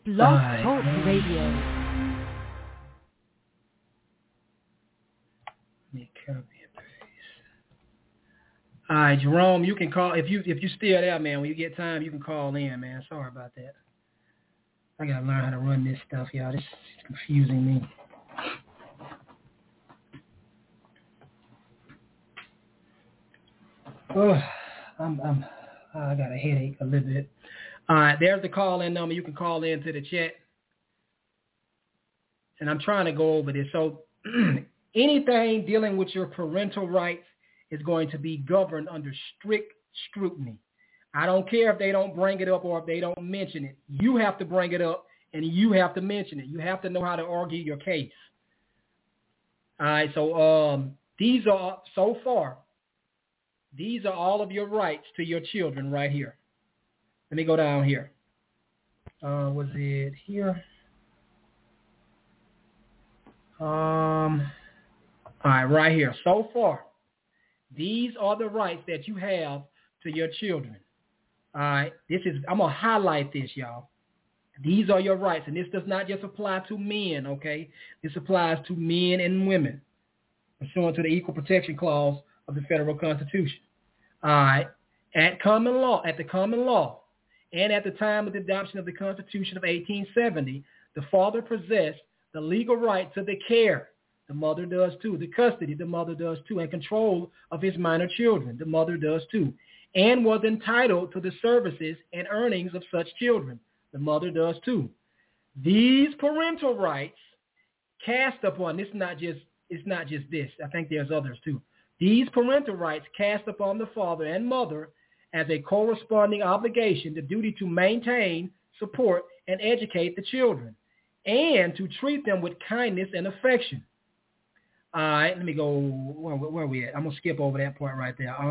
Blog Talk Radio. All right, Jerome, you can call if you still there, man. When you get time, you can call in, man. Sorry about that. I gotta learn how to run this stuff, y'all. This is confusing me. Oh, I got a headache a little bit. All right, there's the call-in number. You can call in to the chat. And I'm trying to go over this. So anything dealing with your parental rights is going to be governed under strict scrutiny. I don't care if they don't bring it up or if they don't mention it. You have to bring it up and you have to mention it. You have to know how to argue your case. All right, so these are all of your rights to your children right here. Let me go down here. Was it here? All right here. So far, these are the rights that you have to your children. All right, I'm going to highlight this, y'all. These are your rights, and this does not just apply to men, okay? This applies to men and women, pursuant to the Equal Protection Clause of the Federal Constitution. All right, at the common law, and at the time of the adoption of the Constitution of 1870, the father possessed the legal right to the care. The mother does too. The custody, the mother does too. And control of his minor children, the mother does too. And was entitled to the services and earnings of such children, the mother does too. These parental rights cast upon, it's not just this. I think there's others too. These parental rights cast upon the father and mother as a corresponding obligation, the duty to maintain, support, and educate the children, and to treat them with kindness and affection. All right, let me go, where are we at? I'm going to skip over that part right there.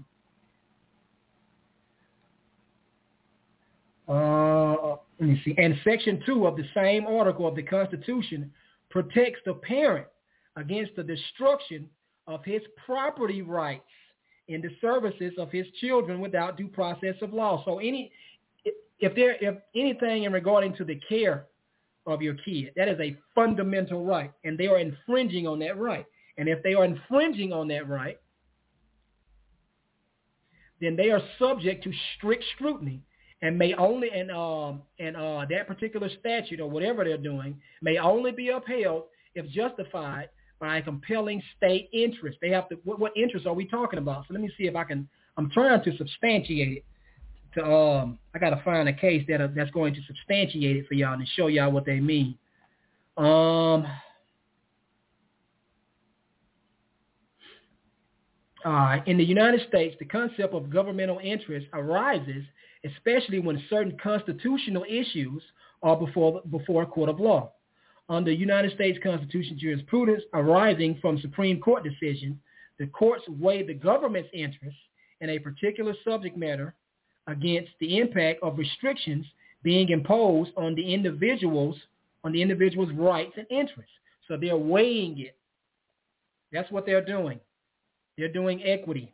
Let me see. And Section 2 of the same article of the Constitution protects the parent against the destruction of his property rights in the services of his children without due process of law. So if anything in regarding to the care of your kid, that is a fundamental right, and they are infringing on that right. And if they are infringing on that right, then they are subject to strict scrutiny, and may only that particular statute or whatever they're doing may only be upheld if justified by a compelling state interest. They have to. What interest are we talking about? So let me see if I can. I'm trying to substantiate it. I got to find a case that's going to substantiate it for y'all and show y'all what they mean. In the United States, the concept of governmental interest arises especially when certain constitutional issues are before a court of law. Under United States Constitution jurisprudence arising from Supreme Court decisions, the courts weigh the government's interest in a particular subject matter against the impact of restrictions being imposed on the individual's rights and interests. So they're weighing it. That's what they're doing. They're doing equity.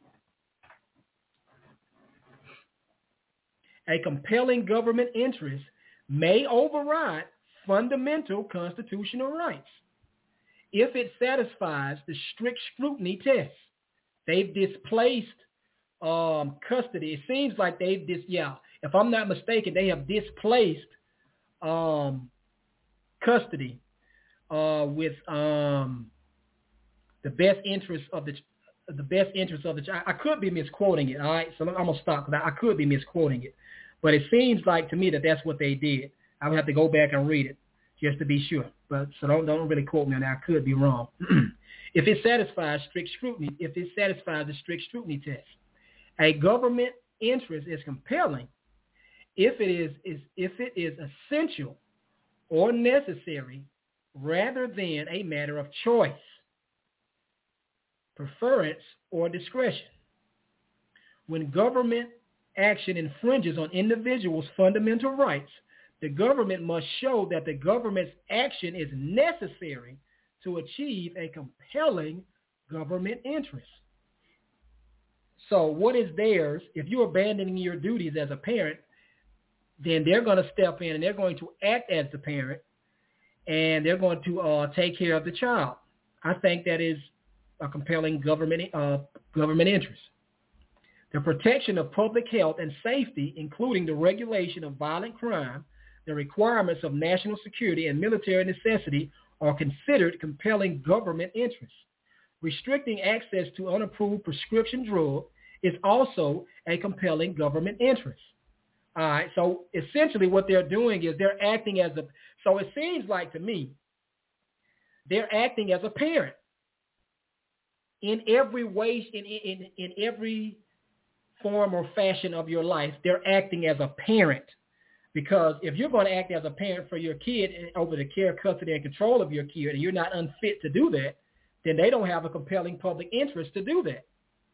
A compelling government interest may override fundamental constitutional rights if it satisfies the strict scrutiny test. They've displaced custody. It seems like if I'm not mistaken, they have displaced custody with the best interest of the child. I could be misquoting it. All right, so I'm gonna stop because I could be misquoting it, but it seems like to me that's what they did. I would have to go back and read it just to be sure. But so don't really quote me on that. I could be wrong. If it satisfies strict scrutiny, if it satisfies the strict scrutiny test, a government interest is compelling if it is essential or necessary rather than a matter of choice, preference, or discretion. When government action infringes on individuals' fundamental rights, the government must show that the government's action is necessary to achieve a compelling government interest. So what is theirs? If you're abandoning your duties as a parent, then they're going to step in and they're going to act as the parent, and they're going to take care of the child. I think that is a compelling government interest. The protection of public health and safety, including the regulation of violent crime, the requirements of national security and military necessity, are considered compelling government interests. Restricting access to unapproved prescription drugs is also a compelling government interest. All right, so essentially what they're doing is they're acting as so it seems like to me, they're acting as a parent in every way, in every form or fashion of your life. They're acting as a parent, because if you're going to act as a parent for your kid over the care, custody, and control of your kid, and you're not unfit to do that, then they don't have a compelling public interest to do that.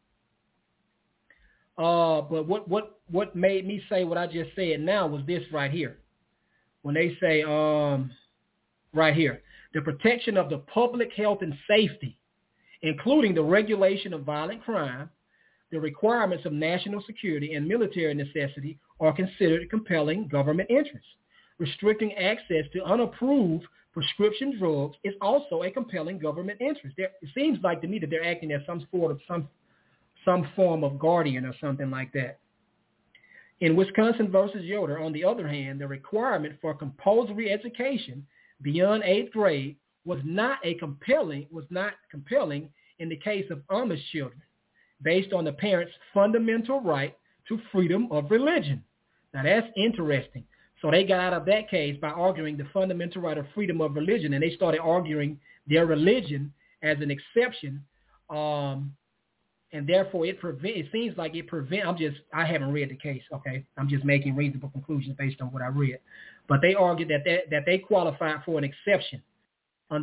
But what made me say what I just said now was this right here. When they say right here, the protection of the public health and safety, including the regulation of violent crime, the requirements of national security and military necessity, are considered compelling government interests. Restricting access to unapproved prescription drugs is also a compelling government interest. It seems like to me that they're acting as some form of guardian or something like that. In Wisconsin versus Yoder, on the other hand, the requirement for compulsory education beyond 8th grade was not compelling in the case of Amish children, based on the parents' fundamental right to freedom of religion. Now that's interesting. So they got out of that case by arguing the fundamental right of freedom of religion, and they started arguing their religion as an exception, and therefore it seems like it prevents. I haven't read the case, okay? I'm just making reasonable conclusions based on what I read. But they argued that they qualified for an exception under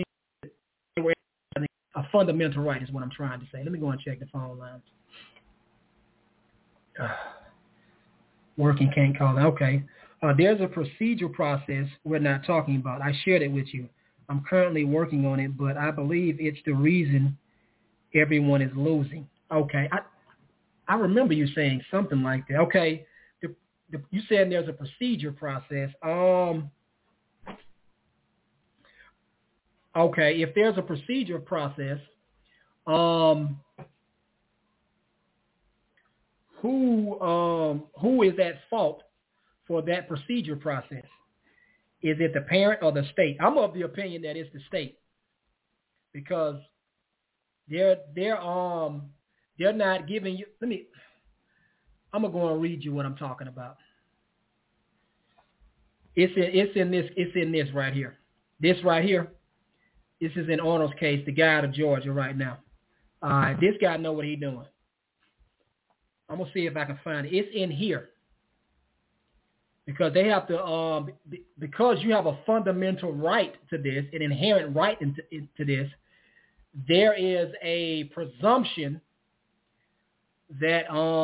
a fundamental right is what I'm trying to say. Let me go and check the phone lines. Working can't call it. Okay. There's a procedural process we're not talking about. I shared it with you. I'm currently working on it, but I believe it's the reason everyone is losing. Okay. I remember you saying something like that. Okay. You said there's a procedure process. Okay. If there's a procedure process, who is at fault for that procedure process? Is it the parent or the state? I'm of the opinion that it's the state, because they're not giving you. I'm gonna go and read you what I'm talking about. It's in this right here. This right here. This is in Arnold's case, the guy out of Georgia right now. This guy know what he's doing. I'm gonna see if I can find it. It's in here. Because they have to, because you have a fundamental right to this, an inherent right to this, there is a presumption that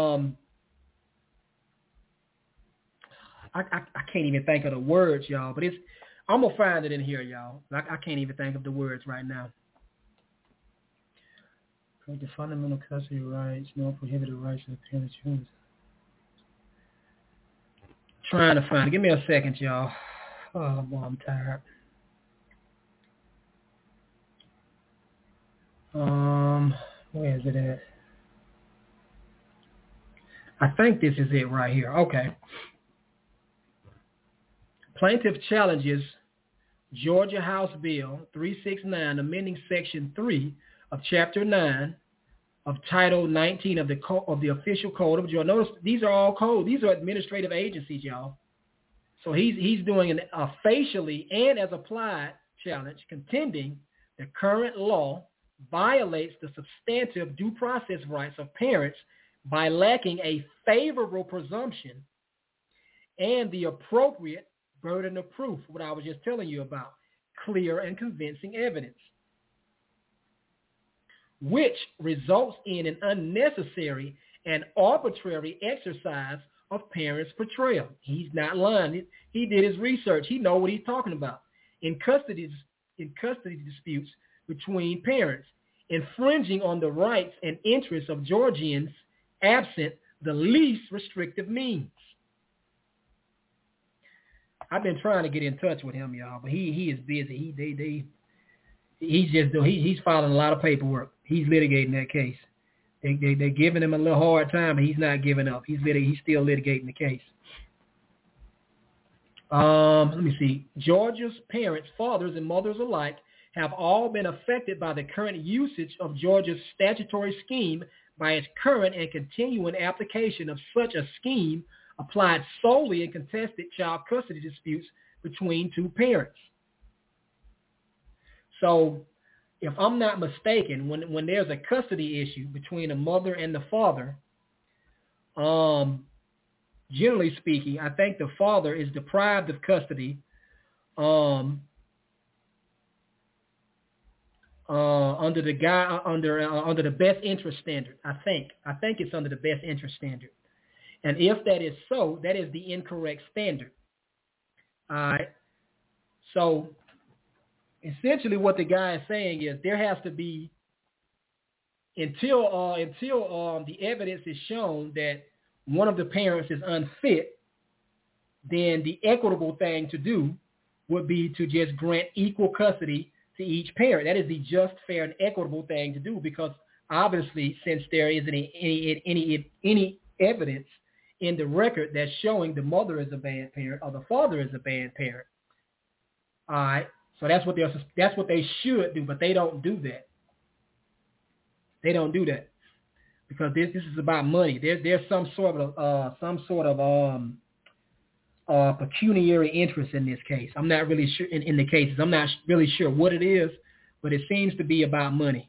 I can't even think of the words, y'all. But I'm gonna find it in here, y'all. I can't even think of the words right now. The fundamental custody rights, no prohibited rights of the parents' children. Trying to find it. Give me a second, y'all. Oh, boy, I'm tired. Where is it at? I think this is it right here. Okay. Plaintiff challenges Georgia House Bill 369, amending Section 3 of Chapter 9 of Title 19 of the Official Code of Georgia. Notice these are all code. These are administrative agencies, y'all. So he's doing a facially and as applied challenge, contending the current law violates the substantive due process rights of parents by lacking a favorable presumption and the appropriate burden of proof, what I was just telling you about, clear and convincing evidence, which results in an unnecessary and arbitrary exercise of parents' portrayal. He's not lying. He did his research. He knows what he's talking about. In custody disputes between parents, infringing on the rights and interests of Georgians absent the least restrictive means. I've been trying to get in touch with him, y'all, but he is busy. He's filing a lot of paperwork. He's litigating that case. They're giving him a little hard time, but he's not giving up. He's still litigating the case. Let me see. Georgia's parents, fathers, and mothers alike have all been affected by the current usage of Georgia's statutory scheme by its current and continuing application of such a scheme applied solely in contested child custody disputes between two parents. So, if I'm not mistaken, when there's a custody issue between a mother and the father, generally speaking, I think the father is deprived of custody under the best interest standard. I think it's under the best interest standard. And if that is so, that is the incorrect standard. All right. So essentially what the guy is saying is there has to be, until the evidence is shown that one of the parents is unfit, then the equitable thing to do would be to just grant equal custody to each parent. That is the just, fair, and equitable thing to do, because obviously, since there isn't any evidence in the record that's showing the mother is a bad parent or the father is a bad parent. All right, so that's what they should do, but they don't do that. They don't do that because this is about money. There's some sort of pecuniary interest in this case. I'm not really sure in the cases. I'm not really sure what it is, but it seems to be about money.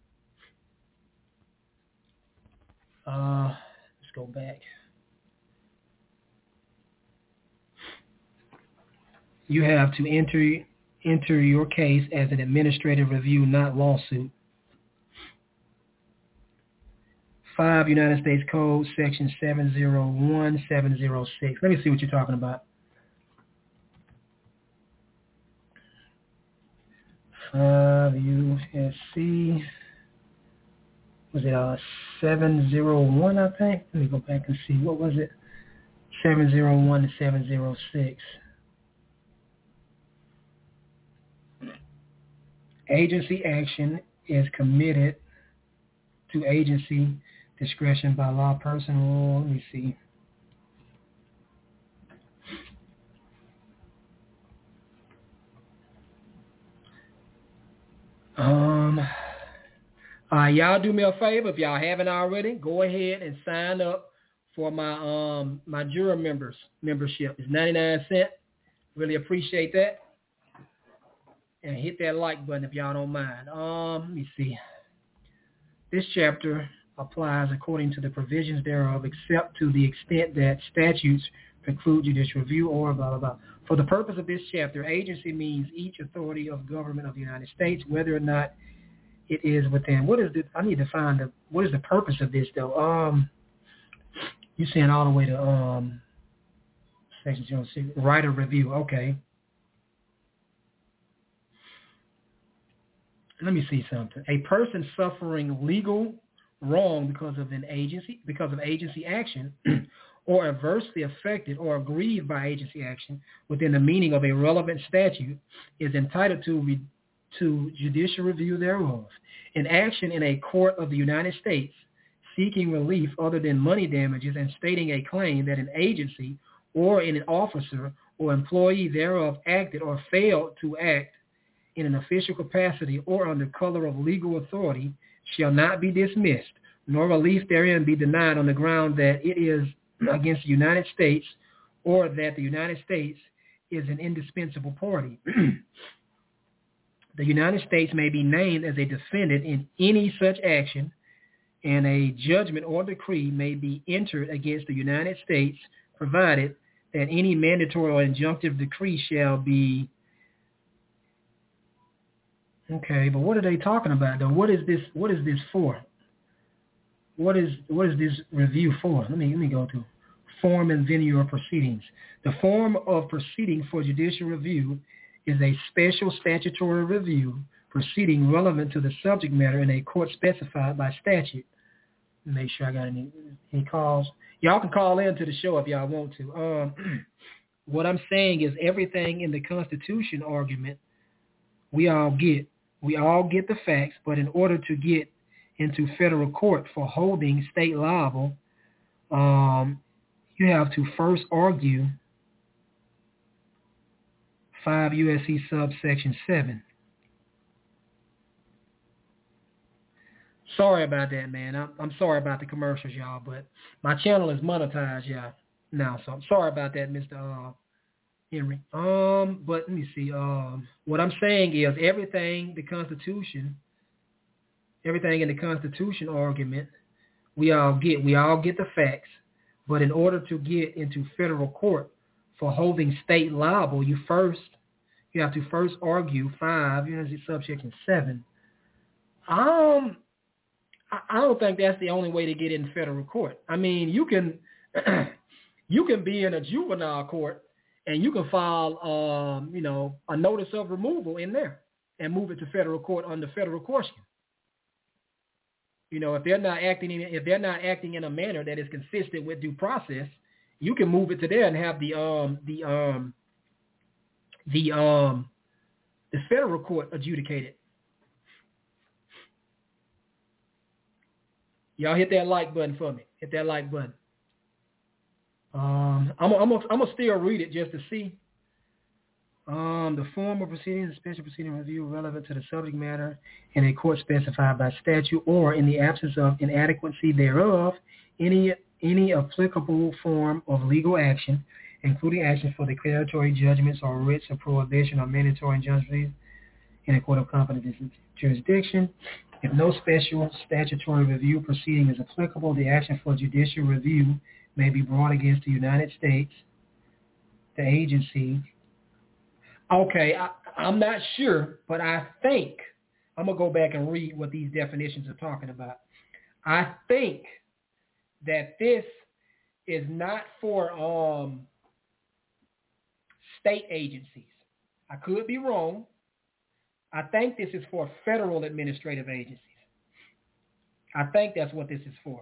Let's go back. You have to enter your case as an administrative review, not lawsuit. 5 United States Code, Section 701-706. Let me see what you're talking about. 5 U.S.C. Was it 701, I think? Let me go back and see. What was it? 701 to 706. Agency action is committed to agency discretion by law, person, rule. Let me see. Y'all do me a favor, if y'all haven't already, go ahead and sign up for my my juror membership. It's 99 cents. Really appreciate that. And hit that like button if y'all don't mind. Let me see. This chapter applies according to the provisions thereof, except to the extent that statutes preclude judicial review or blah, blah, blah. For the purpose of this chapter, agency means each authority of government of the United States, whether or not it is within. What is the? I need to find what is the purpose of this though? You're saying all the way to Section 206, right of review. Okay. Let me see something. A person suffering legal wrong because of agency action, or adversely affected or aggrieved by agency action within the meaning of a relevant statute is entitled to judicial review thereof. An action in a court of the United States seeking relief other than money damages and stating a claim that an agency or an officer or employee thereof acted or failed to act in an official capacity or under color of legal authority shall not be dismissed, nor relief therein be denied on the ground that it is against the United States or that the United States is an indispensable party. The United States may be named as a defendant in any such action, and a judgment or decree may be entered against the United States, provided that any mandatory or injunctive decree shall be. Okay, but what are they talking about though? What is this for? What is this review for? Let me go to form and venue of proceedings. The form of proceeding for judicial review is a special statutory review proceeding relevant to the subject matter in a court specified by statute. Make sure I got any calls. Y'all can call in to the show if y'all want to. What I'm saying is everything in the Constitution argument we all get. We all get the facts, but in order to get into federal court for holding state liable, you have to first argue 5 U.S.C. subsection 7. Sorry about that, man. I'm sorry about the commercials, y'all, but my channel is monetized, y'all, now, so I'm sorry about that, Mr. Henry. But let me see. What I'm saying is everything in the Constitution argument, we all get the facts, but in order to get into federal court for holding state liable, you have to first argue 5 U.S.C. subsection 7. I don't think that's the only way to get in federal court. I mean, you can be in a juvenile court and you can file, a notice of removal in there and move it to federal court under federal question. If they're not acting in a manner that is consistent with due process, you can move it to there and have the federal court adjudicate it. Y'all hit that like button for me. Hit that like button. I'm gonna still read it just to see. The form of proceedings and special proceeding review relevant to the subject matter in a court specified by statute or in the absence of inadequacy thereof, any applicable form of legal action, including action for declaratory judgments or writs of prohibition or mandatory injunctions in a court of competent jurisdiction. If no special statutory review proceeding is applicable, the action for judicial review may be brought against the United States, the agency. Okay, I'm not sure, but I think, I'm going to go back and read what these definitions are talking about. I think that this is not for state agencies. I could be wrong. I think this is for federal administrative agencies. I think that's what this is for.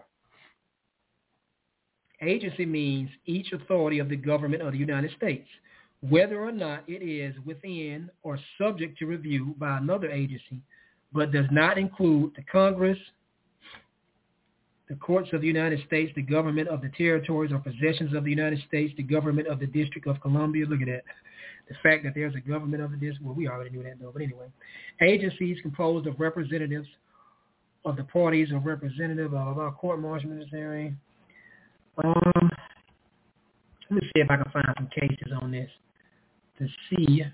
Agency means each authority of the government of the United States, whether or not it is within or subject to review by another agency, but does not include the Congress, the courts of the United States, the government of the territories or possessions of the United States, the government of the District of Columbia. Look at that. The fact that there's a government of the district, well, we already knew that though, but anyway. Agencies composed of representatives of the parties or representative of our court-martial ministry. Let me see if I can find some cases on this to see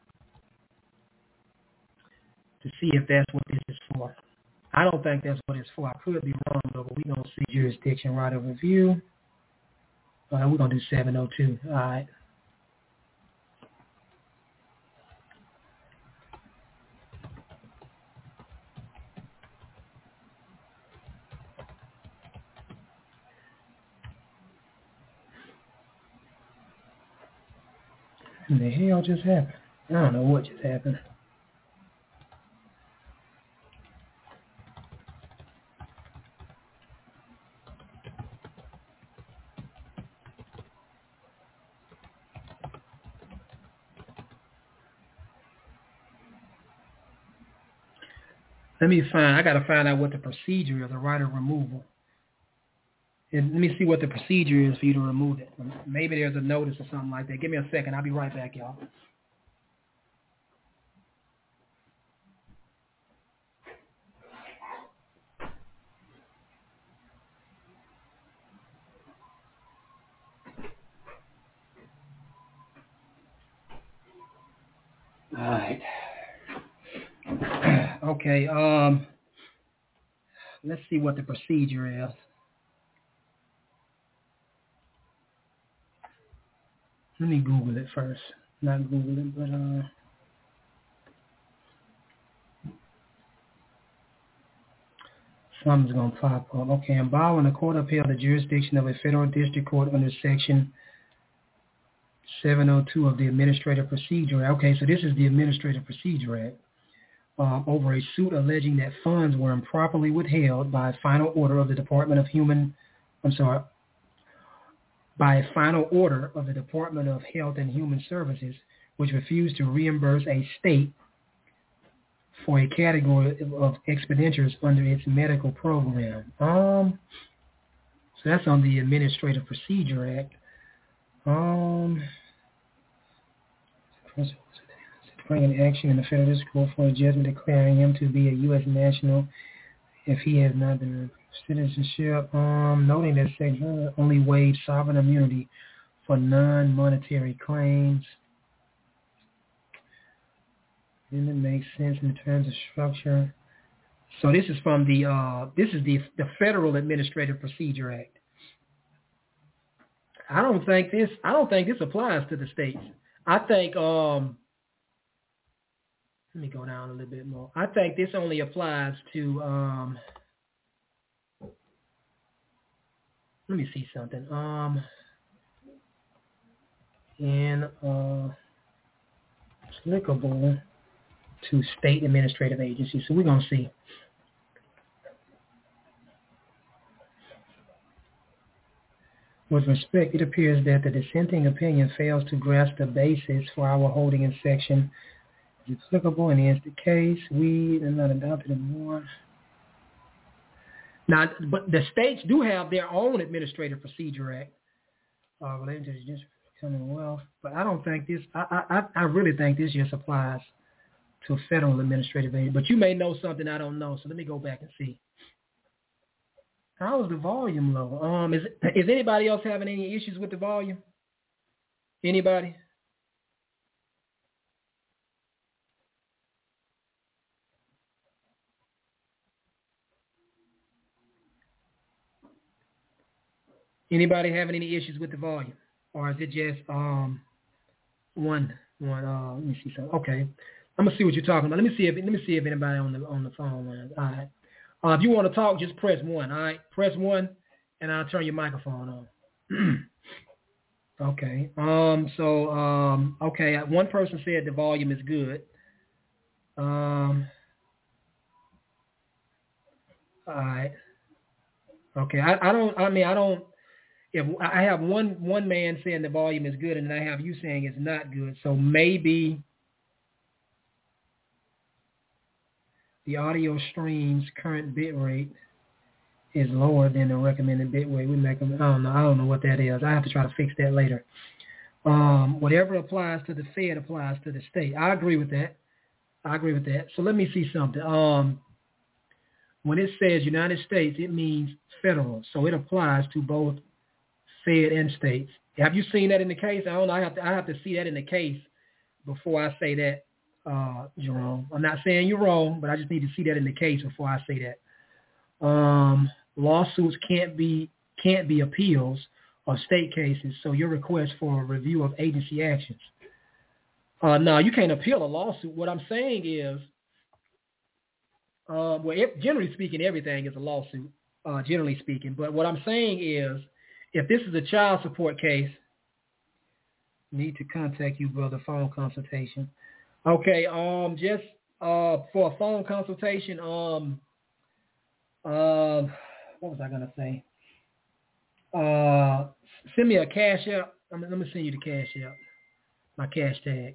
if that's what this is for. I don't think that's what it's for. I could be wrong though, but we're going to see jurisdiction right of review. We're going to do 702. All right. What the hell just happened? I don't know what just happened. I got to find out what the procedure is, the right of removal. And let me see what the procedure is for you to remove it. Maybe there's a notice or something like that. Give me a second. I'll be right back, y'all. All right. Okay. Let's see what the procedure is. Let me Google it first. Not Google it, but something's going to pop up. Okay, I'm borrowing the court upheld the jurisdiction of a federal district court under Section 702 of the Administrative Procedure Act. Okay, so this is the Administrative Procedure Act. Over a suit alleging that funds were improperly withheld by a final order of the Department of by a final order of the Department of Health and Human Services, which refused to reimburse a state for a category of expenditures under its medical program. So that's on the Administrative Procedure Act. Bringing action in the federal district court for a judgment declaring him to be a U.S. national if he has not been citizenship. Noting that section only waives sovereign immunity for non-monetary claims. And it makes sense in terms of structure. So this is from the Federal Administrative Procedure Act. I don't think this applies to the states. I think let me go down a little bit more. I think this only applies to let me see something. It's applicable to state administrative agencies. So we're going to see. With respect, it appears that the dissenting opinion fails to grasp the basis for our holding in section. It's applicable and is the case. We are not adopted anymore. Now, but the states do have their own Administrative Procedure Act related to the district of Commonwealth. But I don't think this. I really think this just applies to a federal administrative agency. But you may know something I don't know, so let me go back and see. How is the volume low? Is anybody else having any issues with the volume? Anybody? Anybody having any issues with the volume, or is it just one? Let me see something. Okay, I'm gonna see what you're talking about. Let me see if anybody on the phone line. All right. If you want to talk, just press 1. All right, press 1, and I'll turn your microphone on. Okay. Okay. One person said the volume is good. All right. Okay. I don't. If I have one man saying the volume is good, and I have you saying it's not good, so maybe the audio stream's current bit rate is lower than the recommended bit rate. I don't know what that is. I have to try to fix that later. Whatever applies to the Fed applies to the state. I agree with that. So let me see something. When it says United States, it means federal, so it applies to both Fed and states. Have you seen that in the case? I don't know. I have to see that in the case before I say that. Jerome, I'm not saying you're wrong, but I just need to see that in the case before I say that. Lawsuits can't be appeals or state cases, so your request for a review of agency actions. No, you can't appeal a lawsuit. What I'm saying is, generally speaking, everything is a lawsuit, generally speaking. But what I'm saying is, if this is a child support case, need to contact you, brother, phone consultation. Okay, just for a phone consultation, what was I gonna say? Send me a cash app. Let me send you the cash app, my cash tag.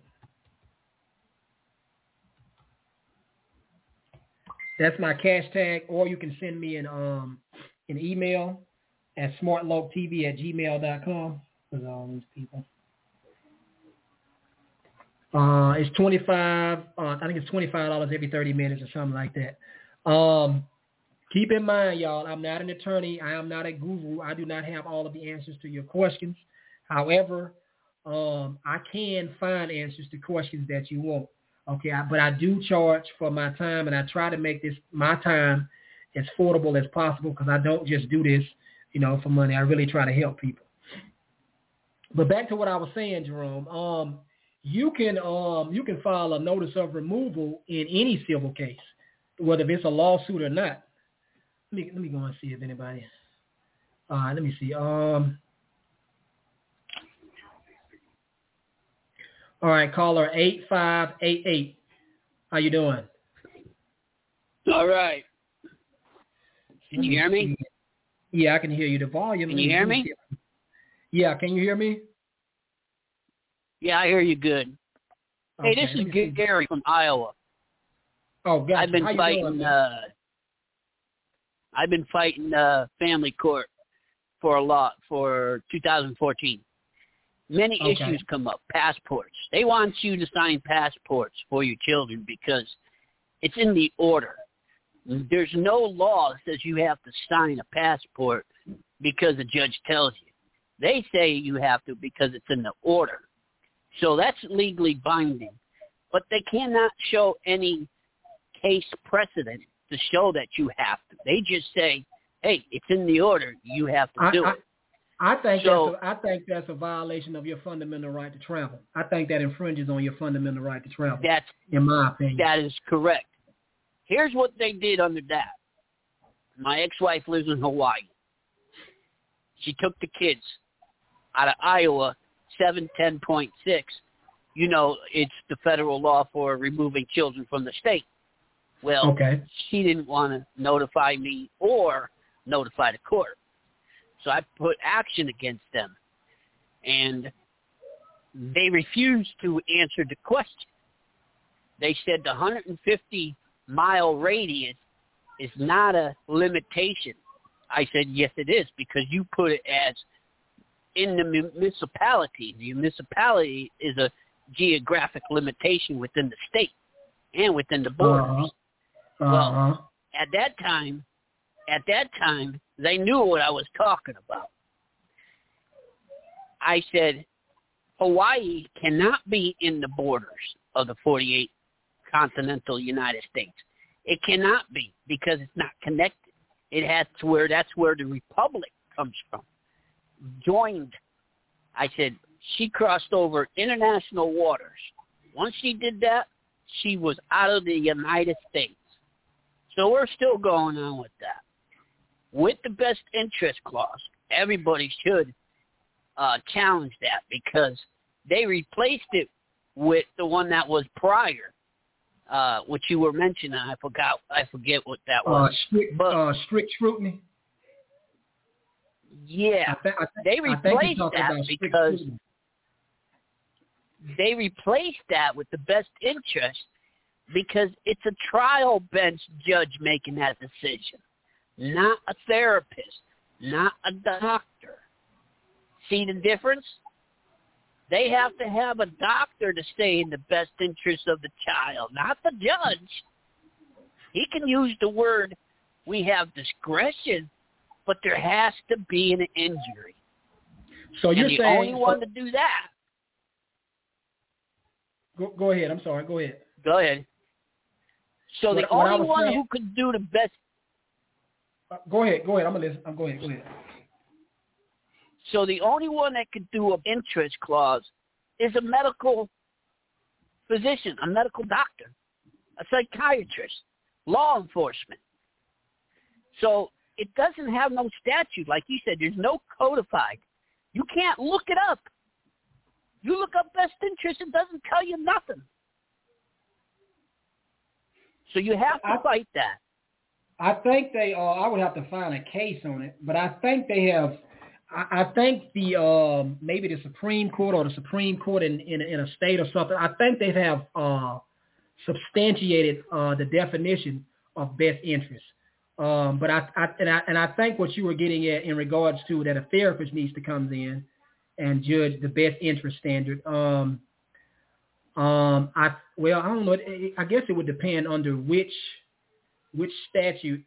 That's my cash tag, or you can send me an email at smartloketv@gmail.com. With all these people. It's $25. I think it's $25 every 30 minutes or something like that. Keep in mind, y'all, I'm not an attorney. I am not a guru. I do not have all of the answers to your questions. However, I can find answers to questions that you want. Okay, but I do charge for my time, and I try to make my time as affordable as possible because I don't just do this, for money. I really try to help people. But back to what I was saying, Jerome. You can file a notice of removal in any civil case, whether it's a lawsuit or not. Let me go and see if anybody. Let me see. All right, caller 8588. How you doing? All right. Can you hear me? Yeah, I can hear you. The volume. Can you hear me? Yeah, can you hear me? Yeah, I hear you good. Hey, Okay, this is Gary from Iowa. Oh, gotcha. I've been How you fighting. doing, man? I've been fighting family court for 2014. Many issues come up. Passports. They want you to sign passports for your children because it's in the order. There's no law that says you have to sign a passport because the judge tells you. They say you have to because it's in the order. So that's legally binding. But they cannot show any case precedent to show that you have to. They just say, hey, it's in the order. You have to do it. I think that's a violation of your fundamental right to travel. I think that infringes on your fundamental right to travel. That's, in my opinion. That is correct. Here's what they did under that. My ex-wife lives in Hawaii. She took the kids out of Iowa, 710.6. You know, it's the federal law for removing children from the state. Well, She didn't want to notify me or notify the court. So I put action against them. And they refused to answer the question. They said the 150-mile radius is not a limitation. I said, yes, it is, because you put it as in the municipality. The municipality is a geographic limitation within the state and within the borders. Well, at that time, they knew what I was talking about. I said, Hawaii cannot be in the borders of the 48 continental United States. It cannot be because it's not connected. That's where the republic comes from. Joined. I said, she crossed over international waters. Once she did that, she was out of the United States. So we're still going on with that. With the best interest clause, everybody should challenge that because they replaced it with the one that was prior, which you were mentioning. I forget what that was. Strict scrutiny. Yeah, they replaced that because they replaced that with the best interest because it's a trial bench judge making that decision, not a therapist, not a doctor. See the difference? They have to have a doctor to say in the best interest of the child, not the judge. He can use the word, we have discretion, but there has to be an injury. So you're saying the only one to do that. Go ahead. I'm sorry. Go ahead. Go ahead. So the only one who could do the best. Go ahead. I'm gonna listen. Go ahead. So the only one that could do an interest clause is a medical physician, a medical doctor, a psychiatrist, law enforcement. So it doesn't have no statute. Like you said, there's no codified. You can't look it up. You look up best interest, it doesn't tell you nothing. So you have to fight that. I think they are. I would have to find a case on it, but I think they have. I think the maybe the Supreme Court or the Supreme Court in a state or something. I think they have substantiated the definition of best interest. But I think what you were getting at in regards to that a therapist needs to come in and judge the best interest standard. I don't know. I guess it would depend under which statute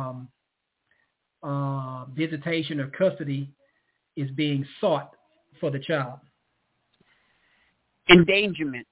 visitation or custody is being sought for the child. Endangerment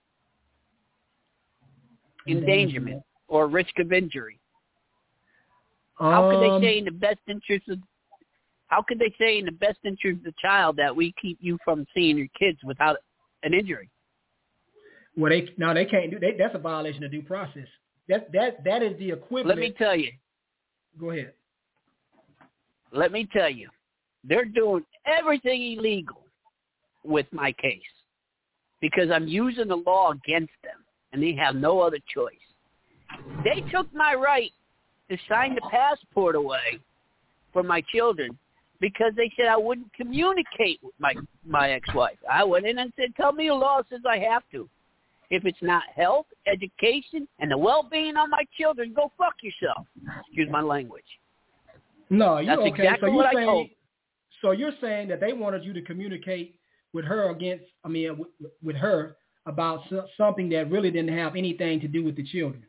or risk of injury. How could they say in the best interest of? How could they say in the best interest of the child that we keep you from seeing your kids without an injury? Well, they can't do. That's a violation of due process. That is the equivalent. Let me tell you. Go ahead. Let me tell you, they're doing everything illegal with my case because I'm using the law against them, and they have no other choice. They took my right to sign the passport away for my children because they said I wouldn't communicate with my ex-wife. I went in and said, tell me the law says I have to. If it's not health, education, and the well-being of my children, go fuck yourself. Excuse my language. No, That's okay. exactly So what I told. So you're saying that they wanted you to communicate with her with her about something that really didn't have anything to do with the children.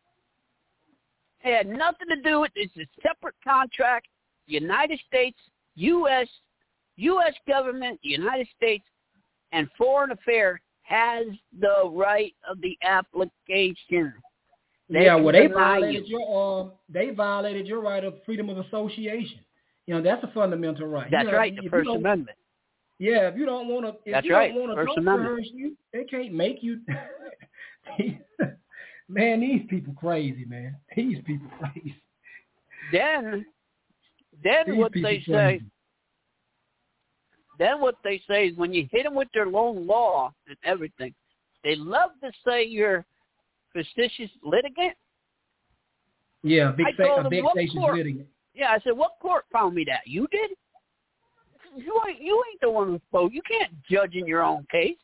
It had nothing to do with it. It's a separate contract. The United States, U.S. government, the United States, and Foreign Affairs has the right of the application. They violated your right of freedom of association. That's a fundamental right. That's right, the First Amendment. Yeah, if you don't want to, that's right, First Amendment. They can't make you. Man, these people crazy, man. These people crazy. Then what they say. Then what they say is when you hit them with their own law and everything, they love to say you're facetious litigant. Yeah, big facetious litigant. Yeah, I said, what court found me that? You did? You ain't the one who spoke. You can't judge in your own case.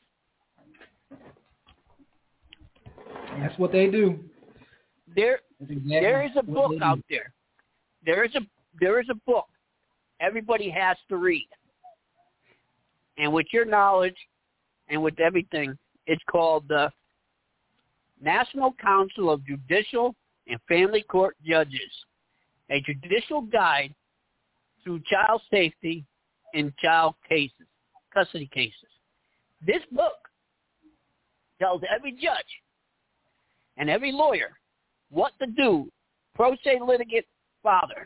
That's what they do. There is a book out there. There is a book everybody has to read. And with your knowledge and with everything, it's called the National Council of Judicial and Family Court Judges, a judicial guide through child safety in child cases, custody cases. This book tells every judge and every lawyer what to do, pro se litigant father.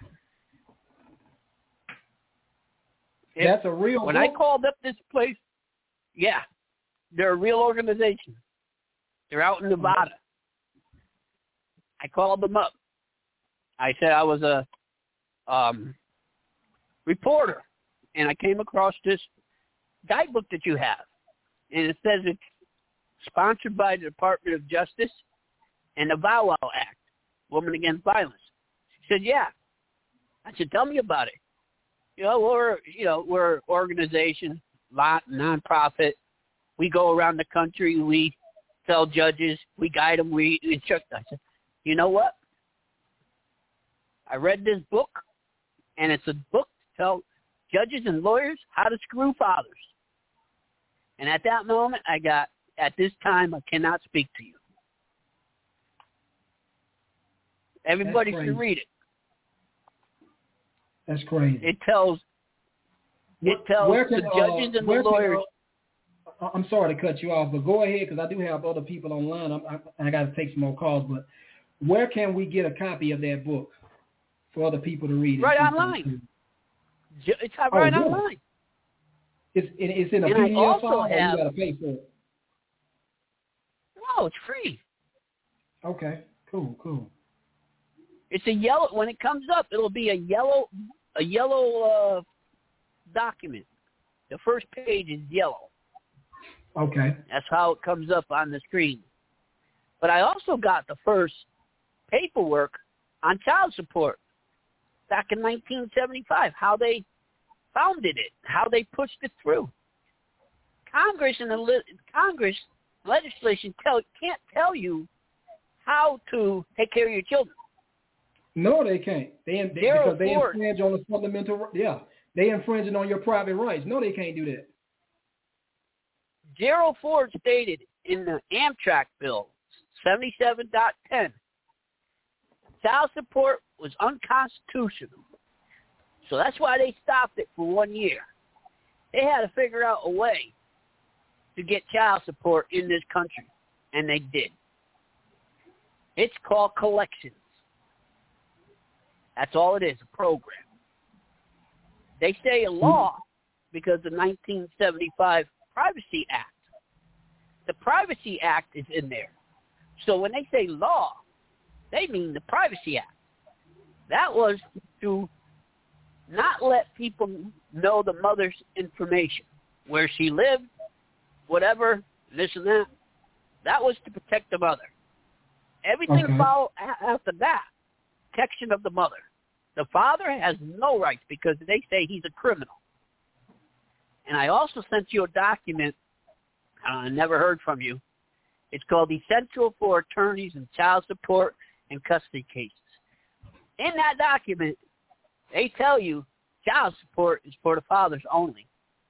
That's a real When book? I called up this place, yeah, they're a real organization. They're out in Nevada. I called them up. I said I was a reporter, and I came across this guidebook that you have. And it says it's sponsored by the Department of Justice and the VAWA Act, Women Against Violence. She said, yeah. I said, tell me about it. We're an organization, nonprofit. We go around the country. We tell judges. We guide them. We instruct. I said, you know what? I read this book, and it's a book to tell judges and lawyers how to screw fathers. And at that moment, at this time, I cannot speak to you. Everybody should read it. That's crazy. It tells the judges and the lawyers. I'm sorry to cut you off, but go ahead because I do have other people online. I got to take some more calls, but where can we get a copy of that book for other people to read? Right online. It's right online. It's in a PDF file, or you got to pay for it? No, it's free. Okay, cool. It's a yellow. When it comes up, it'll be a yellow document. The first page is yellow. Okay. That's how it comes up on the screen. But I also got the first paperwork on child support back in 1975. How they founded it, how they pushed it through. Congress legislation can't tell you how to take care of your children. No, they can't. Because they infringe on the fundamental. Yeah, they infringing on your private rights. No, they can't do that. Gerald Ford stated in the Amtrak bill 77.10, child support was unconstitutional. So that's why they stopped it for 1 year. They had to figure out a way to get child support in this country, and they did. It's called collections. That's all it is, a program. They say a law because of the 1975 Privacy Act. The Privacy Act is in there. So when they say law, they mean the Privacy Act. That was to not let people know the mother's information, where she lived, whatever, this and that. That was to protect the mother. Everything followed after that, protection of the mother. The father has no rights because they say he's a criminal. And I also sent you a document. I never heard from you. It's called Essential for Attorneys in Child Support and Custody Cases. In that document, they tell you child support is for the fathers only.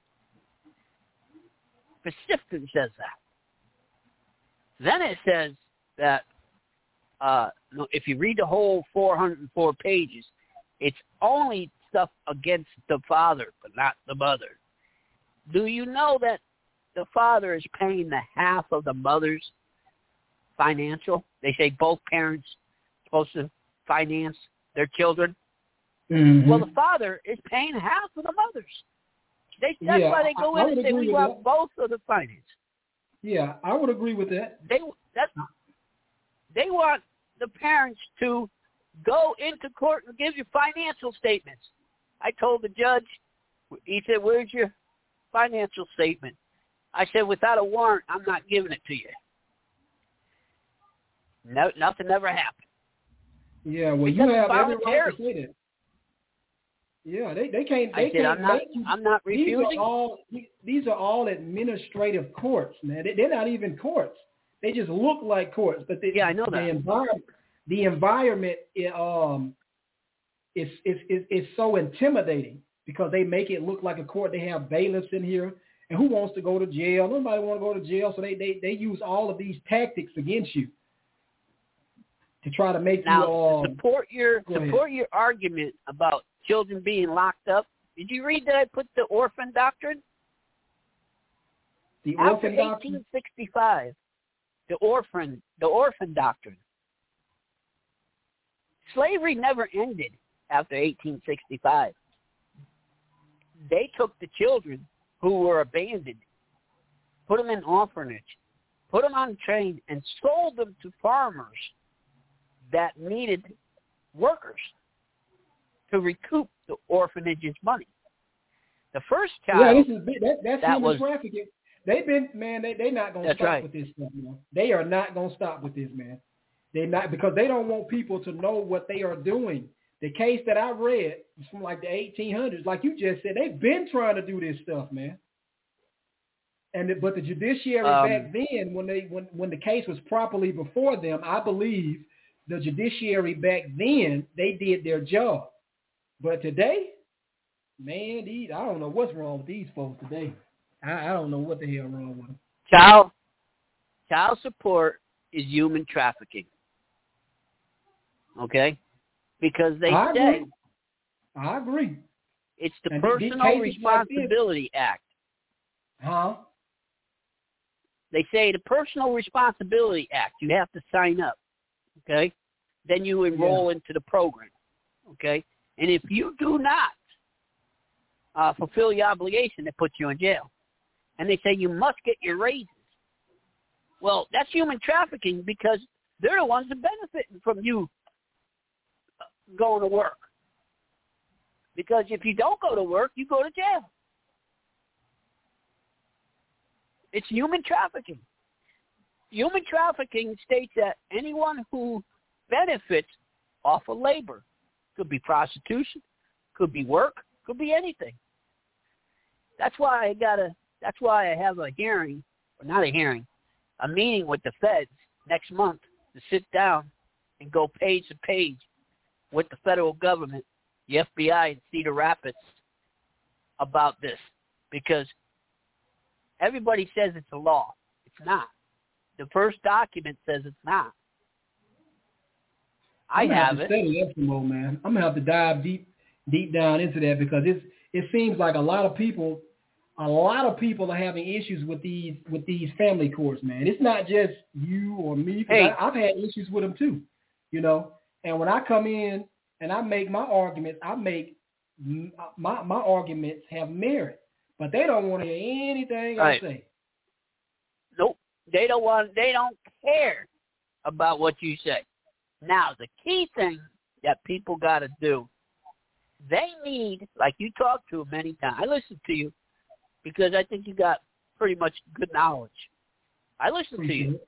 Specifically says that. Then it says that if you read the whole 404 pages, it's only stuff against the father, but not the mother. Do you know that the father is paying the half of the mother's financial? They say both parents are supposed to finance their children. Mm-hmm. Well, the father is paying half of the mother's. That's why they go in and say we want both of the finance. Yeah, I would agree with that. They want the parents to go into court and give you financial statements. I told the judge, he said, "Where's your financial statement?" I said, "Without a warrant, I'm not giving it to you." No, nothing ever happened. Yeah, well, because you have every right to say that. Yeah, they can't. They can't. I'm not refusing. These are all administrative courts, man. They're not even courts. They just look like courts, but I know that. The environment is so intimidating because they make it look like a court. They have bailiffs in here, and who wants to go to jail? Nobody want to go to jail, so they use all of these tactics against you to try to make you support your argument about children being locked up. Did you read that I put the orphan doctrine? The orphan doctrine? 1865. The orphan doctrine. Slavery never ended after 1865. They took the children who were abandoned, put them in orphanage, put them on a train, and sold them to farmers that needed workers to recoup the orphanage's money. The first child. Yeah, that's human trafficking. They've been, man. They're not going to stop with this stuff. You know? They are not going to stop with this, man. They're not, because they don't want people to know what they are doing. The case that I read is from like the 1800s, like you just said. They've been trying to do this stuff, man. But the judiciary back then, when the case was properly before them, I believe the judiciary back then, they did their job. But today, man, I don't know what's wrong with these folks today. I don't know what the hell wrong with them. Child support is human trafficking. Okay? Because they say... I agree. It's the Personal Responsibility Act. Huh? They say the Personal Responsibility Act. You have to sign up. Okay? Then you enroll into the program. Okay? And if you do not fulfill your obligation, they put you in jail. And they say you must get your raises. Well, that's human trafficking because they're the ones that benefit from you going to work. Because if you don't go to work, you go to jail. It's human trafficking. Human trafficking states that anyone who benefits off of labor, could be prostitution, could be work, could be anything. That's why I have a hearing, or not a hearing, a meeting with the feds next month to sit down and go page to page with the federal government, the FBI in Cedar Rapids about this. Because everybody says it's a law. It's not. The first document says it's not. I have it. Study that some more, man. I'm gonna have to dive deep down into that because it seems like a lot of people are having issues with these family courts, man. It's not just you or me. Hey. I've had issues with them too, you know. And when I come in and I make my arguments, my arguments have merit, but they don't want to hear anything I say. Nope. They don't care about what you say. Now, the key thing that people got to do, they need, like you talked to many times. I listened to you because I think you got pretty much good knowledge. I listened to you.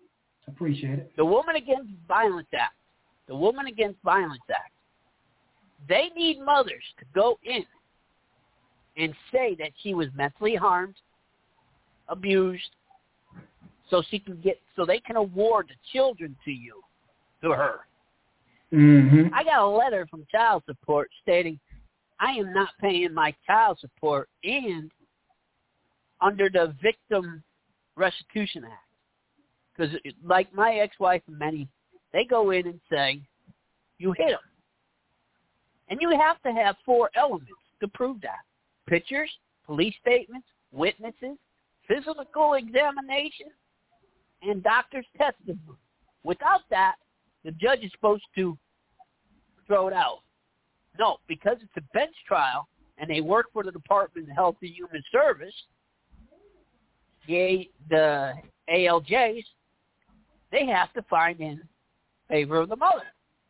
Appreciate it. The Woman Against Violence Act. The Woman Against Violence Act. They need mothers to go in and say that she was mentally harmed, abused, so they can award the children to her. Mm-hmm. I got a letter from child support stating I am not paying my child support and under the Victim Restitution Act. Because like my ex-wife and many, they go in and say, you hit them. And you have to have 4 elements to prove that. Pictures, police statements, witnesses, physical examination, and doctor's testimony. Without that, the judge is supposed to throw it out. No, because it's a bench trial and they work for the Department of Health and Human Service, the ALJs, they have to find in favor of the mother.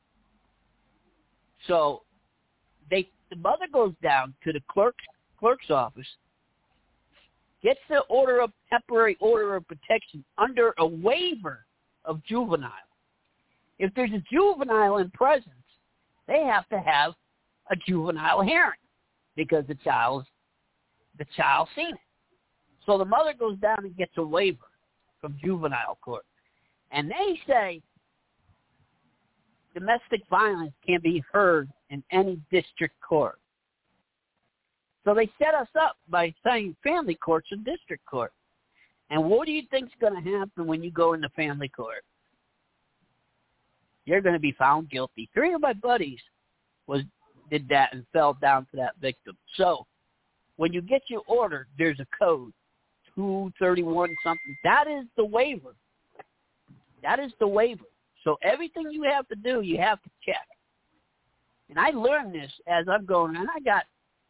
So the mother goes down to the clerk's office, gets the temporary order of protection under a waiver of juvenile. If there's a juvenile in presence, they have to have a juvenile hearing because the child's seen it. So the mother goes down and gets a waiver from juvenile court. And they say domestic violence can be heard in any district court. So they set us up by saying family court's a district court. And what do you think's going to happen when you go into family court? You're going to be found guilty. 3 of my buddies did that and fell down to that victim. So when you get your order, there's a code, 231 something. That is the waiver. That is the waiver. So everything you have to do, you have to check. And I learned this as I'm going, and I got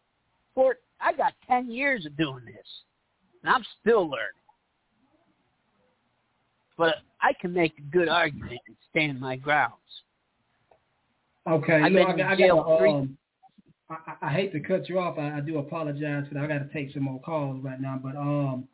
10 years of doing this, and I'm still learning. But I can make a good argument and stand my grounds. Okay, I hate to cut you off. I do apologize for that. I got to take some more calls right now. But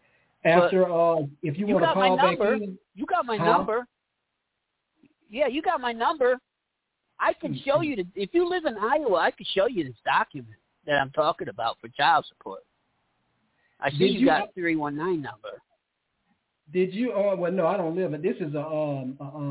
if you want to call back in, you got my number. Yeah, you got my number. I can show you if you live in Iowa, I can show you this document that I'm talking about for child support. I see you got a 319 number. Did you? Well, no, I don't live it. This is a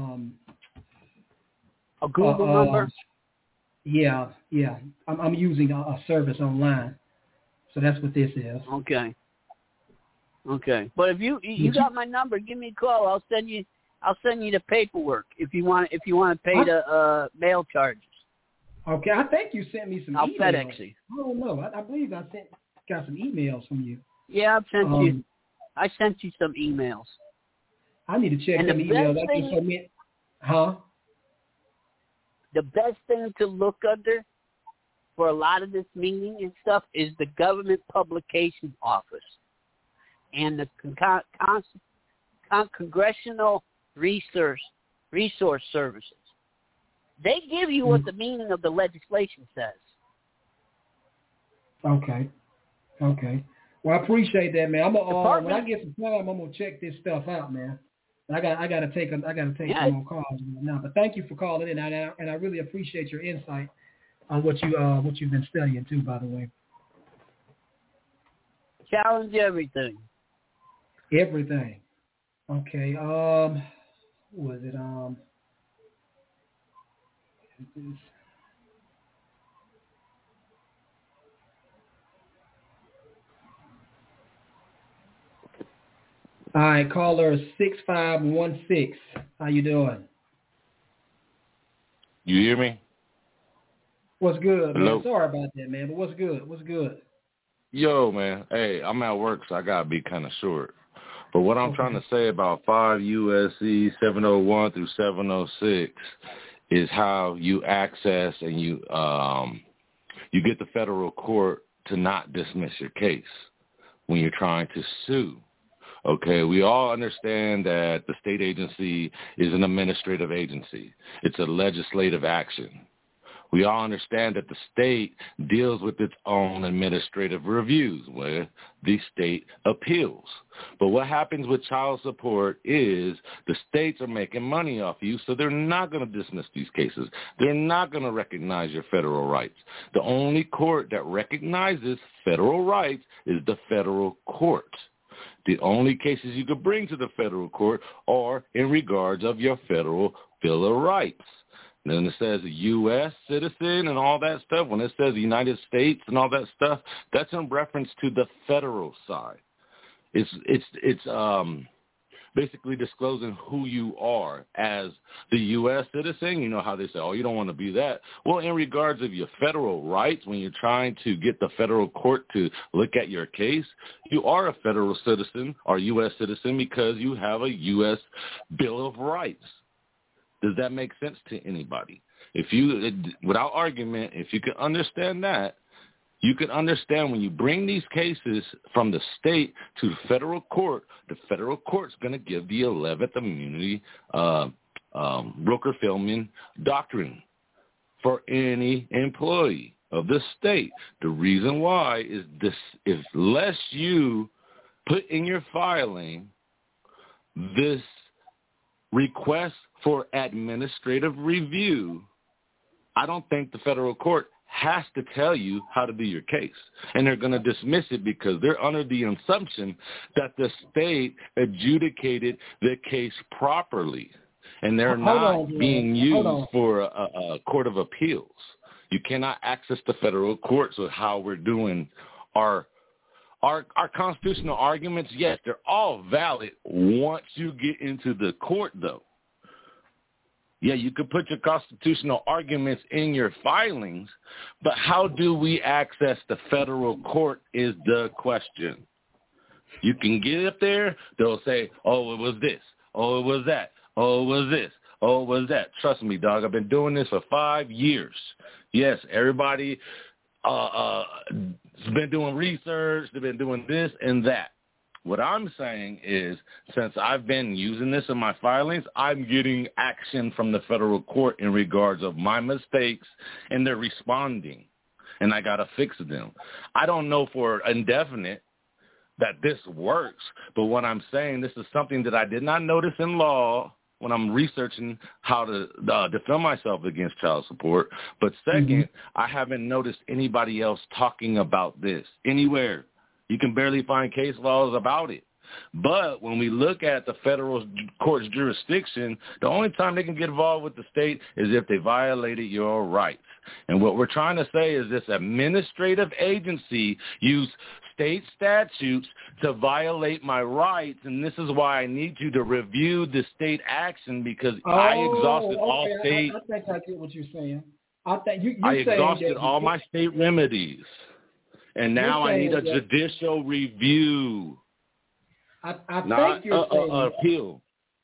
Google number. Yeah. I'm using a service online, so that's what this is. Okay. But if you got my number, give me a call. I'll send you the paperwork if you want to pay the mail charges. Okay, I think you sent me some emails. I'll FedEx you. I don't know. I believe got some emails from you. Yeah, I sent you some emails. I need to check them emails. The best thing to look under for a lot of this meeting and stuff is the Government Publication Office and the Congressional Resource Services. They give you what the meaning of the legislation says. Okay. Well, I appreciate that, man. When I get some time, I'm gonna check this stuff out, man. I gotta take some more calls now. But thank you for calling in, and I really appreciate your insight on what you've been studying too. By the way, challenge everything. Everything. Okay. Was it All right, caller 6516. How you doing? You hear me? What's good, Hello? man? Sorry about that, man, but what's good? Yo, man. Hey, I'm at work, so I got to be kind of short. But what I'm trying to say about 5 U.S.C. 701 through 706 is how you access and you get the federal court to not dismiss your case when you're trying to sue. Okay, we all understand that the state agency is an administrative agency. It's a legislative action. We all understand that the state deals with its own administrative reviews where the state appeals. But what happens with child support is the states are making money off you, so they're not going to dismiss these cases. They're not going to recognize your federal rights. The only court that recognizes federal rights is the federal court. The only cases you could bring to the federal court are in regards of your federal Bill of Rights. And then it says U.S. citizen and all that stuff. When it says United States and all that stuff, that's in reference to the federal side. It's basically disclosing who you are as the U.S. citizen. You know how they say, oh, you don't want to be that. Well, in regards of your federal rights, when you're trying to get the federal court to look at your case, you are a federal citizen or U.S. citizen because you have a U.S. Bill of Rights. Does that make sense to anybody? Without argument, if you can understand that, you can understand when you bring these cases from the state to the federal court's going to give the 11th immunity Rooker-Feldman doctrine for any employee of the state. The reason why is this: unless you put in your filing this request for administrative review, I don't think the federal court has to tell you how to do your case. And they're going to dismiss it because they're under the assumption that the state adjudicated the case properly. And they're not being used for a court of appeals. You cannot access the federal courts with how we're doing our constitutional arguments. Yes, they're all valid once you get into the court, though. Yeah, you could put your constitutional arguments in your filings, but how do we access the federal court is the question. You can get up there, they'll say, oh, it was this, oh, it was that, oh, it was this, oh, it was that. Trust me, dog, I've been doing this for 5 years. Yes, everybody has been doing research, they've been doing this and that. What I'm saying is, since I've been using this in my filings, I'm getting action from the federal court in regards of my mistakes, and they're responding, and I got to fix them. I don't know for indefinite that this works, but what I'm saying, this is something that I did not notice in law when I'm researching how to defend myself against child support. But second, I haven't noticed anybody else talking about this anywhere. You can barely find case laws about it. But when we look at the federal court's jurisdiction, the only time they can get involved with the state is if they violated your rights. And what we're trying to say is this administrative agency used state statutes to violate my rights, and this is why I need you to review the state action because I exhausted all state. I think I get what you're saying. I think you're I saying exhausted all my state remedies. And now I need a judicial review, I not think you're saying, an appeal.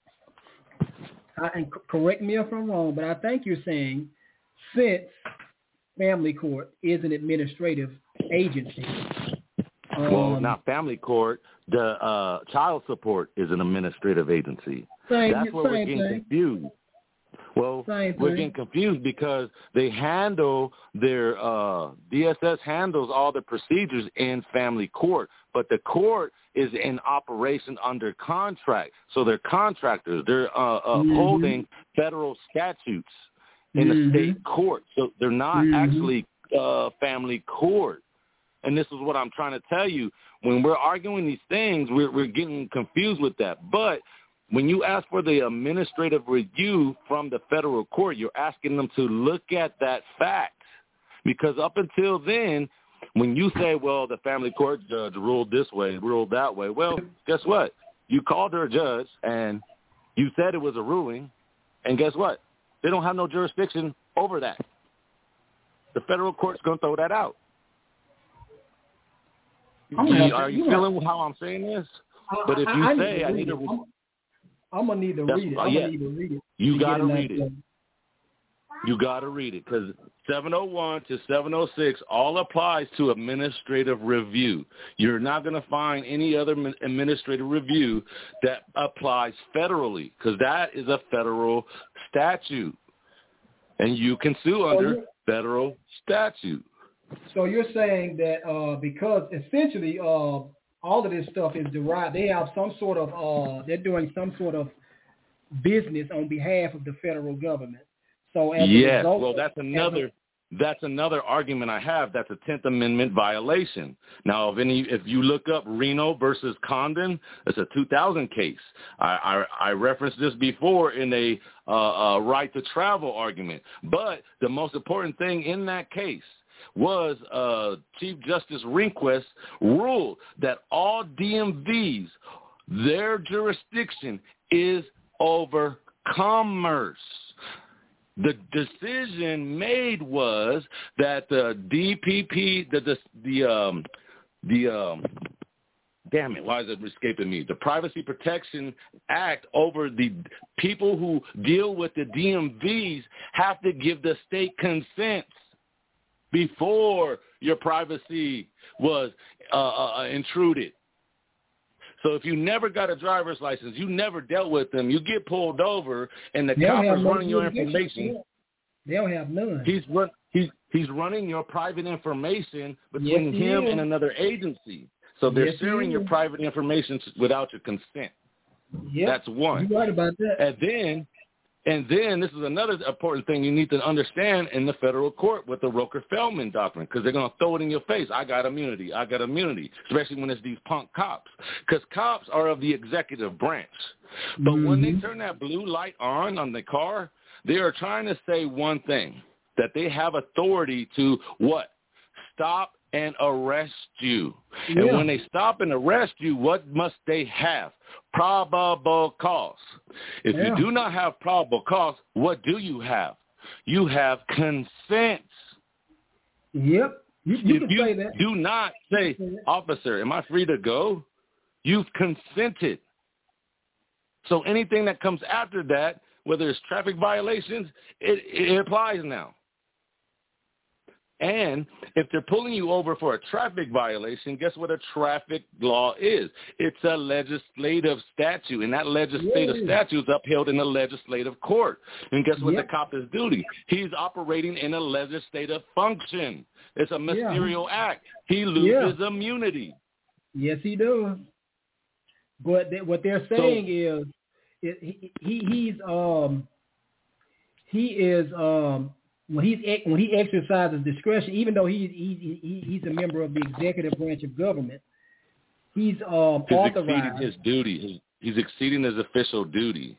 And correct me if I'm wrong, but I think you're saying since family court is an administrative agency. Well, not family court. The child support is an administrative agency. That's where we're getting confused. Well, we're getting confused because they handle their DSS handles all the procedures in family court, but the court is in operation under contract. So they're contractors. They're upholding federal statutes in the state court. So they're not actually family court. And this is what I'm trying to tell you. When we're arguing these things, we're getting confused with that. But when you ask for the administrative review from the federal court, you're asking them to look at that fact. Because up until then, when you say, well, the family court judge ruled this way, ruled that way, well, guess what? You called her a judge, and you said it was a ruling, and guess what? They don't have no jurisdiction over that. The federal court's going to throw that out. Are you feeling how I'm saying this? But if you say I need to... I'm going to need to read it. I'm going to need to read it. You got to read it. You got to read it because 701 to 706 all applies to administrative review. You're not going to find any other administrative review that applies federally because that is a federal statute. And you can sue under federal statute. So you're saying that because essentially all of this stuff is derived, they have some sort of, they're doing some sort of business on behalf of the federal government. So as a result, well, that's another argument I have. That's a 10th Amendment violation. Now, if you look up Reno versus Condon, it's a 2000 case. I referenced this before in a right to travel argument. But the most important thing in that case was Chief Justice Rehnquist ruled that all DMVs, their jurisdiction is over commerce. The decision made was that the DPP, damn it, why is it escaping me? The Privacy Protection Act over the people who deal with the DMVs have to give the state consent before your privacy was intruded. So if you never got a driver's license, you never dealt with them, you get pulled over, and the cop is running your information. They don't have none. He's running your private information between him and another agency. So they're sharing your private information without your consent. Yep. That's one. You're right about that. And then this is another important thing you need to understand in the federal court with the Rooker-Feldman doctrine, because they're going to throw it in your face. I got immunity, especially when it's these punk cops, because cops are of the executive branch. But when they turn that blue light on the car, they are trying to say one thing, that they have authority to what? Stop and arrest you. Yeah. And when they stop and arrest you, what must they have? Probable cause. If you do not have probable cause, what do you have? You have consent. Yep. You can say that. Do not say, officer, am I free to go? You've consented. So anything that comes after that, whether it's traffic violations, it applies now. And if they're pulling you over for a traffic violation, guess what a traffic law is? It's a legislative statute, and that legislative statute is upheld in the legislative court. And guess what the cop is doing? He's operating in a legislative function. It's a ministerial act. He loses immunity. Yes, he does. But what they're saying is when he exercises discretion, even though he's a member of the executive branch of government, he's authorized. Exceeding his duty. He's exceeding his official duty.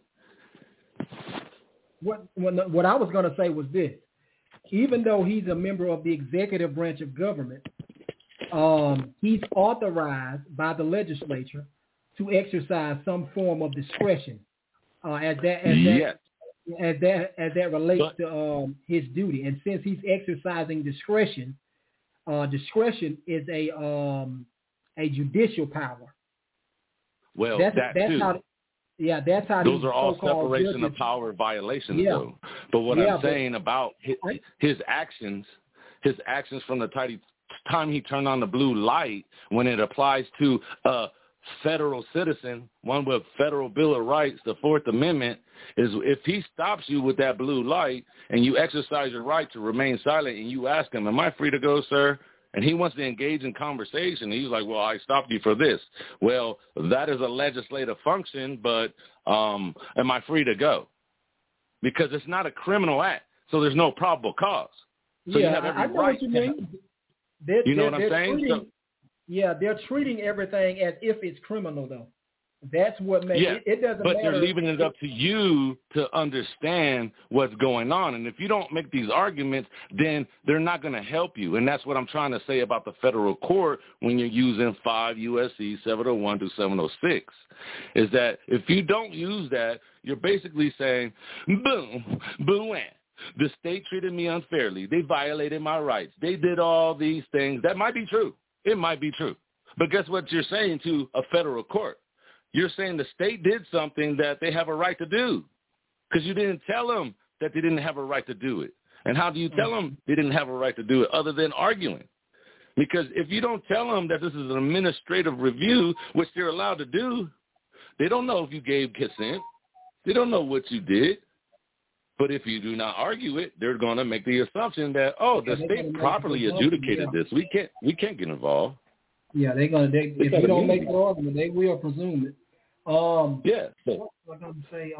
What I was going to say was this: even though he's a member of the executive branch of government, he's authorized by the legislature to exercise some form of discretion, as that relates to his duty. And since he's exercising discretion, discretion is a judicial power. Well, that's too. That's how those are all separation of power violations, though. But what I'm saying about his actions from the time he turned on the blue light, when it applies to a federal citizen, one with federal Bill of Rights, the Fourth Amendment, is if he stops you with that blue light and you exercise your right to remain silent and you ask him, am I free to go, sir? And he wants to engage in conversation. He's like, well, I stopped you for this. Well, that is a legislative function, but am I free to go? Because it's not a criminal act, so there's no probable cause. So you have every right. What you mean. You know what I'm saying? They're treating everything as if it's criminal, though. That's what makes it doesn't matter. But they're leaving it up to you to understand what's going on. And if you don't make these arguments, then they're not going to help you. And that's what I'm trying to say about the federal court when you're using 5 U.S.C. 701 to 706, is that if you don't use that, you're basically saying, boom, boom, the state treated me unfairly. They violated my rights. They did all these things. That might be true. It might be true. But guess what you're saying to a federal court? You're saying the state did something that they have a right to do because you didn't tell them that they didn't have a right to do it. And how do you tell them they didn't have a right to do it other than arguing? Because if you don't tell them that this is an administrative review, which they're allowed to do, they don't know if you gave consent. They don't know what you did. But if you do not argue it, they're going to make the assumption that, the state properly adjudicated this. We can't get involved. Yeah, they're going to. If you don't make an argument, they will presume it. Yeah. What was I going to say?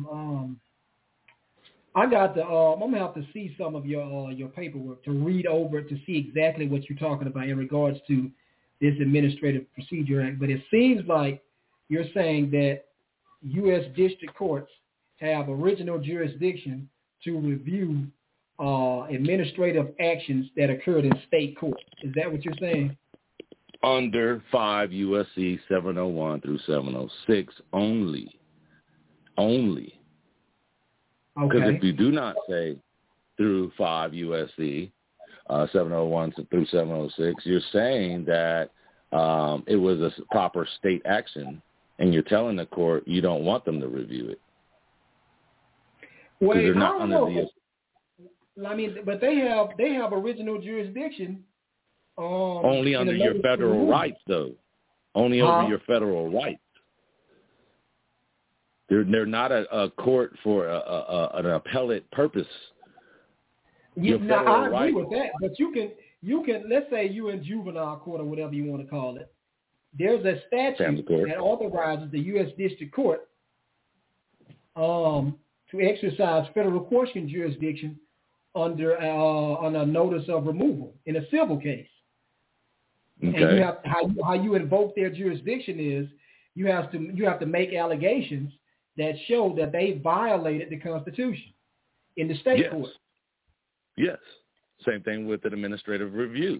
I got to. I'm gonna have to see some of your paperwork to read over it to see exactly what you're talking about in regards to this Administrative Procedure Act. But it seems like you're saying that U.S. district courts have original jurisdiction to review administrative actions that occurred in state court. Is that what you're saying? Under 5 U.S.C. 701 through 706 only. Only. Because if you do not say through 5 U.S.C. 701 through 706, you're saying that it was a proper state action, and you're telling the court you don't want them to review it. Well, I don't know. I mean, but they have original jurisdiction. Only under your federal rights, though. Only over your federal rights. They're not a court for an appellate purpose. I agree with that, but you can let's say you in juvenile court or whatever you want to call it. There's a statute that authorizes the U.S. District Court to exercise federal question jurisdiction under on a notice of removal in a civil case. Okay. And you have how you invoke their jurisdiction is you have to make allegations that show that they violated the Constitution in the state court. Yes. Same thing with an administrative review.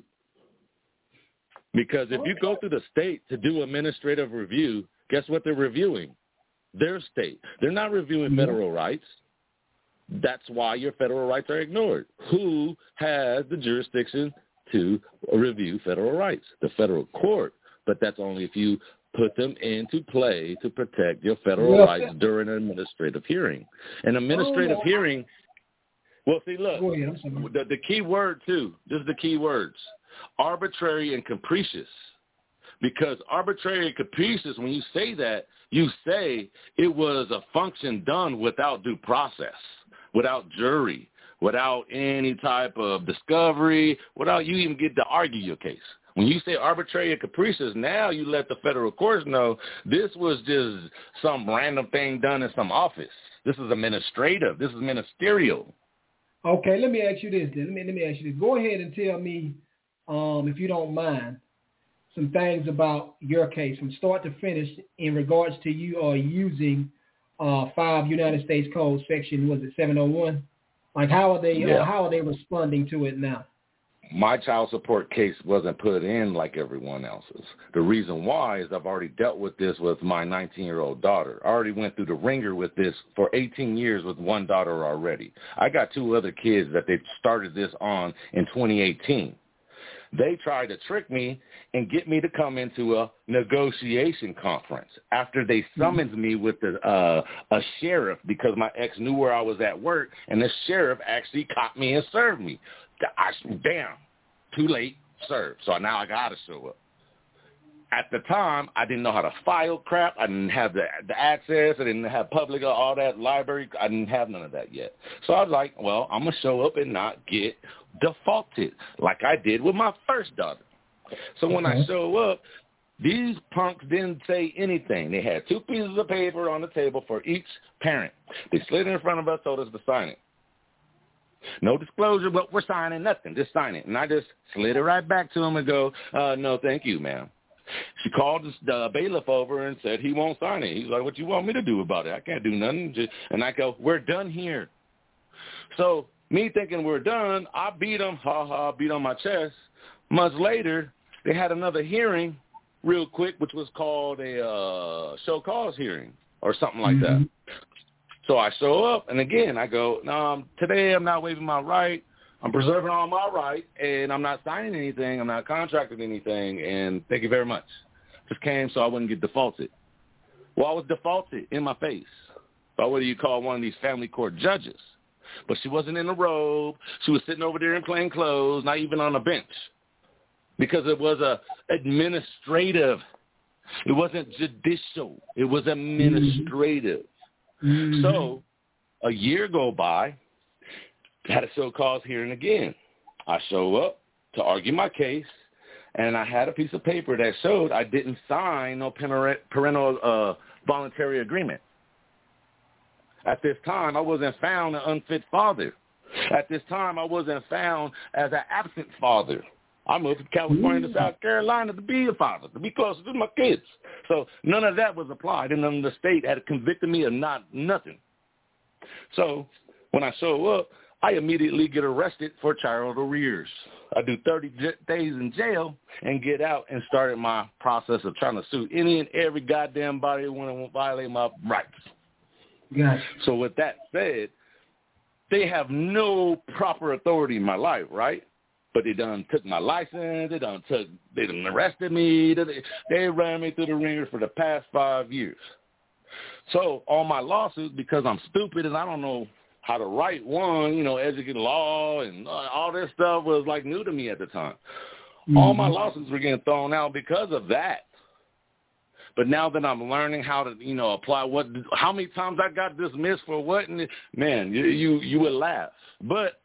Because if you go through the state to do administrative review, guess what they're reviewing? Their state. They're not reviewing federal rights. That's why your federal rights are ignored. Who has the jurisdiction to review federal rights? The federal court. But that's only if you put them into play to protect your federal rights during an administrative hearing. An administrative hearing, well, see, look, the key word, too, this is the key words, arbitrary and capricious. Because arbitrary and capricious, when you say that, you say it was a function done without due process, without jury, without any type of discovery, without you even get to argue your case. When you say arbitrary and capricious, now you let the federal courts know this was just some random thing done in some office. This is administrative. This is ministerial. Okay, let me ask you this then. Let me ask you this. Go ahead and tell me, if you don't mind, some things about your case from start to finish in regards to you using 5 United States Code section, was it 701? Like how are they responding to it now? My child support case wasn't put in like everyone else's. The reason why is I've already dealt with this with my 19-year-old daughter. I already went through the ringer with this for 18 years with one daughter already. I got 2 other kids that they started this on in 2018. They tried to trick me and get me to come into a negotiation conference after they summoned me with a sheriff because my ex knew where I was at work, and the sheriff actually caught me and served me. Damn, too late, served. So now I got to show up. At the time, I didn't know how to file crap. I didn't have the access. I didn't have public or all that library. I didn't have none of that yet. So I was like, well, I'm going to show up and not get defaulted like I did with my first daughter. So when I show up, these punks didn't say anything. They had 2 pieces of paper on the table for each parent. They slid in front of us, told us to sign it. No disclosure, but we're signing nothing. Just sign it. And I just slid it right back to him and go, no, thank you, ma'am. She called the bailiff over and said he won't sign it. He's like, what you want me to do about it? I can't do nothing. And I go, we're done here. So me thinking we're done, I beat him, beat on my chest. Months later, they had another hearing real quick, which was called a show cause hearing or something like that. So I show up, and again, I go, no, today I'm not waiving my right. I'm preserving all my right, and I'm not signing anything. I'm not contracting anything, and thank you very much. Just came so I wouldn't get defaulted. Well, I was defaulted in my face by what do you call one of these family court judges. But she wasn't in a robe. She was sitting over there in plain clothes, not even on a bench, because it was administrative. It wasn't judicial. It was administrative. So a year go by, had a show cause hearing again. I show up to argue my case, and I had a piece of paper that showed I didn't sign no parental voluntary agreement. At this time, I wasn't found an unfit father. At this time, I wasn't found as an absent father. I moved from California to South Carolina to be a father, to be closer to my kids. So none of that was applied, and then the state had convicted me of nothing. So when I show up, I immediately get arrested for child arrears. I do 30 days in jail and get out and started my process of trying to sue any and every goddamn body who want to violate my rights. Gotcha. So with that said, they have no proper authority in my life, right? But they done took my license. They done arrested me. They ran me through the ringer for the past 5 years. So all my lawsuits, because I'm stupid and I don't know how to write one, educate law and all this stuff was like new to me at the time. Mm-hmm. All my lawsuits were getting thrown out because of that. But now that I'm learning how to, apply how many times I got dismissed for what, and man, you would laugh. But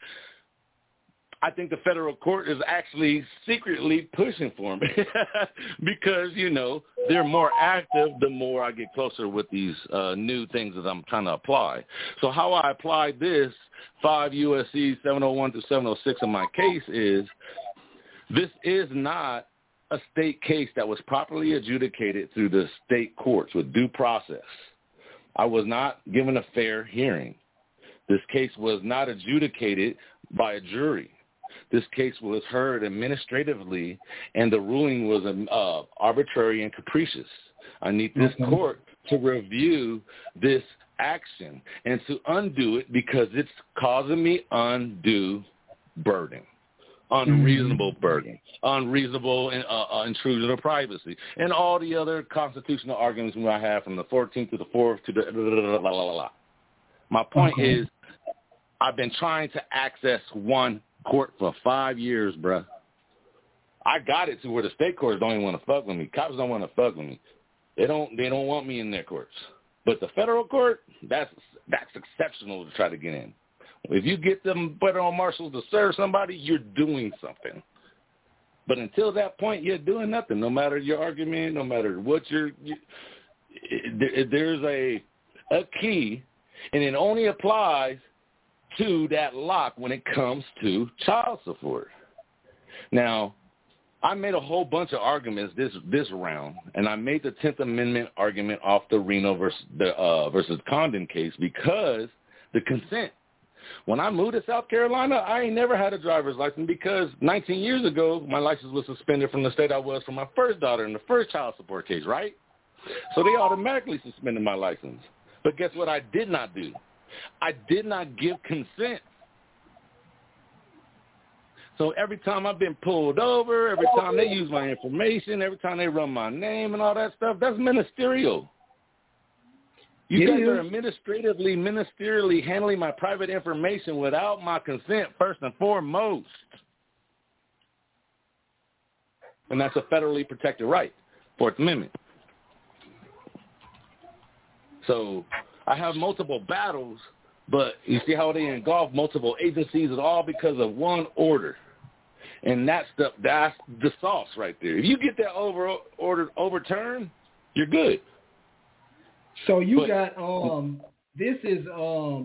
I think the federal court is actually secretly pushing for me because, they're more active the more I get closer with these new things that I'm trying to apply. So how I applied this 5 U.S.C. 701 to 706 in my case is this is not a state case that was properly adjudicated through the state courts with due process. I was not given a fair hearing. This case was not adjudicated by a jury. This case was heard administratively, and the ruling was arbitrary and capricious. I need this court to review this action and to undo it because it's causing me undue burden. Unreasonable burden, unreasonable intrusion of privacy, and all the other constitutional arguments I have from the 14th to the 4th to the la la la la. My point is, I've been trying to access one court for 5 years, bruh. I got it to where the state courts don't even want to fuck with me. Cops don't want to fuck with me. They don't want me in their courts. But the federal court, that's exceptional to try to get in. If you get them federal marshals to serve somebody, you're doing something. But until that point, you're doing nothing. No matter your argument, no matter what there's a key, and it only applies to that lock when it comes to child support. Now, I made a whole bunch of arguments this round, and I made the 10th Amendment argument off the Reno versus Condon case because the consent. When I moved to South Carolina, I ain't never had a driver's license because 19 years ago, my license was suspended from the state I was for my first daughter in the first child support case, right? So they automatically suspended my license. But guess what I did not do? I did not give consent. So every time I've been pulled over, every time they use my information, every time they run my name and all that stuff, that's ministerial. You guys are ministerially handling my private information without my consent, first and foremost. And that's a federally protected right, Fourth Amendment. So I have multiple battles, but you see how they engulf multiple agencies, and all because of one order. And that's the sauce right there. If you get that order overturned, you're good. So you got this is let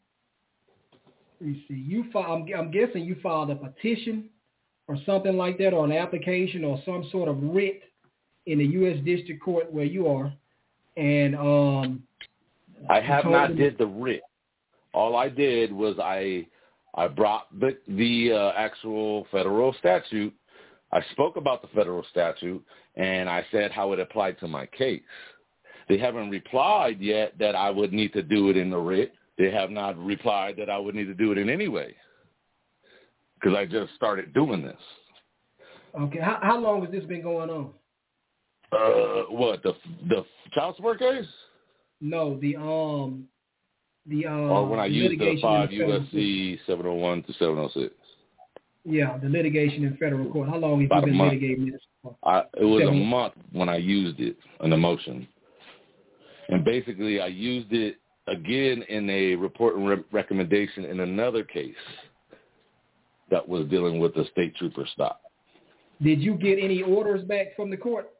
me see. I'm guessing you filed a petition or something like that, or an application or some sort of writ in the U.S. District Court where you are, and I have not did the writ. All I did was I brought the actual federal statute. I spoke about the federal statute, and I said how it applied to my case. They haven't replied yet that I would need to do it in the writ. They have not replied that I would need to do it in any way because I just started doing this. Okay. How long has this been going on? What, the child support case? No, or when I used the 5 U.S.C. 701 to 706. Yeah, the litigation in federal court. How long have you been litigating this? It was a month when I used it in the motion. And basically I used it again in a report and recommendation in another case that was dealing with a state trooper stop. Did you get any orders back from the court?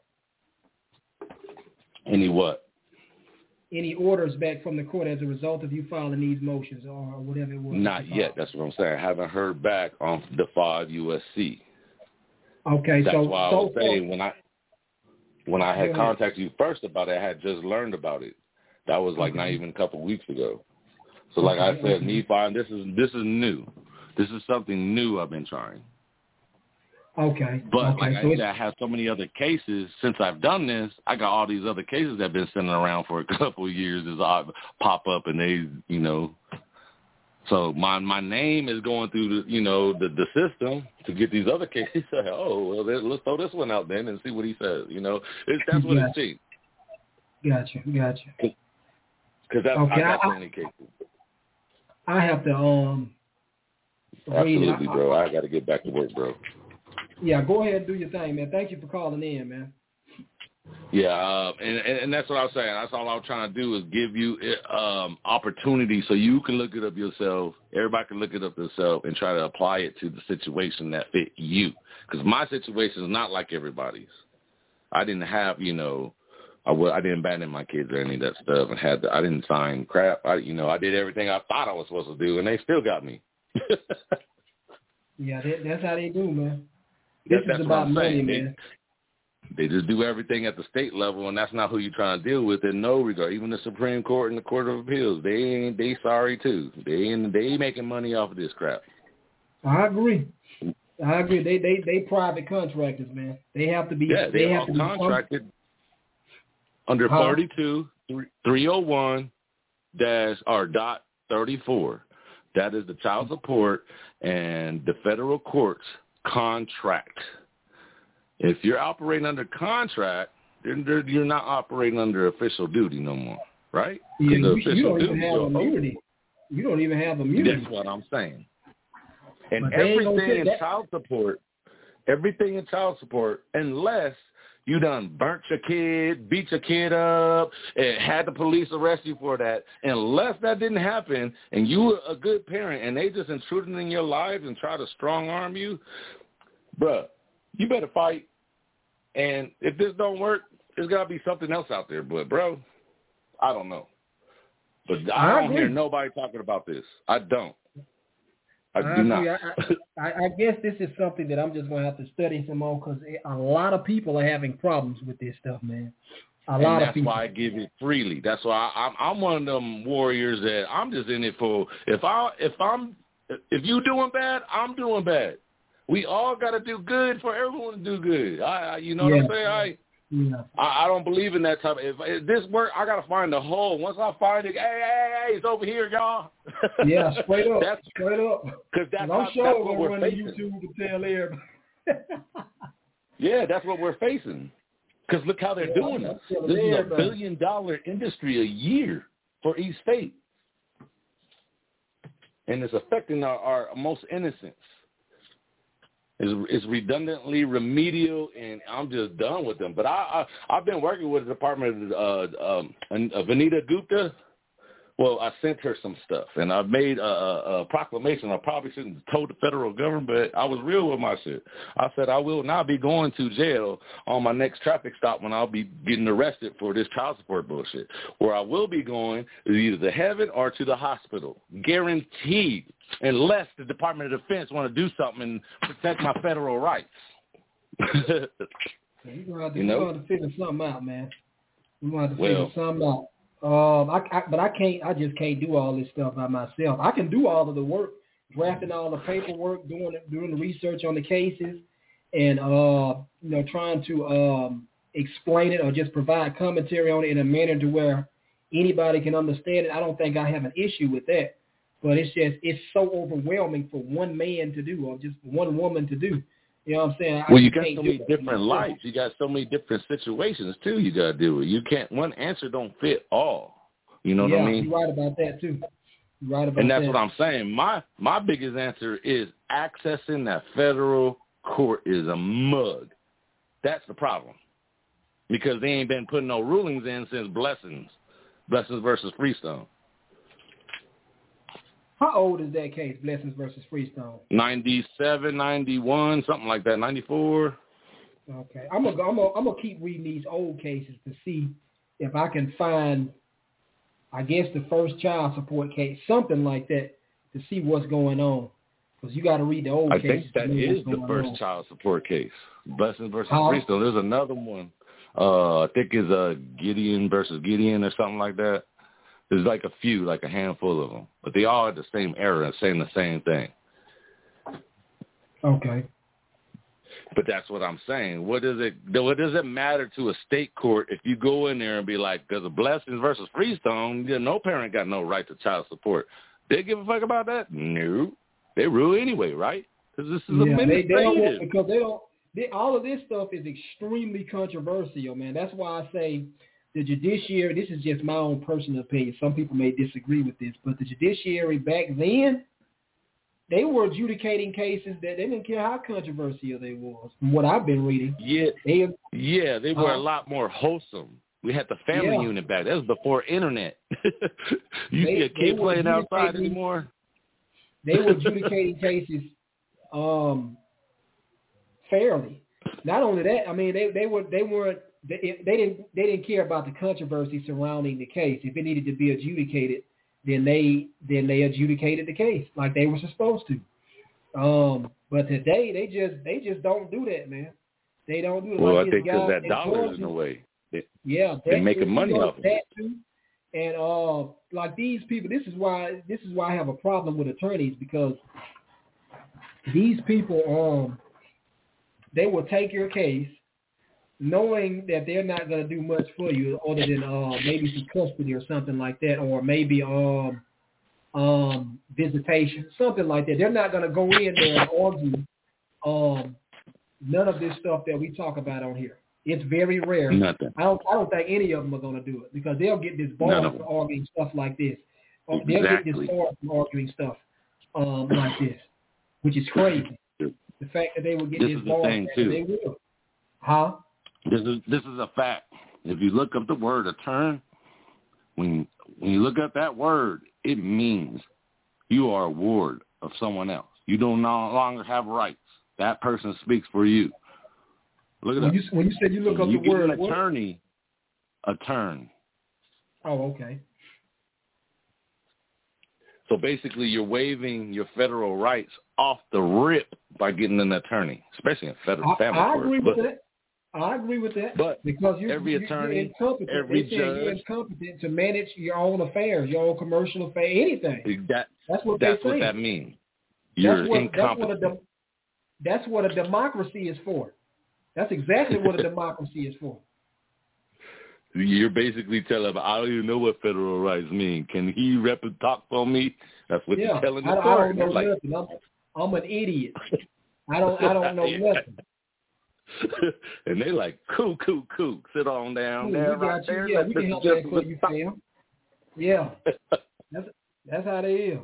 Any what? Any orders back from the court as a result of you filing these motions or whatever it was? Not yet. That's what I'm saying. I haven't heard back on the 5 USC. Okay, that's so why I was saying when I had contacted you first about it, I had just learned about it. That was like not even a couple weeks ago. So like I said, me finding this is new. This is something new I've been trying. Okay. But like I said, I have so many other cases since I've done this. I got all these other cases that have been sitting around for a couple of years as I pop up, and they, you know. So my name is going through the system to get these other cases. Oh, well, let's throw this one out then and see what he says. You know, that's what it's cheap. Gotcha. Because I got so many cases. I have to Absolutely, bro. I got to get back to work, bro. Yeah, go ahead and do your thing, man. Thank you for calling in, man. Yeah, and that's what I was saying. That's all I was trying to do is give you opportunity so you can look it up yourself. Everybody can look it up themselves and try to apply it to the situation that fit you. Because my situation is not like everybody's. I didn't have, I didn't abandon my kids or any of that stuff, and I didn't sign crap. I did everything I thought I was supposed to do, and they still got me. Yeah, that's how they do, man. This is about money, man. They just do everything at the state level, and that's not who you're trying to deal with in no regard. Even the Supreme Court and the Court of Appeals, they sorry too. They making money off of this crap. I agree. They private contractors, man. They have to be. Yeah, they have to be contracted under 32-301-.34. That is the child support and the federal courts contract. If you're operating under contract, then you're not operating under official duty no more, right? Yeah, you don't even have immunity. You don't even have immunity. That's what I'm saying. And everything in child support, unless you done burnt your kid, beat your kid up, and had the police arrest you for that, unless that didn't happen and you were a good parent and they just intruded in your life and try to strong-arm you, bruh, you better fight. And if this don't work, there's got to be something else out there. But, bro, I don't know. But I don't hear nobody talking about this. I don't. I do not. I guess this is something that I'm just going to have to study some more because a lot of people are having problems with this stuff, man. A lot of people. That's why I give it freely. That's why I'm one of them warriors that I'm just in it for. If you doing bad, I'm doing bad. We all got to do good for everyone to do good. You know what I'm saying? I don't believe in that type of. If this work, I got to find the hole. Once I find it, hey, it's over here, y'all. Yeah, straight up. Straight up. Because that's what we're facing. YouTube to tell everybody. Yeah, that's what we're facing. Because look how they're doing this. This is $1 billion industry a year for each state. And it's affecting our most innocents. It's redundantly remedial, and I'm just done with them. But I've been working with the Department of Vanita Gupta. Well, I sent her some stuff, and I made a proclamation. I probably shouldn't have told the federal government, but I was real with my shit. I said I will not be going to jail on my next traffic stop when I'll be getting arrested for this child support bullshit. Where I will be going is either to heaven or to the hospital, guaranteed, unless the Department of Defense want to do something and protect my federal rights. You're going to have to figure something out, man. We're going to have to figure something out. I just can't do all this stuff by myself. I can do all of the work, drafting all the paperwork, doing the research on the cases, and trying to explain it or just provide commentary on it in a manner to where anybody can understand it. I don't think I have an issue with that, but it's so overwhelming for one man to do or just one woman to do. You know what I'm saying? Well, you got so many different lives. You got so many different situations, too, you got to deal with. You can't – one answer don't fit all. You know what I mean? You're right about that, too. You're right about that. And that's what I'm saying. My biggest answer is accessing that federal court is a mug. That's the problem. Because they ain't been putting no rulings in since Blessings versus Freestone. How old is that case, Blessings versus Freestone? 97, 91, something like that, 94. Okay, I'm gonna keep reading these old cases to see if I can find, I guess, the first child support case, something like that, to see what's going on. Because you got to read the old cases. I think that is the first child support case. Blessings versus Freestone. There's another one. I think it's Gideon versus Gideon or something like that. There's like a few, like a handful of them, but they all had the same error and saying the same thing. Okay. But that's what I'm saying. What does it matter to a state court if you go in there and be like, because of Blessings versus Freestone, no parent got no right to child support. They give a fuck about that? No. They rule anyway, right? Because this is administrative. All of this stuff is extremely controversial, man. That's why I say the judiciary, this is just my own personal opinion. Some people may disagree with this, but the judiciary back then, they were adjudicating cases that they didn't care how controversial they was, from what I've been reading. Yeah, they were a lot more wholesome. We had the family unit back. That was before internet. You see a kid playing outside anymore? They were adjudicating cases fairly. Not only that, I mean, they didn't care about the controversy surrounding the case. If it needed to be adjudicated, then they adjudicated the case like they were supposed to. But today they just don't do that, man. They don't do it. Well, like I think because that dollar is in the way. They're making money off of it. Too. And like these people, this is why I have a problem with attorneys, because these people they will take your case knowing that they're not going to do much for you other than maybe some custody or something like that, or maybe visitation, something like that. They're not going to go in there and argue none of this stuff that we talk about on here. It's very rare. Nothing. I don't think any of them are going to do it, because they'll get this bar for arguing stuff like this. Or they'll get this bar for arguing stuff like this, which is crazy. The fact that they will get this bar, they will. Huh? This is a fact. If you look up the word attorney, when you look up that word, it means you are a ward of someone else. You don't no longer have rights. That person speaks for you. Look at that. When you said you look up the word, an attorney, attorney. Oh, okay. So basically, you're waiving your federal rights off the rip by getting an attorney, especially in federal family court. I agree with that. But because every attorney, every judge, you're incompetent to manage your own affairs, your own commercial affairs, anything. That's what that means. You're incompetent. That's what a democracy is for. That's exactly what a democracy is for. You're basically telling him, I don't even know what federal rights mean. Can he talk for me? That's what you're telling the court. I don't know nothing. I'm an idiot. I don't know nothing. And they like, cool. Sit on down there. Right there. Yeah, we can help that for you, fam. Yeah. That's how they is.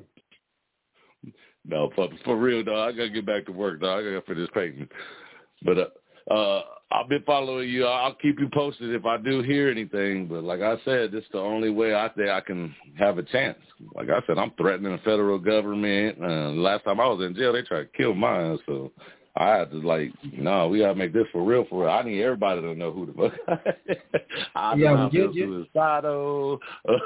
No, for real, dog. I got to get back to work, dog. I got to finish painting. But I've been following you. I'll keep you posted if I do hear anything. But like I said, this is the only way I think I can have a chance. Like I said, I'm threatening the federal government. Last time I was in jail, they tried to kill mine. So I had to we got to make this for real. I need everybody to know who the fuck I feel suicidal.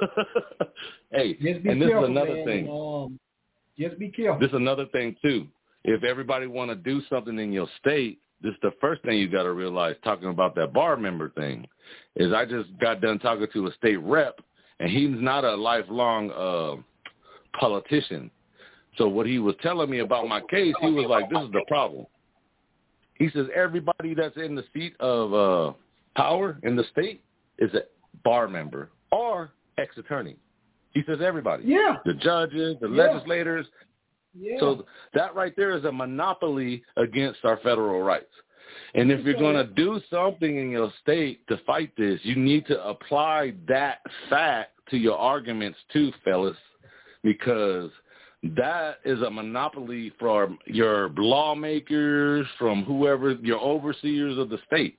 Hey, and this is another thing. Just be careful. This is another thing, too. If everybody want to do something in your state, this is the first thing you got to realize, talking about that bar member thing, is I just got done talking to a state rep, and he's not a lifelong politician. So what he was telling me about my case, he was like, this is the problem. He says everybody that's in the seat of power in the state is a bar member or ex-attorney. He says everybody. Yeah. The judges, the legislators. Yeah. So that right there is a monopoly against our federal rights. And if you're going to do something in your state to fight this, you need to apply that fact to your arguments too, fellas, because that is a monopoly from your lawmakers, from whoever, your overseers of the state.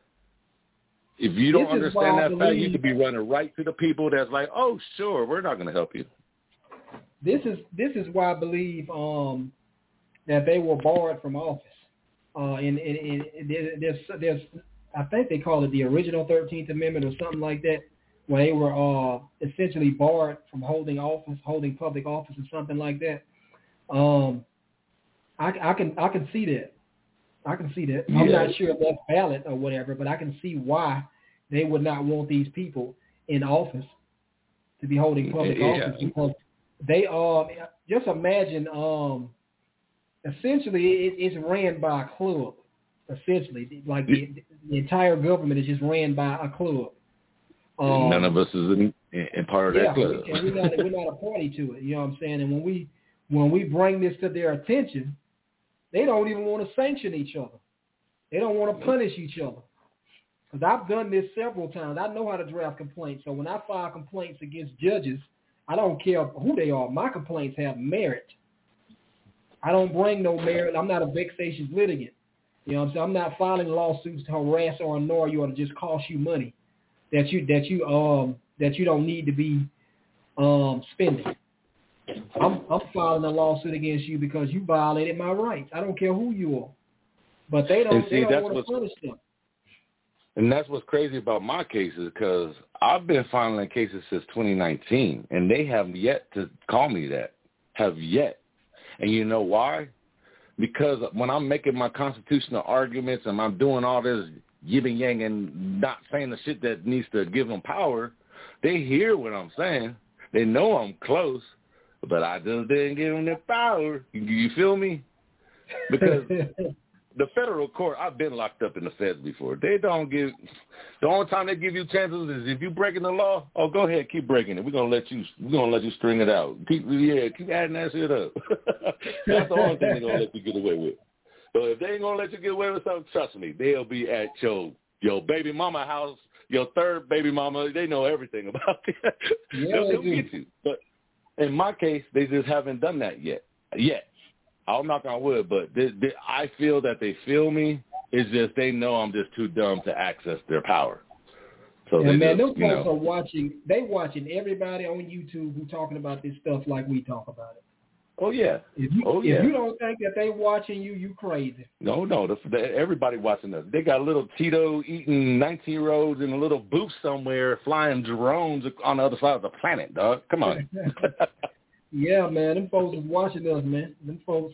If you don't understand that fact, you could be running right to the people that's like, oh, sure, we're not going to help you. this is why I believe that they were barred from office. And there's I think they call it the original 13th Amendment or something like that, where they were essentially barred from holding public office or something like that. I can see that. I can see that. I'm not sure if that's valid or whatever, but I can see why they would not want these people in office to be holding public office, because they just imagine essentially it's ran by a club. Essentially, like the entire government is just ran by a club. None of us is in part of that club. And we're not a party to it. You know what I'm saying? And when we bring this to their attention, they don't even want to sanction each other. They don't want to punish each other. Because I've done this several times. I know how to draft complaints. So when I file complaints against judges, I don't care who they are. My complaints have merit. I don't bring no merit. I'm not a vexatious litigant. You know what I'm saying? I'm not filing lawsuits to harass or annoy you or to just cost you money that you don't need to be spending. I'm filing a lawsuit against you because you violated my rights. I don't care who you are. But they don't want to punish them. And that's what's crazy about my cases, because I've been filing cases since 2019, and they have yet to call me that. Have yet. And you know why? Because when I'm making my constitutional arguments and I'm doing all this yin and not saying the shit that needs to give them power, they hear what I'm saying. They know I'm close, but I just didn't give them the power. You feel me? Because the federal court, I've been locked up in the feds before. They don't give. The only time they give you chances is if you breaking the law. Oh, go ahead, keep breaking it. We're gonna let you string it out. Keep adding that shit up. That's the only thing they're gonna let you get away with. So if they ain't gonna let you get away with something, trust me, they'll be at your baby mama house, your third baby mama. They know everything about it. They'll get you. But in my case, they just haven't done that yet. I'll knock on wood, but I feel that they feel me. It's just they know I'm just too dumb to access their power. So them folks are watching. They watching everybody on YouTube who talking about this stuff like we talk about it. Oh yeah. If you don't think that they watching you, you crazy. No. Everybody watching us. They got little Tito eating 19-year-olds in a little booth somewhere, flying drones on the other side of the planet, dog. Come on. Yeah, man, them folks is watching us, man. Them folks,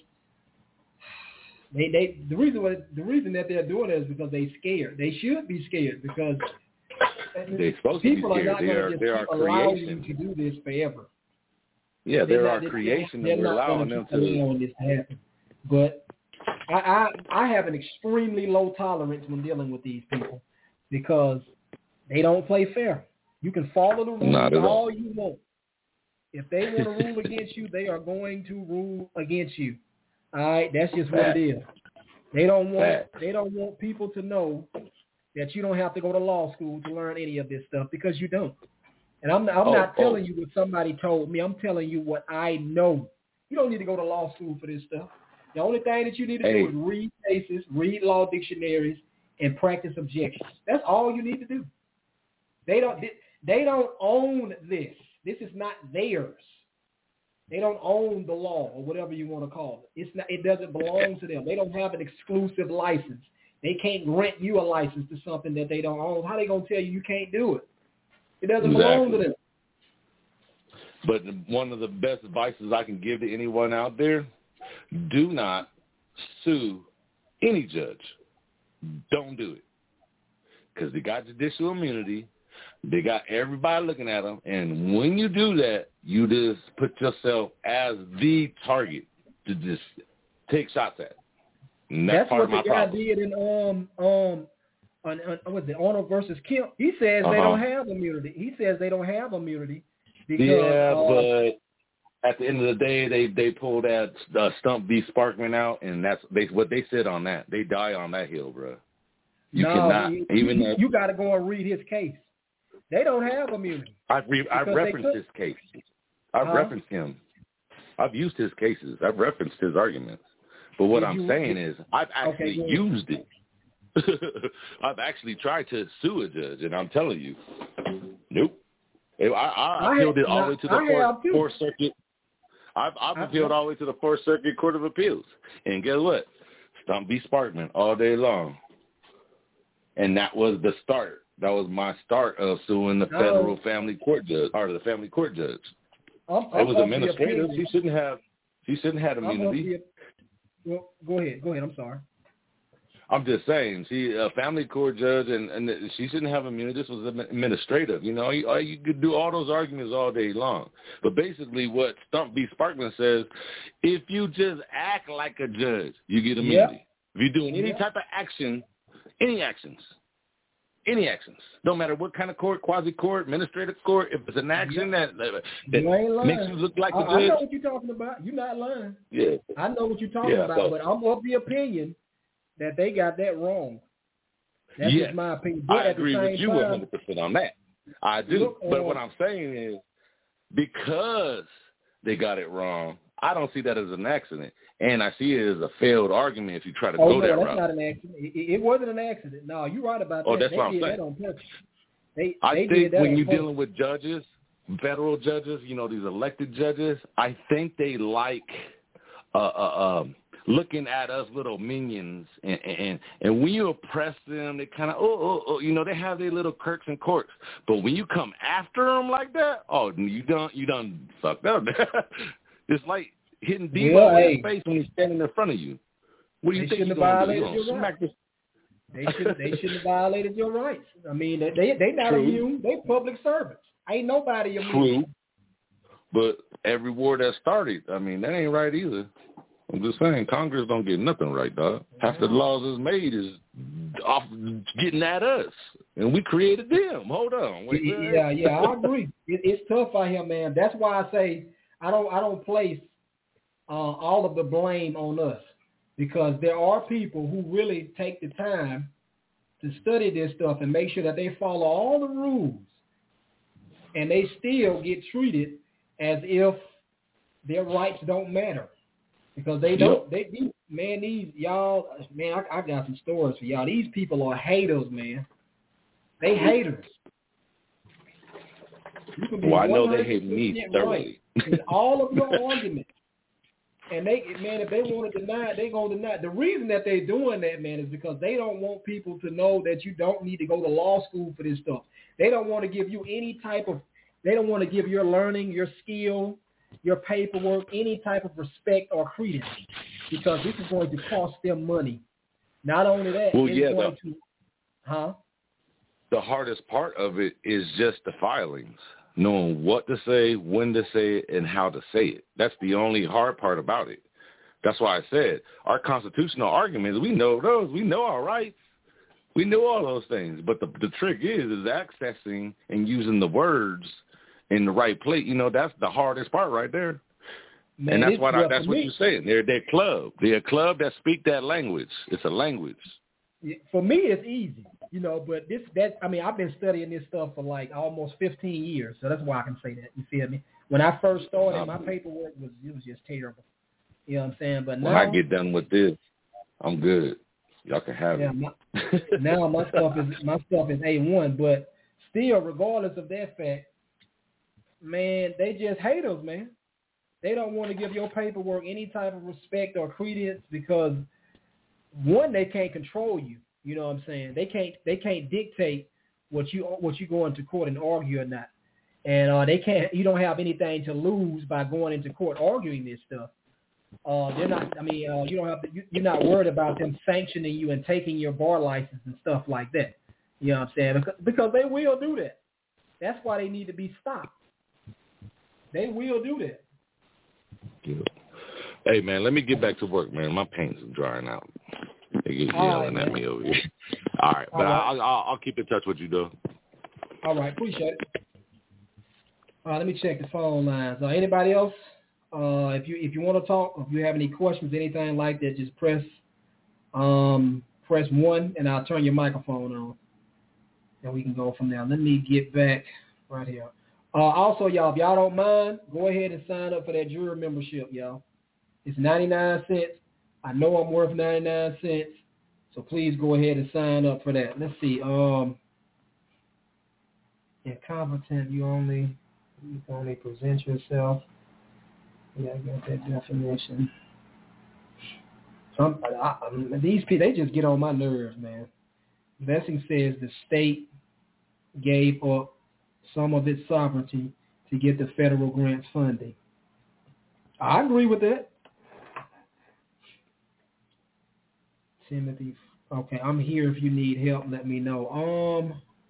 the reason that they're doing it is because they scared. They should be scared because they're supposed to be people scared. are not going to just allow you to do this forever. Yeah, they're our creation, and we're allowing them to this to happen. But I have an extremely low tolerance when dealing with these people because they don't play fair. You can follow the rules all you want. If they want to rule against you, they are going to rule against you. All right, that's just what it is. They don't want people to know that you don't have to go to law school to learn any of this stuff because you don't. And I'm not telling you what somebody told me. I'm telling you what I know. You don't need to go to law school for this stuff. The only thing that you need to do is read cases, read law dictionaries, and practice objections. That's all you need to do. They don't own this. This is not theirs. They don't own the law or whatever you want to call it. It doesn't belong to them. They don't have an exclusive license. They can't grant you a license to something that they don't own. How are they going to tell you can't do it? It doesn't belong to them. But one of the best advices I can give to anyone out there, do not sue any judge. Don't do it. Because they got judicial immunity. They got everybody looking at them, and when you do that, you just put yourself as the target to just take shots at. And that's part of my problem. That's what the guy did in what's it, Arnold versus Kemp. He says they don't have immunity. He says they don't have immunity because but at the end of the day, they pull that Stump v. Sparkman out, and that's what they said on that. They die on that hill, bro. You got to go and read his case. They don't have immunity. I've referenced his case. I've referenced him. I've used his cases. I've referenced his arguments. But what I'm saying is I've actually used it. I've actually tried to sue a judge, and I'm telling you, nope. I appealed it all the way to the fourth circuit. I've appealed all the way to the Fourth Circuit Court of Appeals. And guess what? Stump v. Sparkman all day long. And that was the start. That was my start of suing the federal family court judge, or the family court judge. It was administrative. She shouldn't have immunity. Well, go ahead. I'm sorry. I'm just saying, she a family court judge, and she shouldn't have immunity. This was administrative. You know, you could do all those arguments all day long. But basically what Stump v. Sparkman says, if you just act like a judge, you get immunity. Yep. If you're doing any type of action, any actions, no matter what kind of court, quasi-court, administrative court, if it's an action that makes you look like a judge. I know what you're talking about. You're not lying. Yeah. I know what you're talking about, but I'm of the opinion that they got that wrong. That's just my opinion. But I agree with you 100% on that. I do. But what I'm saying is, because they got it wrong, I don't see that as an accident. And I see it as a failed argument if you try to go that route. That's not an accident. It wasn't an accident. No, you're right about that. Oh, that's what I'm saying. I think when you're dealing with judges, federal judges, you know, these elected judges, I think they like looking at us little minions, and when you oppress them, they kind of you know, they have their little quirks and quirks. But when you come after them like that, you done fucked up. It's like hitting Debo in the face when he's standing in front of you. What do you think you're going to do? They shouldn't have violated your rights. I mean, they not immune. They public servants. Ain't nobody immune. True. But every war that started, I mean, that ain't right either. I'm just saying, Congress don't get nothing right, dog. Half the laws is made is off getting at us, and we created them. Hold on. Wait, yeah, I agree. It's tough out here, man. That's why I say I don't place all of the blame on us, because there are people who really take the time to study this stuff and make sure that they follow all the rules, and they still get treated as if their rights don't matter. Because they don't, I got some stories for y'all. These people are haters, man. They haters. Well, I know they hate me thoroughly. In all of your arguments. And if they want to deny it, they're going to deny it. The reason that they're doing that, man, is because they don't want people to know that you don't need to go to law school for this stuff. They don't want to give you they don't want to give your learning, your skill, your paperwork, any type of respect or credence, because this is going to cost them money. Not only that, the hardest part of it is just the filings, knowing what to say, when to say it, and how to say it. That's the only hard part about it. That's why I said our constitutional arguments, we know those. We know our rights. We know all those things. But the trick is accessing and using the words in the right place. You know, that's the hardest part right there. Man, and that's what you're saying. They're club. They're a club that speak that language. It's a language. For me, it's easy, you know. But I've been studying this stuff for like almost 15 years, so that's why I can say that. You feel me? When I first started, my paperwork was just terrible. You know what I'm saying? But now, when I get done with this, I'm good. Y'all can have it. Now my stuff is A1, but still, regardless of that fact, man, they just haters, man. They don't want to give your paperwork any type of respect or credence because, one, they can't control you. You know what I'm saying? They can't dictate what you go into court and argue or not. And you don't have anything to lose by going into court arguing this stuff. You're not worried about them sanctioning you and taking your bar license and stuff like that. You know what I'm saying? Because they will do that. That's why they need to be stopped. They will do that. Yeah. Hey, man, let me get back to work, man. My paint's drying out. They get yelling at me over here. All right, but I'll keep in touch with you, though. All right, appreciate it. Let me check the phone lines. Anybody else? If you want to talk, if you have any questions, anything like that, just press 1, and I'll turn your microphone on, and we can go from there. Let me get back right here. Also, y'all, if y'all don't mind, go ahead and sign up for that jury membership, y'all. It's 99 cents. I know I'm worth 99 cents, so please go ahead and sign up for that. Let's see. Incompetent, you only present yourself. Yeah, I got that definition. These people, they just get on my nerves, man. Blessing says the state gave up some of its sovereignty to get the federal grants funding. I agree with that. Timothy, okay, I'm here if you need help. Let me know.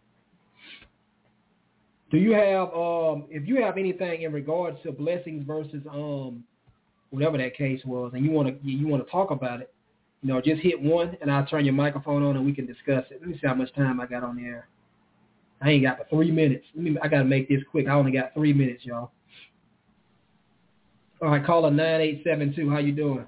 Do you have if you have anything in regards to blessings versus whatever that case was, and you want to talk about it, just hit one, and I'll turn your microphone on, and we can discuss it. Let me see how much time I got on the air. I ain't got but 3 minutes. I got to make this quick. I only got 3 minutes, y'all. All right, caller 9872. How you doing?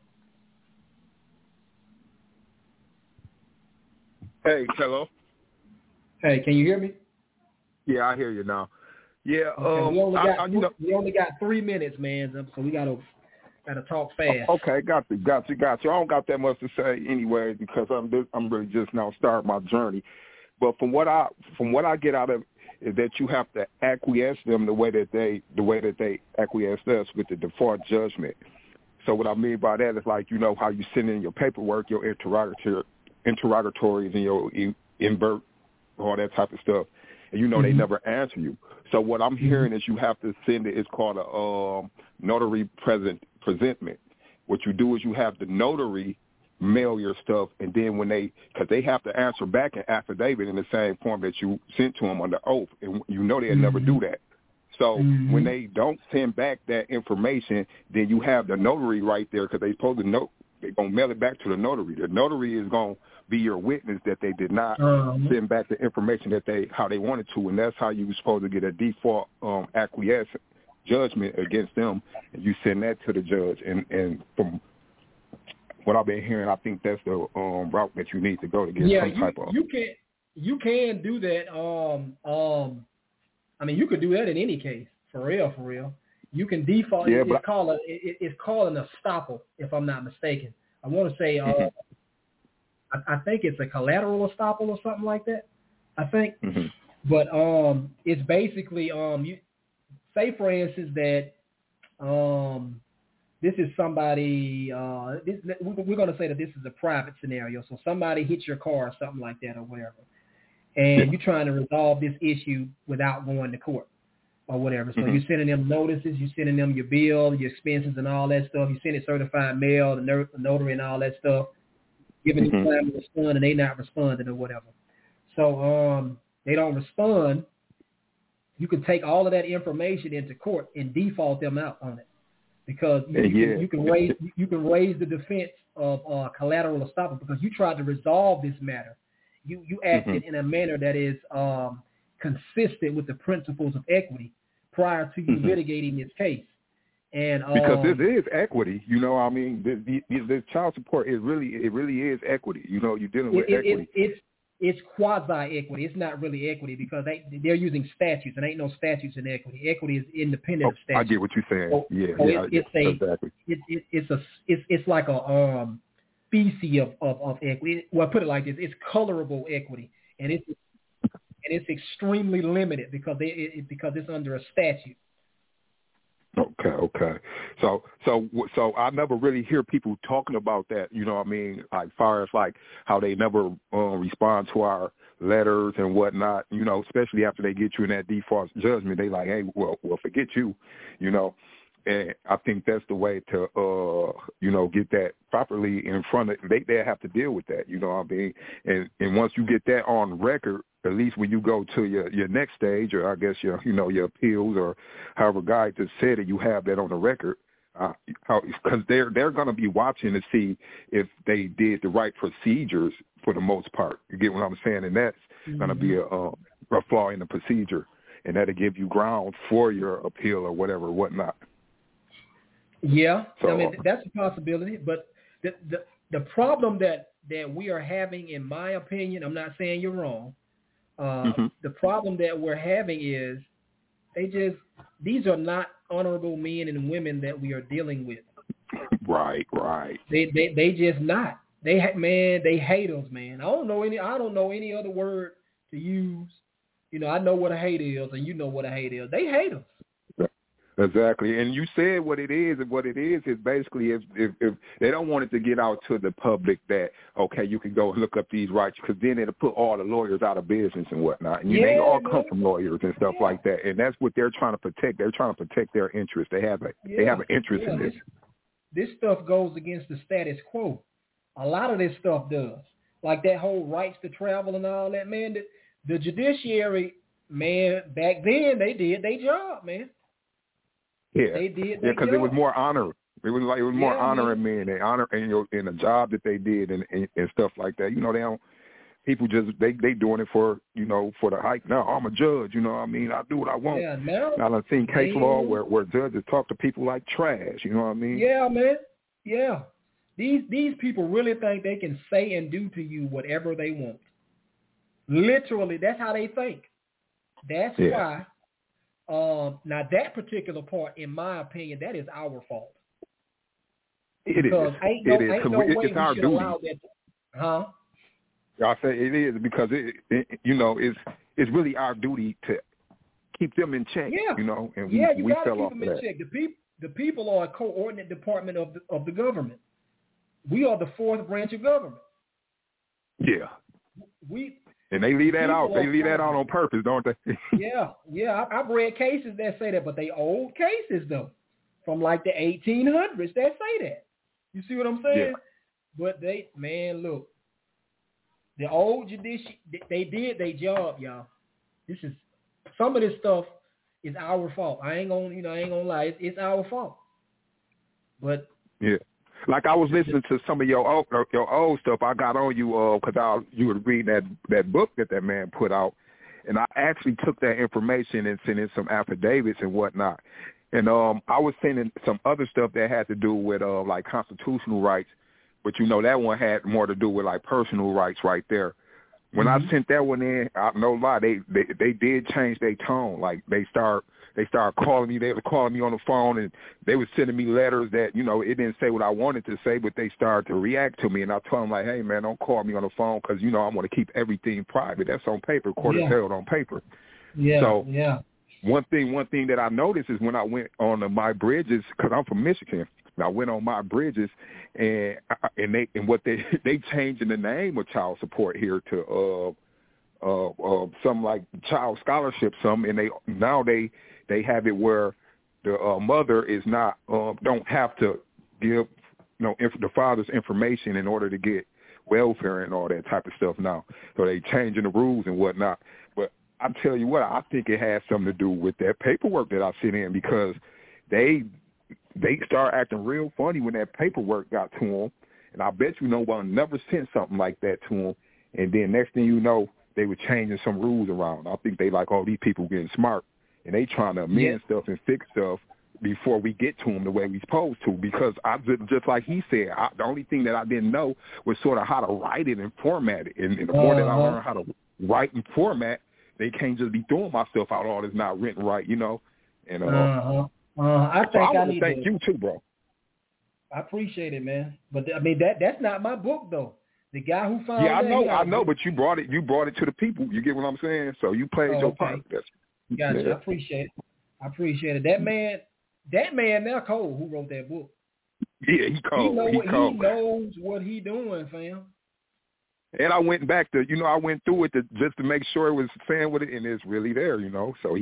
Hey, hello. Hey, can you hear me? Yeah, I hear you now. Yeah, okay, we only got 3 minutes, man, so we gotta talk fast. Okay, got you. I don't got that much to say anyway because I'm really just now starting my journey. But from what I get out of it is that you have to acquiesce them the way that they acquiesced us with the default judgment. So what I mean by that is like how you send in your paperwork, your interrogatories, and your invert, all that type of stuff, and they never answer you. So what I'm hearing is you have to send it. It's called a notary presentment. What you do is you have the notary mail your stuff, and then because they have to answer back an affidavit in the same form that you sent to them under oath, and they'll never do that. So when they don't send back that information, then you have the notary right there because they're supposed to know. They're going to mail it back to the notary. The notary is going to be your witness that they did not send back the information how they wanted to, and that's how you were supposed to get a default acquiesce judgment against them, and you send that to the judge. And from what I've been hearing, I think that's the route that you need to go to get some type of. You can do that. I mean, you could do that in any case. For real. You can default. Yeah, it's called an estoppel, if I'm not mistaken. I want to say, I think it's a collateral estoppel or something like that. I think, but it's basically you say, for instance, that this is somebody. We're going to say that this is a private scenario. So somebody hits your car or something like that or whatever, and you're trying to resolve this issue without going to court or whatever. So you're sending them notices, you're sending them your bill, your expenses and all that stuff. You send it certified mail, the notary and all that stuff, giving them time to respond, and they not responding or whatever. So they don't respond. You can take all of that information into court and default them out on it because you can raise the defense of collateral estoppel because you tried to resolve this matter. You acted in a manner that is consistent with the principles of equity prior to you litigating this case. And because this is equity, I mean, the child support it really is equity. You're dealing with equity. It's quasi equity. It's not really equity because they're using statutes, and ain't no statutes in equity. Equity is independent of statutes. I get what you're saying. Exactly. It's like a species of equity. Well, put it like this: it's colorable equity, and it's extremely limited because it's under a statute. Okay. So I never really hear people talking about that. What I mean, like far as like how they never respond to our letters and whatnot. Especially after they get you in that default judgment, they like, hey, well, forget you. And I think that's the way to, get that properly in front of. They have to deal with that. What I mean, and once you get that on record, at least when you go to your next stage, or I guess your appeals, or however guy just said it, you have that on the record, because they're going to be watching to see if they did the right procedures for the most part. You get what I'm saying? And that's going to be a flaw in the procedure, and that'll give you ground for your appeal or whatnot. Yeah, so, I mean that's a possibility, but the problem that we are having, in my opinion, I'm not saying you're wrong. The problem that we're having is these are not honorable men and women that we are dealing with. Right. They just not. They hate us, man. I don't know any other word to use. I know what a hate is, and you know what a hate is. They hate us. Exactly, and you said what it is, and what it is basically if they don't want it to get out to the public that okay, you can go look up these rights, because then it'll put all the lawyers out of business and whatnot, and they all come from lawyers and stuff like that, and that's what they're trying to protect. They're trying to protect their interest. They have an interest in this. This stuff goes against the status quo. A lot of this stuff does, like that whole rights to travel and all that. Man, the judiciary, man, back then they did their job, man. Yeah, they did. Yeah, because it was more honor. It was more honor in men. They honor in the job that they did and stuff like that. You know, they don't. People just they doing it for for the hype. Now I'm a judge. You know what I mean? I do what I want. Yeah, now I've seen case law where judges talk to people like trash. You know what I mean? Yeah, man. Yeah. These people really think they can say and do to you whatever they want. Literally, that's how they think. That's why. Now that particular part, in my opinion, that is our fault. Because ain't no way we should allow that. Huh? I say it is because it's really our duty to keep them in check. Yeah. And you we gotta fell keep off them of in that. check. The people are a coordinate department of the government. We are the fourth branch of government. Yeah. And they leave that out. They leave that out on purpose, don't they? Yeah. I've read cases that say that, but they old cases though, from like the 1800s that say that. You see what I'm saying? Yeah. But look, the old judiciary, they did their job, y'all. Some of this stuff is our fault. I ain't gonna lie, it's our fault. But yeah. Like I was listening to some of your old stuff. I got on you because you were reading that book that man put out, and I actually took that information and sent in some affidavits and whatnot. And I was sending some other stuff that had to do with like constitutional rights, but that one had more to do with like personal rights right there. When I sent that one in, no lie, they did change their tone. Like they started calling me. They were calling me on the phone, and they were sending me letters that it didn't say what I wanted to say, but they started to react to me. And I told them like, hey man, don't call me on the phone because I want to keep everything private. That's on paper. Court is held on paper. Yeah. So one thing that I noticed is when I went on My Bridges, because I'm from Michigan. I went on My Bridges, and they changing the name of child support here to some like child scholarship, and they have it where the mother is not don't have to give the father's information in order to get welfare and all that type of stuff now. So they changing the rules and whatnot. But I tell you what, I think it has something to do with that paperwork that I sent in, because they start acting real funny when that paperwork got to them, and I bet one never sent something like that to them, and then next thing you know, they were changing some rules around. I think they like, these people getting smart, and they trying to amend stuff and fix stuff before we get to them the way we supposed to, because just like he said, the only thing that I didn't know was sort of how to write it and format it, and the more that I learned how to write and format, they can't just be throwing my stuff out all that's not written right, and I think I need to thank you too, bro. I appreciate it, man. But I mean that's not my book though. The guy who found I know, but you brought it to the people. You get what I'm saying? So you played your part. Gotcha. I appreciate it. That man now cold who wrote that book. Yeah, he cold. He knows what he doing, fam. And I went back to, I went through it just to make sure it was saying what it, and it's really there, So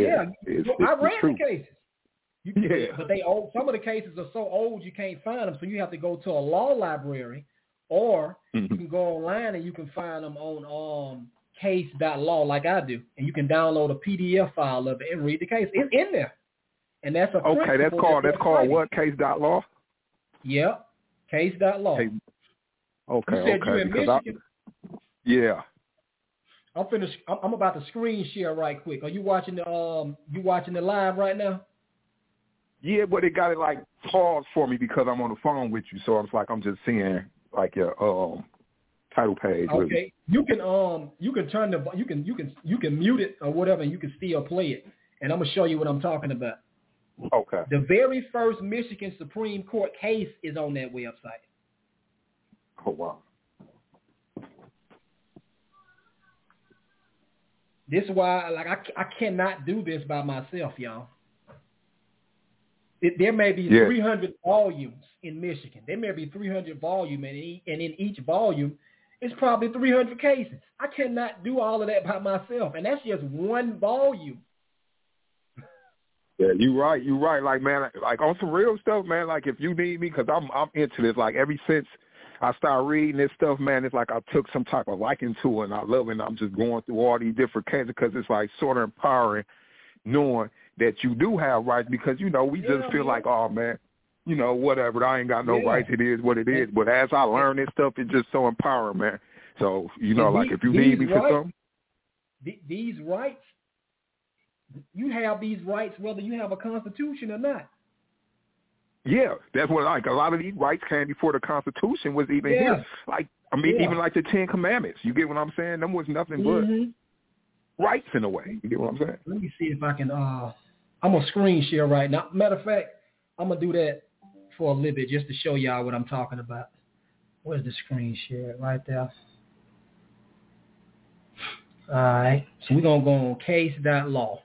I read the cases. But they old. Some of the cases are so old you can't find them, so you have to go to a law library, or you can go online and you can find them on case.law like I do, and you can download a PDF file of it and read the case. It's in there, and that's a okay. That's called what? Case.law. Yep, case.law. Hey, okay. You said you're in Michigan. Yeah. I'm finished. I'm about to screen share right quick. Are you watching the live right now? Yeah, but it got it like paused for me because I'm on the phone with you, so it's like I'm just seeing like your title page. Okay, really. you can turn you can mute it or whatever, and you can still play it. And I'm gonna show you what I'm talking about. Okay. The very first Michigan Supreme Court case is on that website. Oh wow. This is why I cannot do this by myself, y'all. There may be 300 volumes in Michigan. There may be 300 volumes, and in each volume, it's probably 300 cases. I cannot do all of that by myself, and that's just one volume. Yeah, you're right. Like, man, like on some real stuff, man. Like, if you need me, because I'm into this. Like, ever since I started reading this stuff, man, it's like I took some type of liking to it, and I love it. And I'm just going through all these different cases because it's like sort of empowering, knowing that you do have rights. Because we just feel like, oh man, whatever. I ain't got no rights. It is what it is. But as I learn this stuff, it's just so empowering, man. So like if you need me for something, these rights. You have these rights whether you have a constitution or not. Yeah, that's what a lot of these rights came before the Constitution was even here. Like, even like the Ten Commandments. You get what I'm saying? Them was nothing but rights in a way. You get what I'm saying? Let me see if I can. I'm gonna screen share right now. Matter of fact, I'm gonna do that for a little bit just to show y'all what I'm talking about. Where's the screen share? Right there. All right. So we're gonna go on case.law.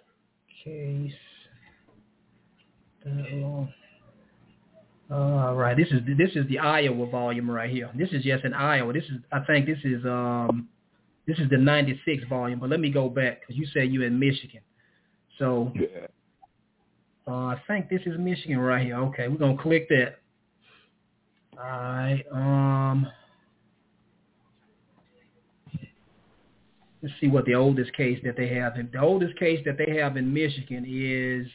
Case.law. All right, this is the Iowa volume right here. This is just in Iowa. I think this is the 96 volume. But let me go back because you said you're in Michigan. So I think this is Michigan right here. Okay, we're gonna click that. All right. Let's see what the oldest case that they have. The oldest case that they have in Michigan is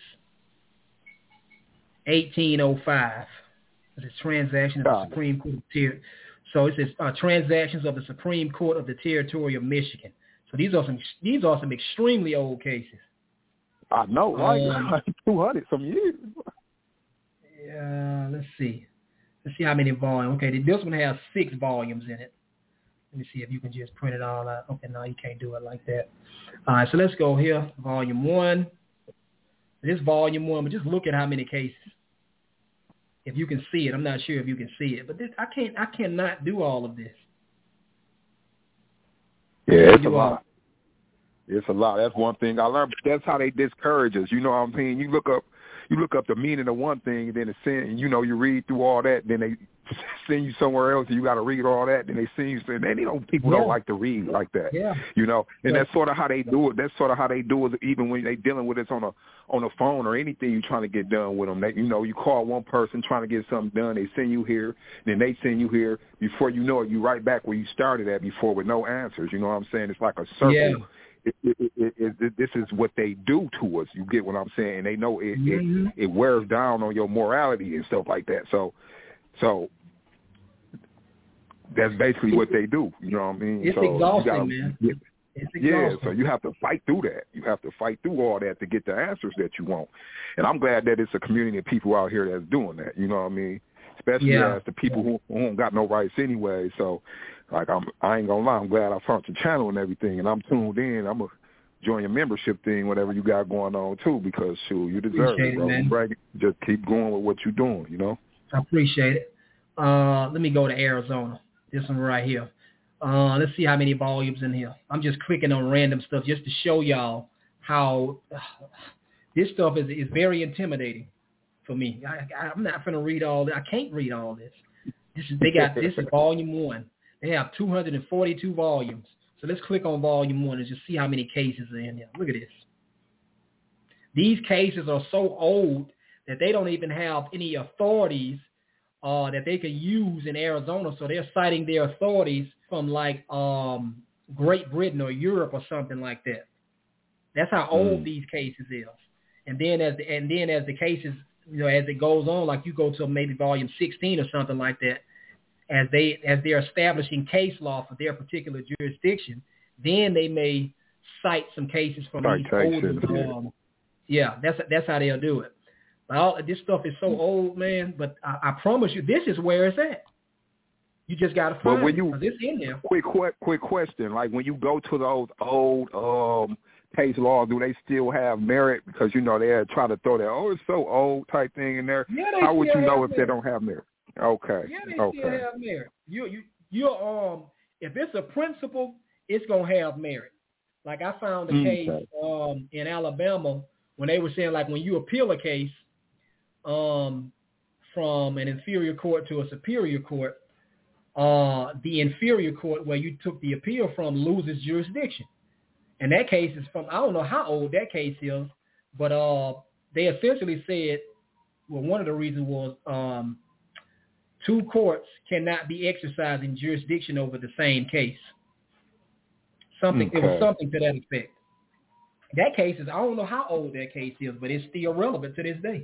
1805. It's transactions of the Supreme Court of So it says transactions of the Supreme Court of the Territory of Michigan. So these are some extremely old cases. I know, right? 200 some years. Yeah, let's see how many volumes. Okay, this one has 6 volumes in it. Let me see if you can just print it all out. Okay, no, you can't do it like that. All right, so let's go here. Volume 1. This volume 1, but just look at how many cases. If you can see it, I'm not sure if you can see it, but I cannot do all of this. Yeah, it's a lot. It's a lot. That's one thing I learned. That's how they discourage us. You know what I'm saying? You look up the meaning of one thing, and then it's and you read through all that, then they send you somewhere else, and you got to read all that, then they send you. And people don't like to read like that. Yeah. And that's sort of how they do it. That's sort of how they do it, even when they dealing with us on a phone or anything you're trying to get done with them. They, you call one person trying to get something done, they send you here, then they send you here. Before you know it, you right back where you started at before with no answers. You know what I'm saying? It's like a circle. Yeah. This is what they do to us. You get what I'm saying? They know it wears down on your morality and stuff like that. So that's basically what they do. You know what I mean? It's exhausting, man. It's exhausting. Yeah, so you have to fight through that. You have to fight through all that to get the answers that you want. And I'm glad that it's a community of people out here that's doing that. You know what I mean? Especially as the people who don't got no rights anyway. So, like, I ain't gonna lie, I'm glad I found your channel and everything, and I'm tuned in. I'm gonna join your membership thing, whatever you got going on too, because you deserve it, bro. Man. Just keep going with what you're doing. I appreciate it. Let me go to Arizona. This one right here. Let's see how many volumes in here. I'm just clicking on random stuff just to show y'all how this stuff is very intimidating for me. I'm not going to read all this. I can't read all this. This is volume 1. They have 242 volumes. So let's click on volume 1 and just see how many cases are in there. Look at this. These cases are so old that they don't even have any authorities that they can use in Arizona. So they're citing their authorities from like Great Britain or Europe or something like that. That's how old these cases is. And then as the cases, as it goes on, like you go to maybe volume 16 or something like that, as they're establishing case law for their particular jurisdiction, then they may cite some cases from these older. That's how they'll do it. But this stuff is so old, man. But I promise you, this is where it's at. You just got to find it because it's in there. Quick question. Like when you go to those old case laws, do they still have merit? Because, they try to throw that, it's so old type thing in there. Yeah, how would you know if they don't have merit? Okay. Yeah, they still have merit. You're if it's a principle, it's going to have merit. Like I found a case in Alabama when they were saying, like, when you appeal a case, from an inferior court to a superior court, the inferior court where you took the appeal from loses jurisdiction. And that case is from, I don't know how old that case is, but they essentially said, well, one of the reasons was two courts cannot be exercising jurisdiction over the same case. It was something to that effect. That case is, I don't know how old that case is, but it's still relevant to this day.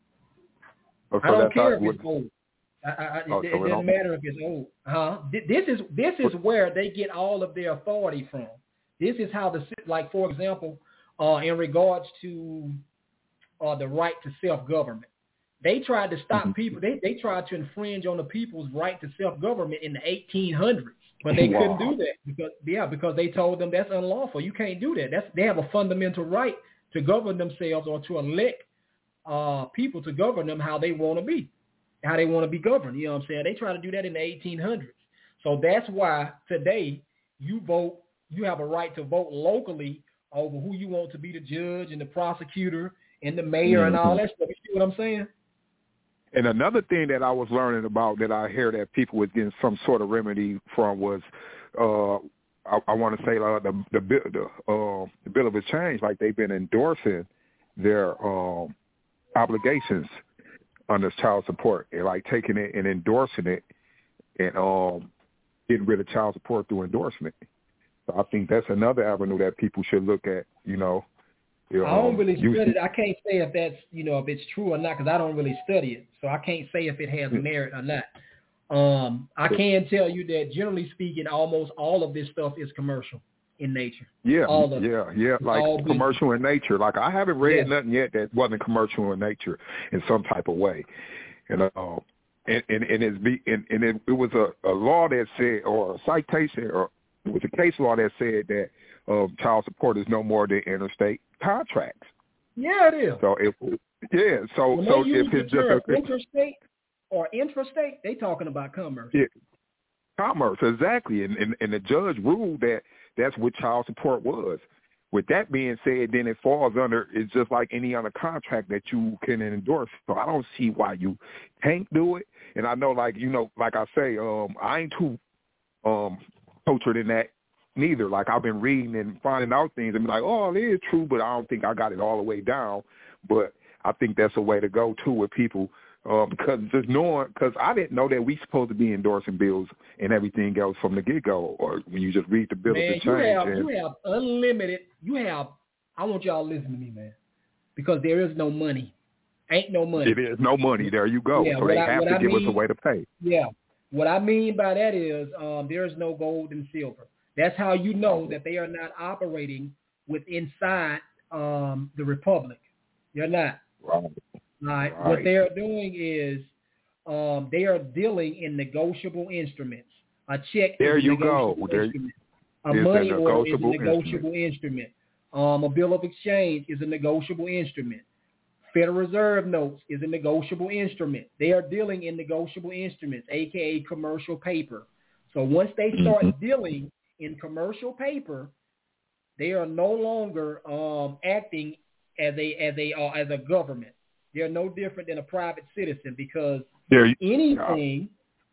I don't care if it's old. It doesn't matter if it's old. This is where they get all of their authority from. This is how like for example, in regards to the right to self-government, they tried to stop people. They tried to infringe on the people's right to self-government in the 1800s, but they couldn't do that because they told them that's unlawful. You can't do that. They have a fundamental right to govern themselves or to elect people to govern them how they want to be governed. You know what I'm saying? They try to do that in the 1800s. So that's why today you have a right to vote locally over who you want to be the judge and the prosecutor and the mayor and all that stuff. You see what I'm saying? And another thing that I was learning about that I hear that people was getting some sort of remedy from was, I want to say the Bill of Exchange, like they've been endorsing their obligations under child support, and like taking it and endorsing it, and getting rid of child support through endorsement. So I think that's another avenue that people should look at. I don't really study it. I can't say if that's if it's true or not because I don't really study it, so I can't say if it has merit or not. I can tell you that generally speaking, almost all of this stuff is commercial in nature. Yeah, like commercial in nature. Like I haven't read nothing yet that wasn't commercial in nature in some type of way. It was a law that said, or a citation, or it was a case law that said that child support is no more than interstate contracts. Yeah, it is. So if it's just interstate or intrastate, they talking about commerce. Yeah, commerce, exactly. And the judge ruled that that's what child support was. With that being said, then it falls under, it's just like any other contract that you can endorse. So I don't see why you can't do it. And I know, like I say, I ain't too cultured in that neither. Like I've been reading and finding out things and be like, oh, it is true, but I don't think I got it all the way down. But I think that's a way to go too with people, because I didn't know that we supposed to be endorsing bills and everything else from the get-go, or when you just read the bill of exchange. You have unlimited. I want y'all to listen to me, man, because there is no money. Ain't no money. It is no money. There you go. Yeah, so they have to give us a way to pay. Yeah. What I mean by that is there is no gold and silver. That's how you know that they are not operating inside the republic. They're not. Right. What they are doing is they are dealing in negotiable instruments. A check there is a you negotiable go. instrument. A money order is a negotiable instrument. A bill of exchange is a negotiable instrument. Federal Reserve notes is a negotiable instrument. They are dealing in negotiable instruments, aka commercial paper. So once they start dealing in commercial paper, they are no longer acting as a government. They are no different than a private citizen because anything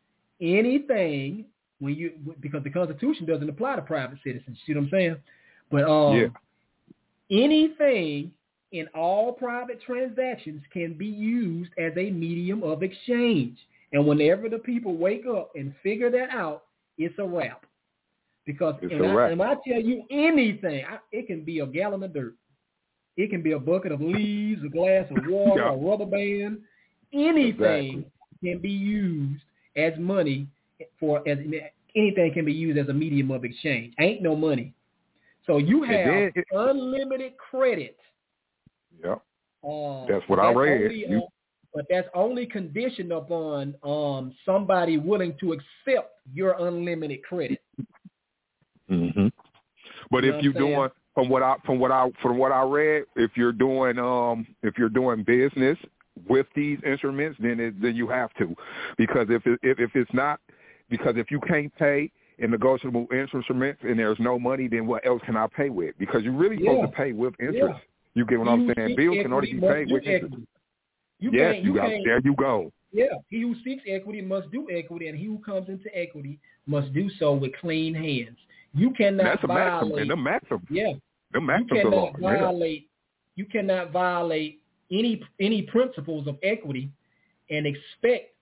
because the Constitution doesn't apply to private citizens. See what I'm saying? But anything in all private transactions can be used as a medium of exchange. And whenever the people wake up and figure that out, it's a wrap. Because when I tell you anything, it can be a gallon of dirt. It can be a bucket of leaves, a glass of water, a rubber band. Anything can be used as money anything can be used as a medium of exchange. Ain't no money. So you have unlimited credit. Yeah. That's what I read. But that's only conditioned upon somebody willing to accept your unlimited credit. Mm-hmm. But if you're doing from what I read, if you're doing business with these instruments, then you have to, because if it's not, because if you can't pay in negotiable instruments and there's no money, then what else can I pay with? Because you're really supposed to pay with interest. You get what I'm saying? Bills can only be paid with interest. There you go. Yeah, he who seeks equity must do equity, and he who comes into equity must do so with clean hands. You cannot violate. The maxim. Yeah, the maxim of the law. You cannot violate any principles of equity and expect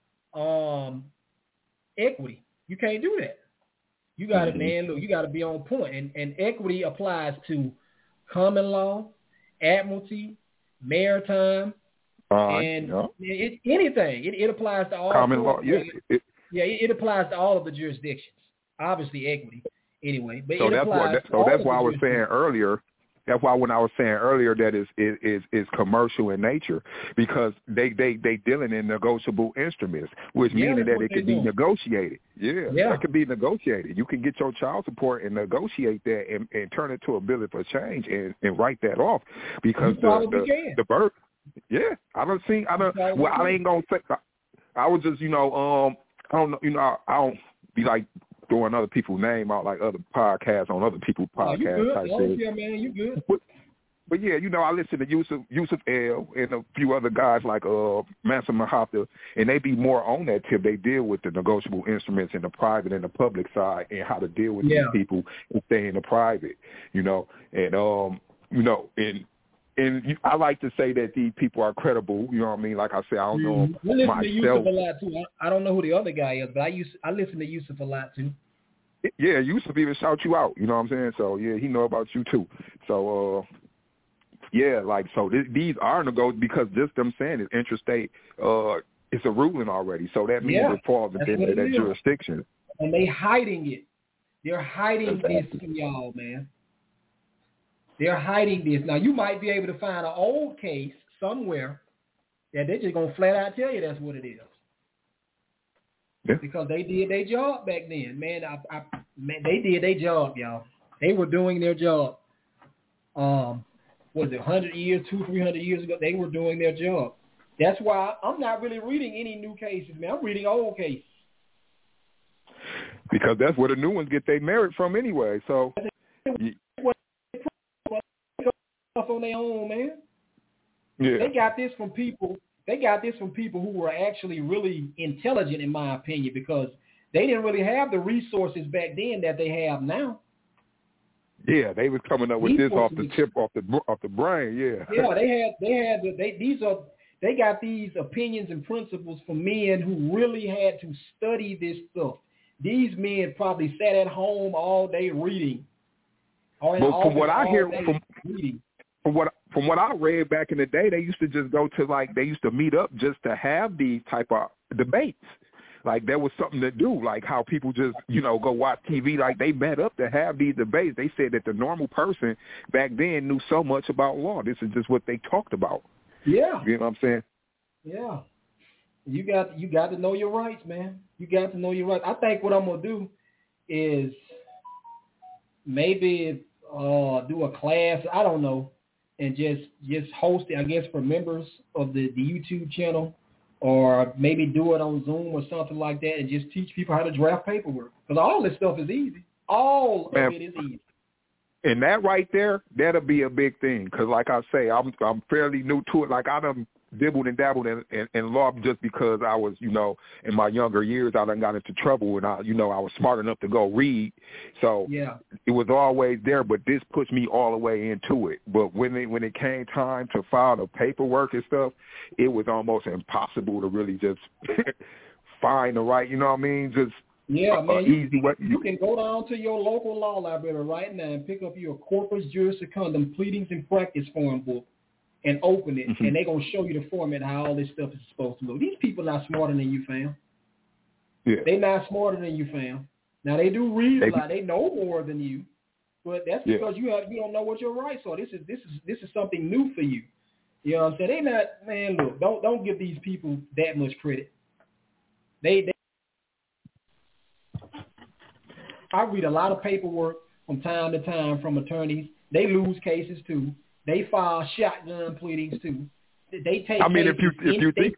equity. You can't do that. You got to, man, look, you got to be on point. And equity applies to common law, admiralty, maritime, and anything. It applies to all common law. It applies to all of the jurisdictions. Obviously, equity anyway. But that's why I was saying earlier. That's why when I was saying earlier that is commercial in nature, because they dealing in negotiable instruments, which meaning that it can be negotiated. Yeah, that can be negotiated. You can get your child support and negotiate that and turn it to a bill for change and write that off, because the birth. Yeah, I ain't gonna say. I was just I don't know. I don't be like throwing other people's name out like other podcasts on other people's podcasts. Type thing. Yeah, man, you good. But yeah, I listen to Yusuf L and a few other guys like Mansa Mahafta, and they be more on that tip. They deal with the negotiable instruments in the private and the public side, and how to deal with these people and stay in the private. And I like to say that these people are credible. You know what I mean? Like I say, I don't know myself. I listen to Yusuf a lot too. I don't know who the other guy is, but I listen to Yusuf a lot too. Yeah, Yusuf even shout you out. You know what I'm saying? So yeah, he know about you too. So these are negotiable, because just them saying it's interstate. It's a ruling already, so that means it falls within that jurisdiction. And they hiding it. They're hiding this from y'all, man. They're hiding this. Now, you might be able to find an old case somewhere that they're just going to flat out tell you that's what it is. Yeah. Because they did their job back then. Man, they did their job, y'all. They were doing their job. Was it 100 years, 200-300 years ago? They were doing their job. That's why I'm not really reading any new cases, man. I'm reading old cases. Because that's where the new ones get their merit from anyway. So... on their own, man. Yeah. They got this from people who were actually really intelligent, in my opinion, because they didn't really have the resources back then that they have now. Yeah, they was coming up with this off the tip, off the brain. Yeah. Yeah, they got these opinions and principles from men who really had to study this stuff. These men probably sat at home all day reading. But from what I hear From what I read back in the day, they used to just go to they used to meet up just to have these type of debates. Like there was something to do, like how people just, go watch TV. Like they met up to have these debates. They said that the normal person back then knew so much about law. This is just what they talked about. Yeah. You know what I'm saying? Yeah. You got to know your rights, man. You got to know your rights. I think what I'm going to do is maybe do a class, I don't know, and just host it, I guess, for members of the YouTube channel, or maybe do it on Zoom or something like that, and just teach people how to draft paperwork. Because all this stuff is easy. All of it is easy. And that right there, that'll be a big thing. Because like I say, I'm fairly new to it. Like I done dibbled and dabbled in law just because I was, in my younger years, I done got into trouble, and I was smart enough to go read. So it was always there, but this pushed me all the way into it. But when it came time to file the paperwork and stuff, it was almost impossible to really just find the right, just man, easy way. You can go down to your local law library right now and pick up your Corpus Juris Secundum Pleadings and Practice Form book and open it, and they're going to show you the format, how all this stuff is supposed to look. These people are not smarter than you, fam. Yeah. They're not smarter than you, fam. Now, they do read a lot. They know more than you, but that's because you don't know what your rights are. This is something new for you. You know what I'm saying? They not, man, look, don't give these people that much credit. I read a lot of paperwork from time to time from attorneys. They lose cases too. They file shotgun pleadings too. They take. I mean, if you think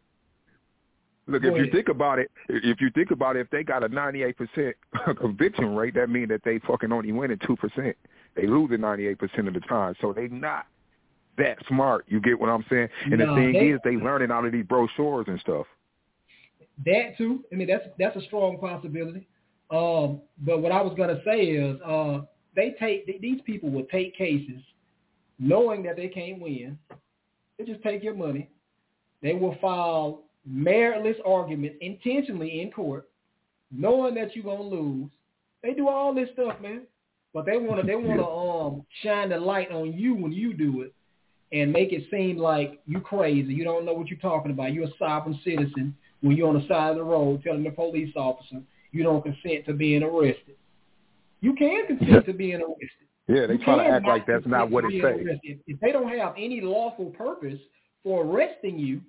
about it, if they got a 98% conviction rate, that means that they fucking only winning 2%. They losing 98% of the time, so they that smart. You get what I'm saying? And the thing is, they learning out of these brochures and stuff. That too. I mean, that's a strong possibility. But what I was gonna say is, these people will take cases knowing that they can't win. They just take your money. They will file meritless arguments intentionally in court, knowing that you're gonna lose. They do all this stuff, man. But they wanna shine the light on you when you do it, and make it seem like you crazy. You don't know what you're talking about. You're a sovereign citizen when you're on the side of the road telling the police officer you don't consent to being arrested. You can consent to being arrested. Yeah, they try to act like that's not what it says. If they don't have any lawful purpose for arresting you,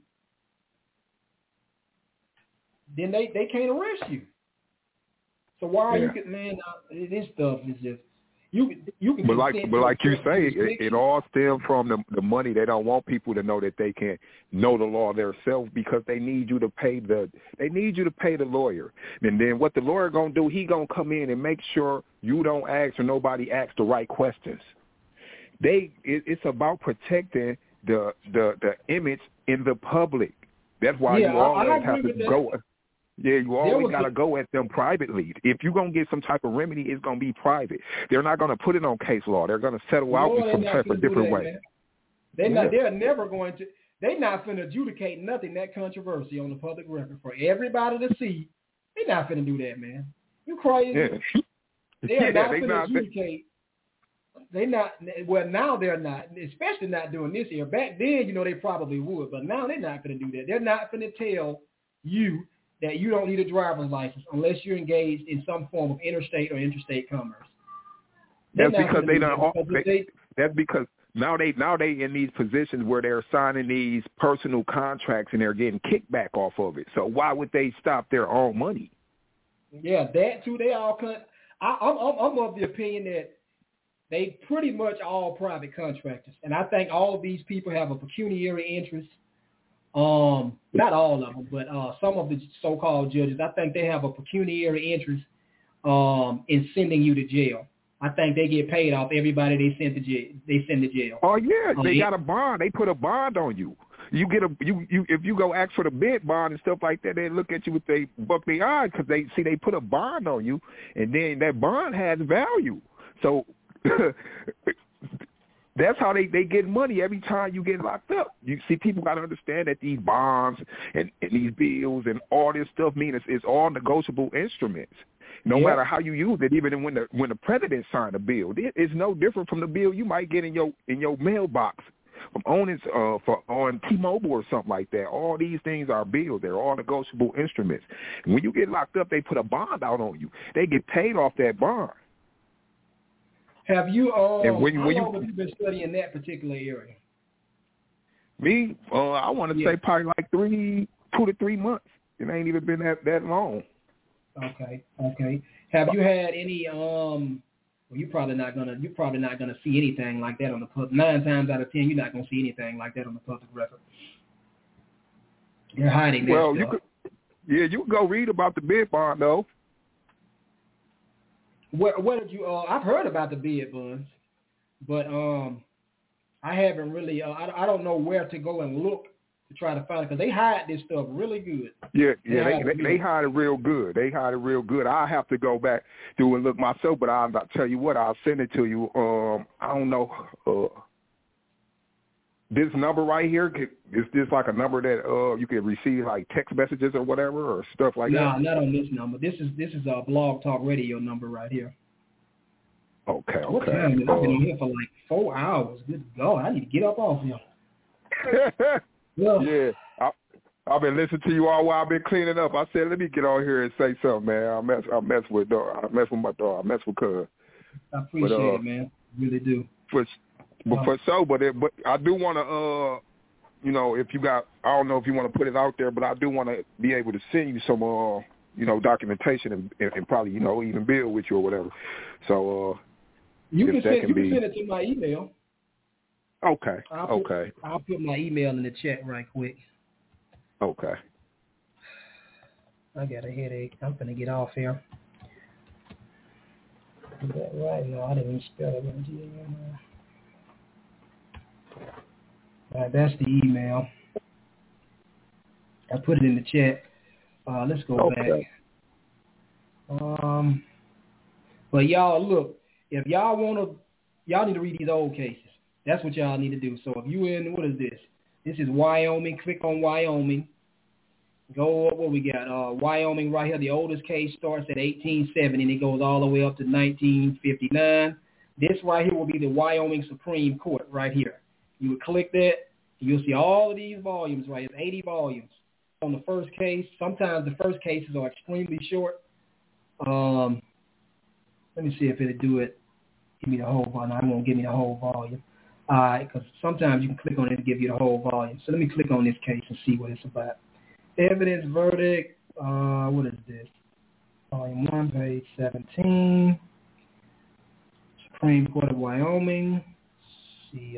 then they can't arrest you. So why are you, man? This stuff is just you can. But like you say, it all stems from the money. They don't want people to know that they can know the law themselves because they need you to pay the lawyer. And then what the lawyer gonna do? He gonna come in and make sure you don't ask or nobody asks the right questions. It's about protecting the image in the public. That's why you always have to go. Yeah, you always got to go at them privately. If you're going to get some type of remedy, it's going to be private. They're not going to put it on case law. They're going to settle out in some type of different way. They're never going to. They're not going to adjudicate nothing that controversy on the public record for everybody to see. They're not going to do that, man. You crazy? Yeah. They're not going to adjudicate. They're not. Well, now they're not, especially not doing this here. Back then, they probably would, but now they're not going to do that. They're not going to tell you that you don't need a driver's license unless you're engaged in some form of interstate or interstate commerce. That's because they don't. That's because now they in these positions where they're signing these personal contracts and they're getting kickback off of it. So why would they stop their own money? Yeah, that too. They all. I'm of the opinion that they pretty much all private contractors, and I think all of these people have a pecuniary interest. Not all of them, but some of the so-called judges, I think they have a pecuniary interest in sending you to jail. I think they get paid off everybody they send to jail. Oh yeah, they got a bond. They put a bond on you. You get if you go ask for the bid bond and stuff like that, they look at you with they buck their eye because they put a bond on you, and then that bond has value. So. That's how they get money every time you get locked up. You see, people got to understand that these bonds and these bills and all this stuff mean it's all negotiable instruments. No matter how you use it, even when the president signed a bill, it's no different from the bill you might get in your mailbox from on T-Mobile or something like that. All these things are bills. They're all negotiable instruments. And when you get locked up, they put a bond out on you. They get paid off that bond. Have you? How long have you been studying that particular area? Me, I want to say probably like 2 to 3 months. It ain't even been that long. Okay. Have you had any? Well, you're probably not gonna see anything like that on the public. 9 times out of 10, you're not gonna see anything like that on the public record. You're hiding that stuff. You can go read about the bid bond though. What did you? I've heard about the bid bonds, but I haven't really. I don't know where to go and look to try to find it because they hide this stuff really good. Yeah, they hide it real good. They hide it real good. I have to go back through and look myself, but I'll tell you what. I'll send it to you. I don't know. This number right here, is this like a number that you can receive like text messages or whatever or stuff like that? No, not on this number. This is a Blog Talk Radio number right here. Okay. What time? I've been on here for like 4 hours. Good God, I need to get up off here. Yeah, I've been listening to you all while I've been cleaning up. I said, let me get on here and say something, man. I mess with my dog. I mess with Cuz. I appreciate it, man. Really do. But I do want to, if you got, I don't know if you want to put it out there, but I do want to be able to send you some, documentation and probably, even build with you or whatever. So, you can send it to my email. Okay. I'll put my email in the chat right quick. Okay. I got a headache. I'm gonna get off here. Is that right? No, I didn't even spell it. That's the email. I put it in the chat. Let's go back. But y'all, look, if y'all y'all need to read these old cases. That's what y'all need to do. So if you in, what is this? This is Wyoming. Click on Wyoming. Go up what we got. Wyoming right here. The oldest case starts at 1870 and it goes all the way up to 1959. This right here will be the Wyoming Supreme Court right here. You would click that. You'll see all of these volumes right here. 80 volumes on the first case. Sometimes the first cases are extremely short. Let me see if it'll do it. Give me the whole volume. I won't give me the whole volume. All right, because sometimes you can click on it to give you the whole volume. So let me click on this case and see what it's about. Evidence, verdict, what is this? Volume 1, page 17. Supreme Court of Wyoming. See,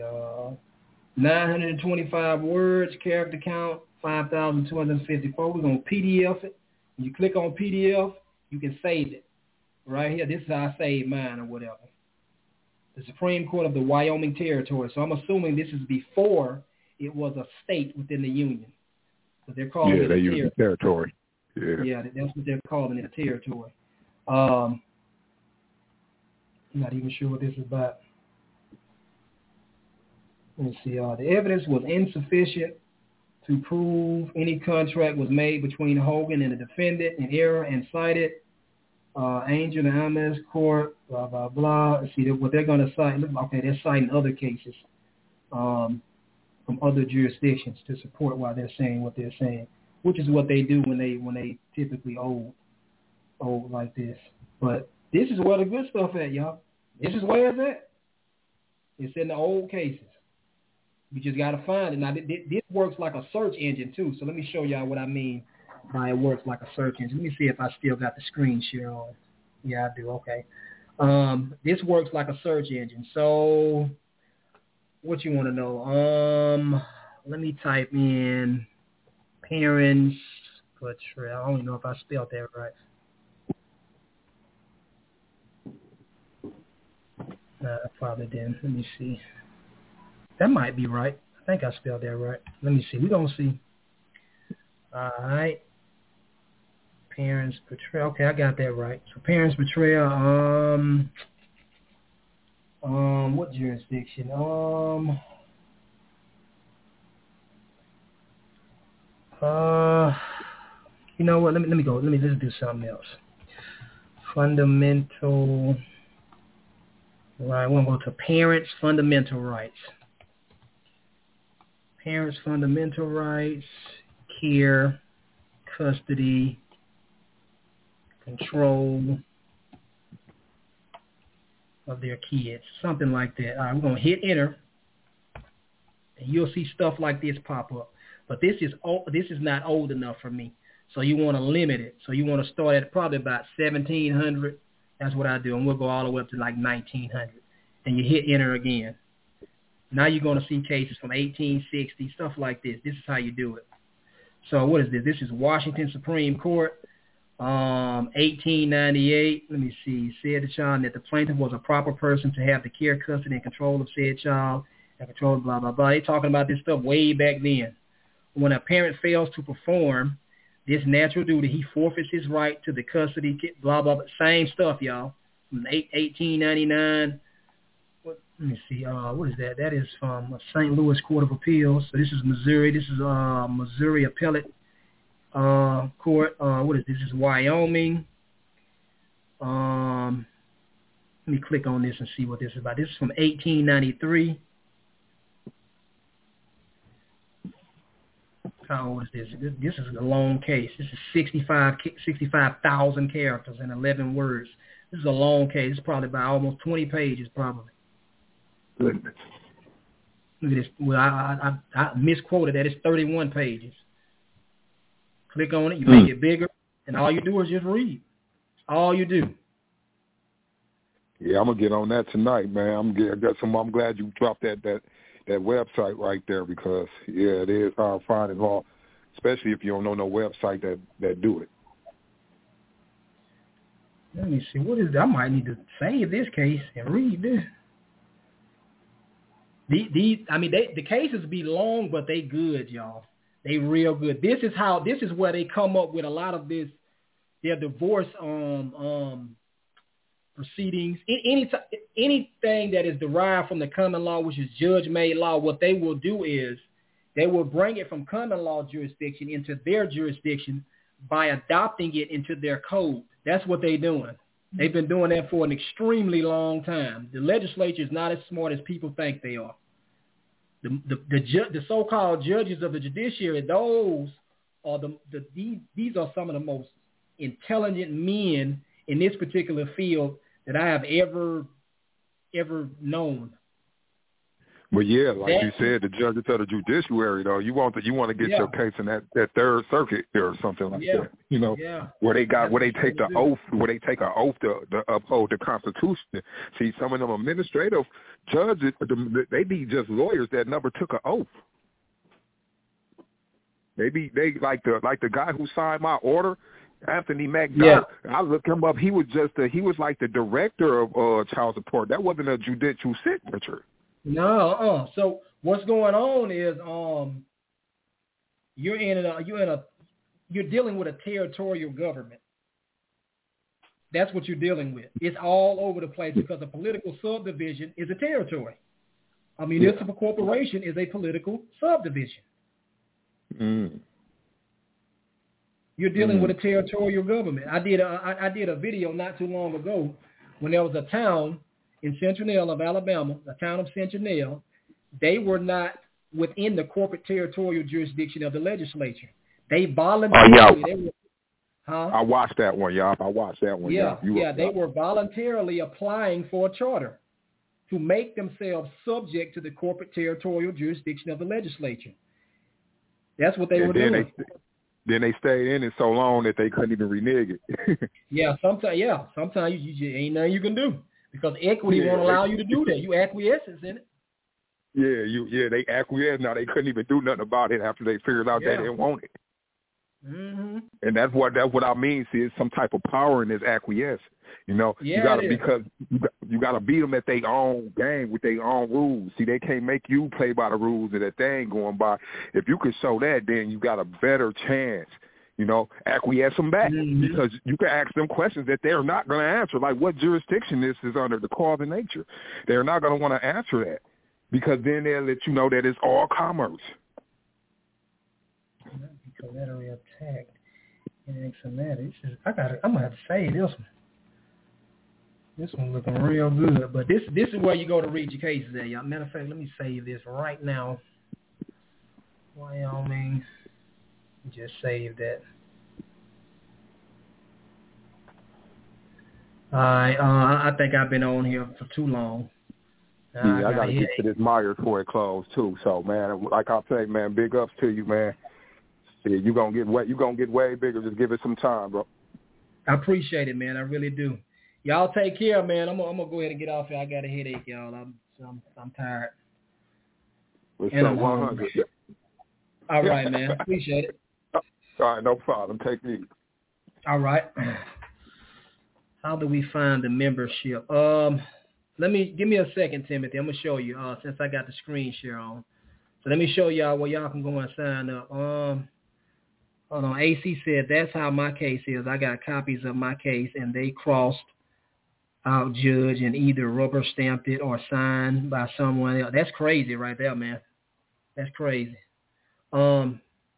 925 words, character count, 5,254. We're going to PDF it. When you click on PDF, you can save it. Right here, this is how I save mine or whatever. The Supreme Court of the Wyoming Territory. So I'm assuming this is before it was a state within the Union. So they're calling it a territory. Yeah, that's what they're calling it, a territory. I'm not even sure what this is about. Let's see. The evidence was insufficient to prove any contract was made between Hogan and the defendant in error and cited Angel and Ames Court, blah, blah, blah. Let's see what they're going to cite. Okay, they're citing other cases from other jurisdictions to support why they're saying what they're saying, which is what they do when they typically old like this. But this is where the good stuff at, y'all. This is where it's at. It's in the old cases. You just got to find it. Now, this works like a search engine, too. So let me show y'all what I mean by it works like a search engine. Let me see if I still got the screen share on. Yeah, I do. Okay. This works like a search engine. So what you want to know? Let me type in parents. I don't even know if I spelled that right. I probably didn't. Let me see. That might be right. I think I spelled that right. Let me see. We're going to see. All right. Parents betrayal. Okay, I got that right. So parents betrayal. What jurisdiction? You know what? Let me go. Let's do something else. Fundamental. Right. We're gonna go to parents' fundamental rights. Parents' fundamental rights, care, custody, control of their kids, something like that. All right, we're going to hit enter, and you'll see stuff like this pop up. But this is not old enough for me, so you want to limit it. So you want to start at probably about 1700. That's what I do, and we'll go all the way up to like 1900. And you hit enter again. Now you're going to see cases from 1860, stuff like this. This is how you do it. So what is this? This is Washington Supreme Court. 1898, let me see, said the child that the plaintiff was a proper person to have the care, custody, and control of said child, and control blah, blah, blah. They're talking about this stuff way back then. When a parent fails to perform this natural duty, he forfeits his right to the custody, blah, blah, blah. Same stuff, y'all. From 1899, let me see, what is that? That is from St. Louis Court of Appeals. So this is Missouri. This is Missouri Appellate Court. What is this? This is Wyoming. Let me click on this and see what this is about. This is from 1893. How old is this? This is a long case. This is 65,000 characters and 11 words. This is a long case. It's probably about almost 20 pages, probably. Goodness. Look at this. Well, I misquoted that. It's 31 pages. Click on it. You make it bigger, and all you do is just read. All you do. Yeah, I'm gonna get on that tonight, man. I'm glad you dropped that website right there because it is hard to find it all, especially if you don't know no website that do it. Let me see. What is that? I might need to save this case and read this. The cases be long, but they good, y'all. They real good. This is where they come up with a lot of this. Their divorce proceedings, anything that is derived from the common law, which is judge-made law. What they will do is they will bring it from common law jurisdiction into their jurisdiction by adopting it into their code. That's what they're doing. They've been doing that for an extremely long time. The legislature is not as smart as people think they are. The so-called judges of the judiciary, those are these are some of the most intelligent men in this particular field that I have ever known. But yeah, like you said, the judges of the judiciary, though, you want to get your case in that third circuit or something like that. You know, where they take an oath to uphold the Constitution. See, some of them administrative judges, they be just lawyers that never took an oath. They like the guy who signed my order, Anthony McDowell. I looked him up. He was like the director of child support. That wasn't a judicial signature. No. So what's going on is you're dealing with a territorial government. That's what you're dealing with. It's all over the place because a political subdivision is a territory. A municipal corporation is a political subdivision. Mm. You're dealing with a territorial government. I did a video not too long ago when there was a town in Centennial of Alabama, the town of Centennial. They were not within the corporate territorial jurisdiction of the legislature. They voluntarily. I watched that one, y'all. They were voluntarily applying for a charter to make themselves subject to the corporate territorial jurisdiction of the legislature. That's what they were doing. Then they stayed in it so long that they couldn't even renege it. Sometimes you ain't nothing you can do because equity won't allow you to do that. You acquiesce in it. They acquiesce. Now they couldn't even do nothing about it after they figured out they didn't want it. Mm-hmm. And that's what I mean. See, it's some type of power in this acquiesce. You know, you gotta beat them at their own game with their own rules. See, they can't make you play by the rules that they ain't going by. If you can show that, then you got a better chance. You know, acquiesce them back because you can ask them questions that they're not going to answer, like what jurisdiction this is under, the cause of nature. They're not going to want to answer that because then they'll let you know that it's all commerce. Collaterally attacked in XMAT. I'm gonna have to say this one. This one looking real good, but this is where you go to read your cases at, y'all. Matter of fact, let me save this right now. Wyoming, just save that. All right, I think I've been on here for too long. I gotta get to this Myers before it closed too. So man, like I say, man, big ups to you, man. Yeah, you're going to get way bigger. Just give it some time, bro. I appreciate it, man. I really do. Y'all take care, man. I'm gonna go ahead and get off here. I got a headache, y'all. I'm tired. What's up, 100? All right, man. Appreciate it. All right, no problem. Take it easy. All right. How do we find the membership? Give me a second, Timothy. I'm gonna show you since I got the screen share on. So let me show y'all where y'all can go and sign up. Hold on. AC said that's how my case is. I got copies of my case, and they crossed out judge and either rubber stamped it or signed by someone else. That's crazy right there, man. That's crazy. Let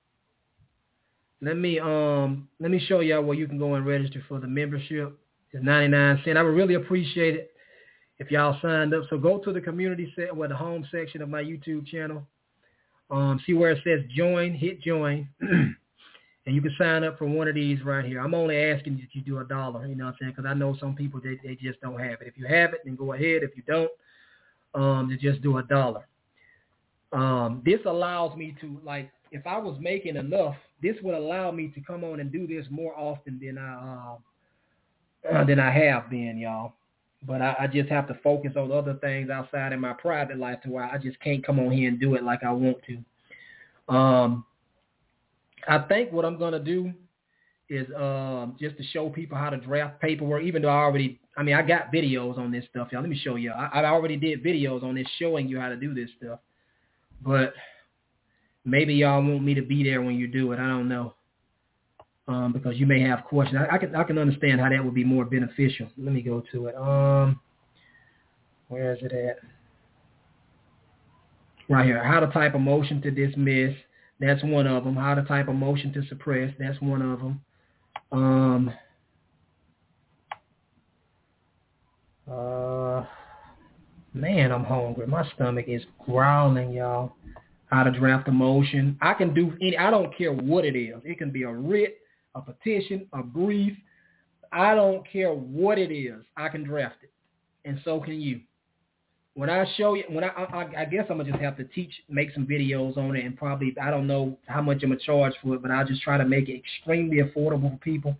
me show y'all where you can go and register for the membership. It's 99 cents. I would really appreciate it if y'all signed up. So go to the community set, the home section of my YouTube channel. See where it says join, hit join, and you can sign up for one of these right here. I'm only asking that you do $1, you know what I'm saying, because I know some people, they just don't have it. If you have it, then go ahead. If you don't, then just do $1. This allows me to, like, if I was making enough, this would allow me to come on and do this more often than I have been, y'all. But I just have to focus on other things outside in my private life to where I just can't come on here and do it like I want to. I think what I'm going to do is just to show people how to draft paperwork, even though I got videos on this stuff, y'all. Let me show you. I already did videos on this showing you how to do this stuff. But maybe y'all want me to be there when you do it. I don't know. Because you may have questions. I can understand how that would be more beneficial. Let me go to it. Where is it at? Right here. How to type a motion to dismiss. That's one of them. How to type a motion to suppress. That's one of them. Man, I'm hungry. My stomach is growling, y'all. How to draft a motion. I can do any. I don't care what it is. It can be a writ, a petition, a brief. I don't care what it is. I can draft it, and so can you. When I show you, I guess I'm gonna just have to make some videos on it, and probably I don't know how much I'm gonna charge for it, but I'll just try to make it extremely affordable for people.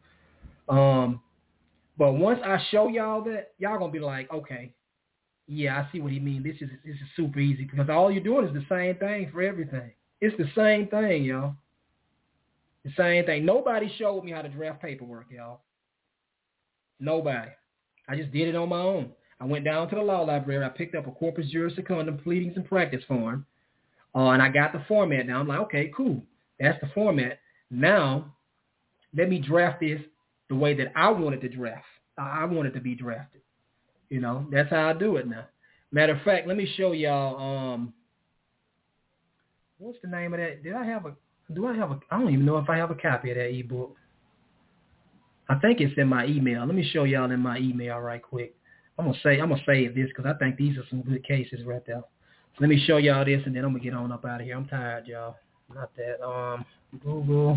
But once I show y'all that, y'all gonna be like, okay, yeah, I see what he means. This is super easy because all you're doing is the same thing for everything. It's the same thing, y'all. The same thing. Nobody showed me how to draft paperwork, y'all. Nobody. I just did it on my own. I went down to the law library. I picked up a corpus juris secundum pleadings and practice form, and I got the format now. I'm like, okay, cool. That's the format. Now, let me draft this the way that I want it to draft. I want it to be drafted. You know, that's how I do it now. Matter of fact, let me show y'all. What's the name of that? I don't even know if I have a copy of that ebook. I think it's in my email. Let me show y'all in my email right quick. I'm gonna save this because I think these are some good cases right there. So let me show y'all this, and then I'm gonna get on up out of here. I'm tired, y'all. Not that. Google.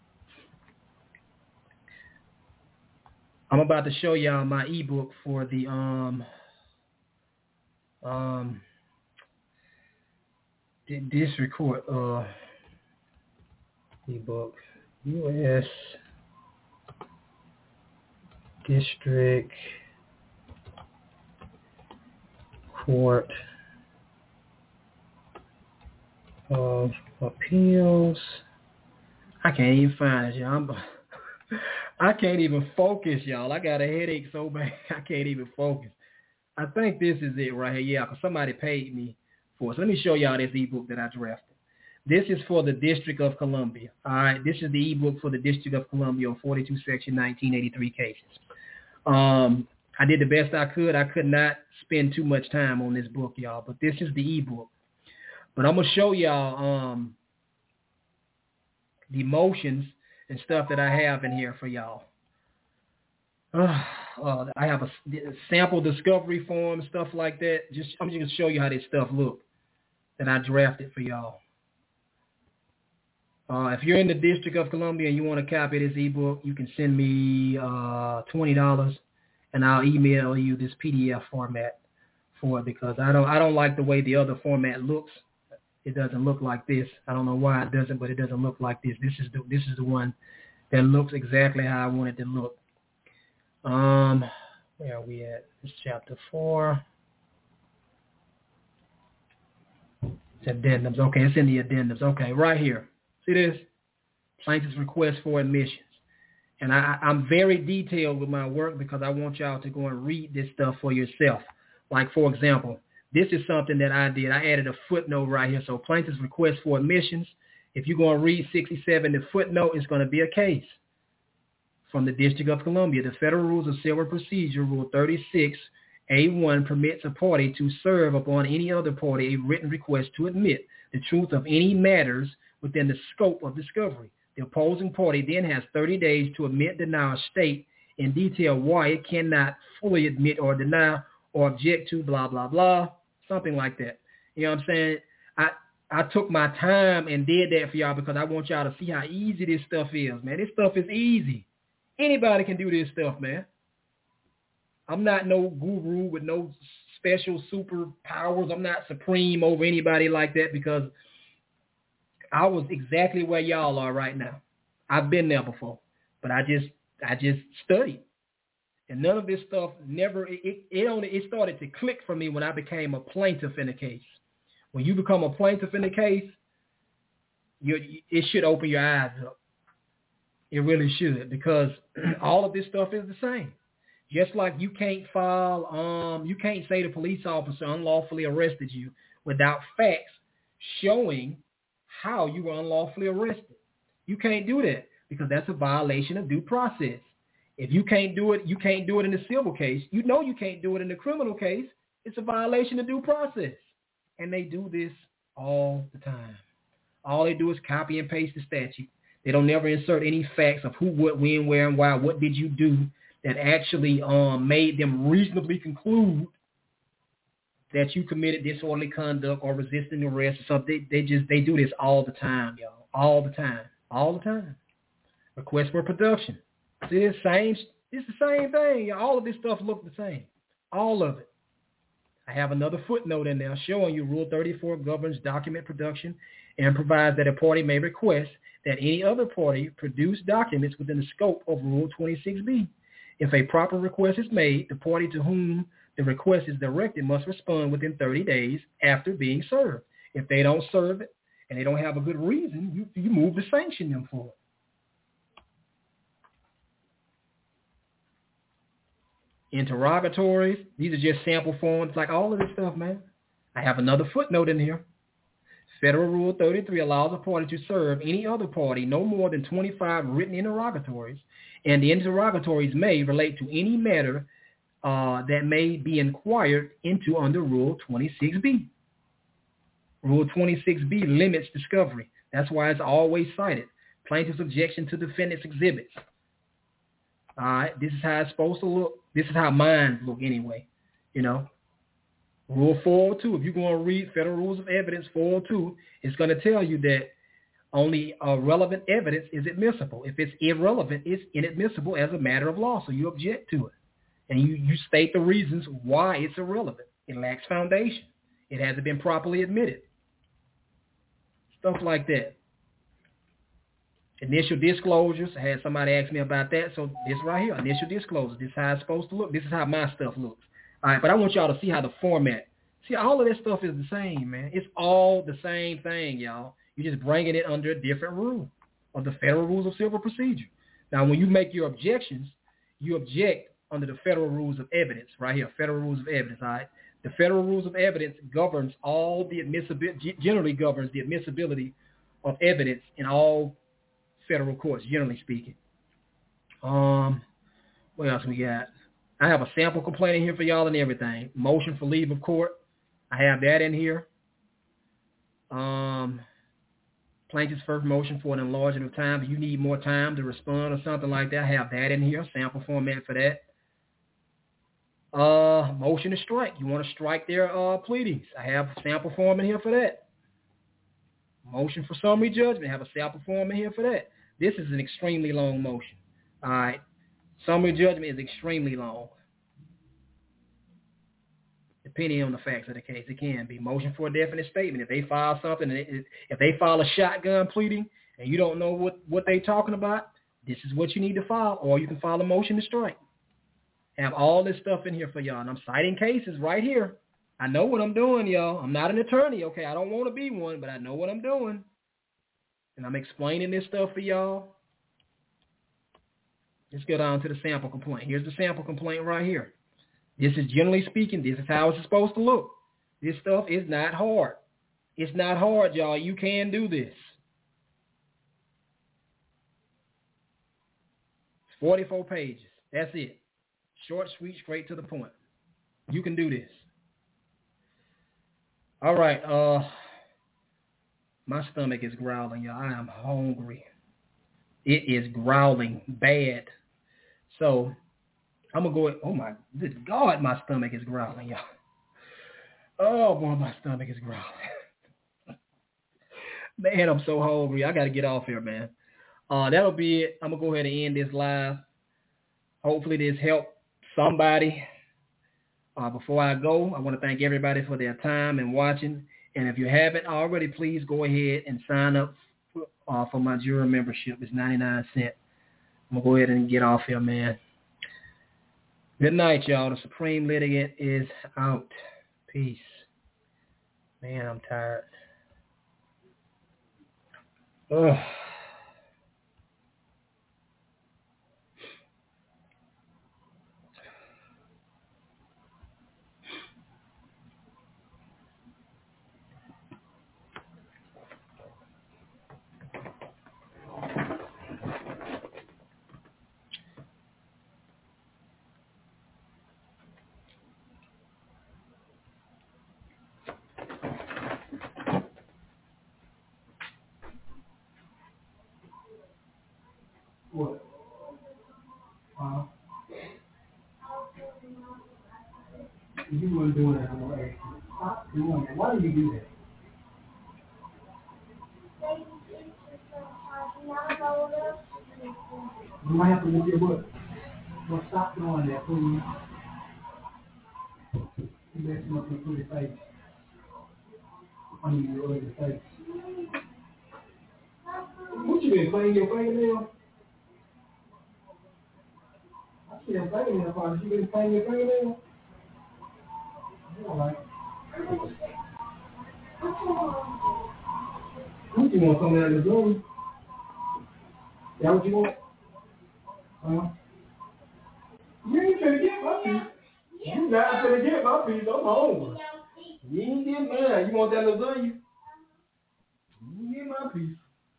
I'm about to show y'all my ebook for the district court ebook. U.S. District Court of Appeals. I can't even find it, y'all. I can't even focus, y'all. I got a headache so bad I can't even focus. I think this is it right here. Yeah, because somebody paid me for it. So let me show y'all this ebook that I drafted. This is for the District of Columbia. All right, this is the ebook for the District of Columbia on 42 Section 1983 cases. I did the best I could. I could not spend too much time on this book, y'all, but this is the ebook. But I'm going to show y'all the motions and stuff that I have in here for y'all. I have a sample discovery form, stuff like that. I'm just going to show you how this stuff looks that I drafted for y'all. If you're in the District of Columbia and you want to copy this ebook, you can send me $20, and I'll email you this PDF format for it because I don't like the way the other format looks. It doesn't look like this. I don't know why it doesn't, but it doesn't look like this. This is the one that looks exactly how I want it to look. Where are we at? It's chapter 4. It's addendums. Okay, it's in the addendums. Okay, right here. See this? Plaintiff's request for admissions. And I'm very detailed with my work because I want y'all to go and read this stuff for yourself. Like, for example, this is something that I did. I added a footnote right here. So plaintiff's request for admissions. If you're going to read 67, the footnote is going to be a case from the District of Columbia. The Federal Rules of Civil Procedure, Rule 36A1, permits a party to serve upon any other party a written request to admit the truth of any matters within the scope of discovery. The opposing party then has 30 days to admit, deny, or state in detail why it cannot fully admit or deny or object to blah, blah, blah, something like that. You know what I'm saying? I took my time and did that for y'all because I want y'all to see how easy this stuff is, man. This stuff is easy. Anybody can do this stuff, man. I'm not no guru with no special superpowers. I'm not supreme over anybody like that because I was exactly where y'all are right now. I've been there before, but I just studied. And none of this stuff it started to click for me when I became a plaintiff in a case. When you become a plaintiff in a case, it should open your eyes up. It really should, because all of this stuff is the same. Just like you can't you can't say the police officer unlawfully arrested you without facts showing how you were unlawfully arrested. You can't do that because that's a violation of due process. If you can't do it, you can't do it in the civil case. You know you can't do it in the criminal case. It's a violation of due process. And they do this all the time. All they do is copy and paste the statute. They don't never insert any facts of who, what, when, where, and why. What did you do that actually made them reasonably conclude that you committed disorderly conduct or resisting arrest or something. They do this all the time, y'all. All the time. Request for production. See, it's the same thing. All of this stuff look the same. All of it. I have another footnote in there showing you Rule 34 governs document production and provides that a party may request that any other party produce documents within the scope of Rule 26B. If a proper request is made, the party to whom the request is directed must respond within 30 days after being served. If they don't serve it and they don't have a good reason, you move to sanction them for it. Interrogatories, these are just sample forms, like all of this stuff, man. I have another footnote in here. Federal Rule 33 allows a party to serve any other party no more than 25 written interrogatories, and the interrogatories may relate to any matter that may be inquired into under Rule 26B. Rule 26B limits discovery. That's why it's always cited. Plaintiff's objection to defendant's exhibits. All right, this is how it's supposed to look. This is how mine look anyway, you know. Rule 402, if you're going to read Federal Rules of Evidence 402, it's going to tell you that only relevant evidence is admissible. If it's irrelevant, it's inadmissible as a matter of law, so you object to it. And you state the reasons why it's irrelevant. It lacks foundation. It hasn't been properly admitted. Stuff like that. Initial disclosures. I had somebody ask me about that. So this right here, initial disclosures. This is how it's supposed to look. This is how my stuff looks. All right, but I want y'all to see how the format. See, all of this stuff is the same, man. It's all the same thing, y'all. You're just bringing it under a different rule of the Federal Rules of Civil Procedure. Now, when you make your objections, you object under the Federal Rules of Evidence, right here, Federal Rules of Evidence, all right? The Federal Rules of Evidence governs all the admissibility, generally governs the admissibility of evidence in all federal courts, generally speaking. What else we got? I have a sample complaint in here for y'all and everything. Motion for leave of court. I have that in here. Plaintiff's first motion for an enlargement of time. If you need more time to respond or something like that, I have that in here. Sample format for that. Motion to strike. You want to strike their pleadings. I have a sample form in here for that. Motion for summary judgment. I have a sample form in here for that. This is an extremely long motion. All right. Summary judgment is extremely long. Depending on the facts of the case, it can be. Motion for a definite statement. If they file something, if they file a shotgun pleading and you don't know what they're talking about, this is what you need to file, or you can file a motion to strike. Have all this stuff in here for y'all. And I'm citing cases right here. I know what I'm doing, y'all. I'm not an attorney, okay? I don't want to be one, but I know what I'm doing. And I'm explaining this stuff for y'all. Let's go down to the sample complaint. Here's the sample complaint right here. This is generally speaking, this is how it's supposed to look. This stuff is not hard. It's not hard, y'all. You can do this. It's 44 pages. That's it. Short, sweet, straight to the point. You can do this. All right. My stomach is growling, y'all. I am hungry. It is growling bad. So I'm going to go, oh my, good God, my stomach is growling, y'all. Oh, boy, my stomach is growling. Man, I'm so hungry. I got to get off here, man. That'll be it. I'm going to go ahead and end this live. Hopefully this helped somebody. Before I go, I want to thank everybody for their time and watching. And if you haven't already, please go ahead and sign up for my juror membership. It's 99 cents. I'm going to go ahead and get off here, man. Good night, y'all. The Supreme Litigant is out. Peace. Man, I'm tired. Ugh. You weren't doing that. I'm gonna ask you. Stop doing that. Why do you do that? You might have to look your butt. Well, stop doing that, please. You messing up your pretty face. I mean, your ugly face. What you been playing your fingernail? I see a fingernail polish. You been playing your fingernail? All right. What you want, some of that lagoon? That what you want? You ain't finna get my piece. You not finna get my piece. I'm hungry. You ain't get mine. You want that lasagna? You ain't get my piece.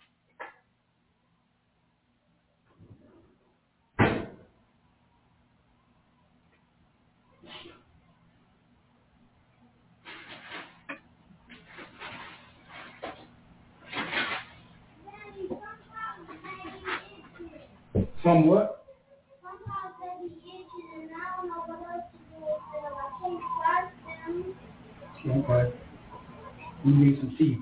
Some what? Sometimes they be itching and I don't know what else to do with them. I can't scratch them. Okay. You need some tea.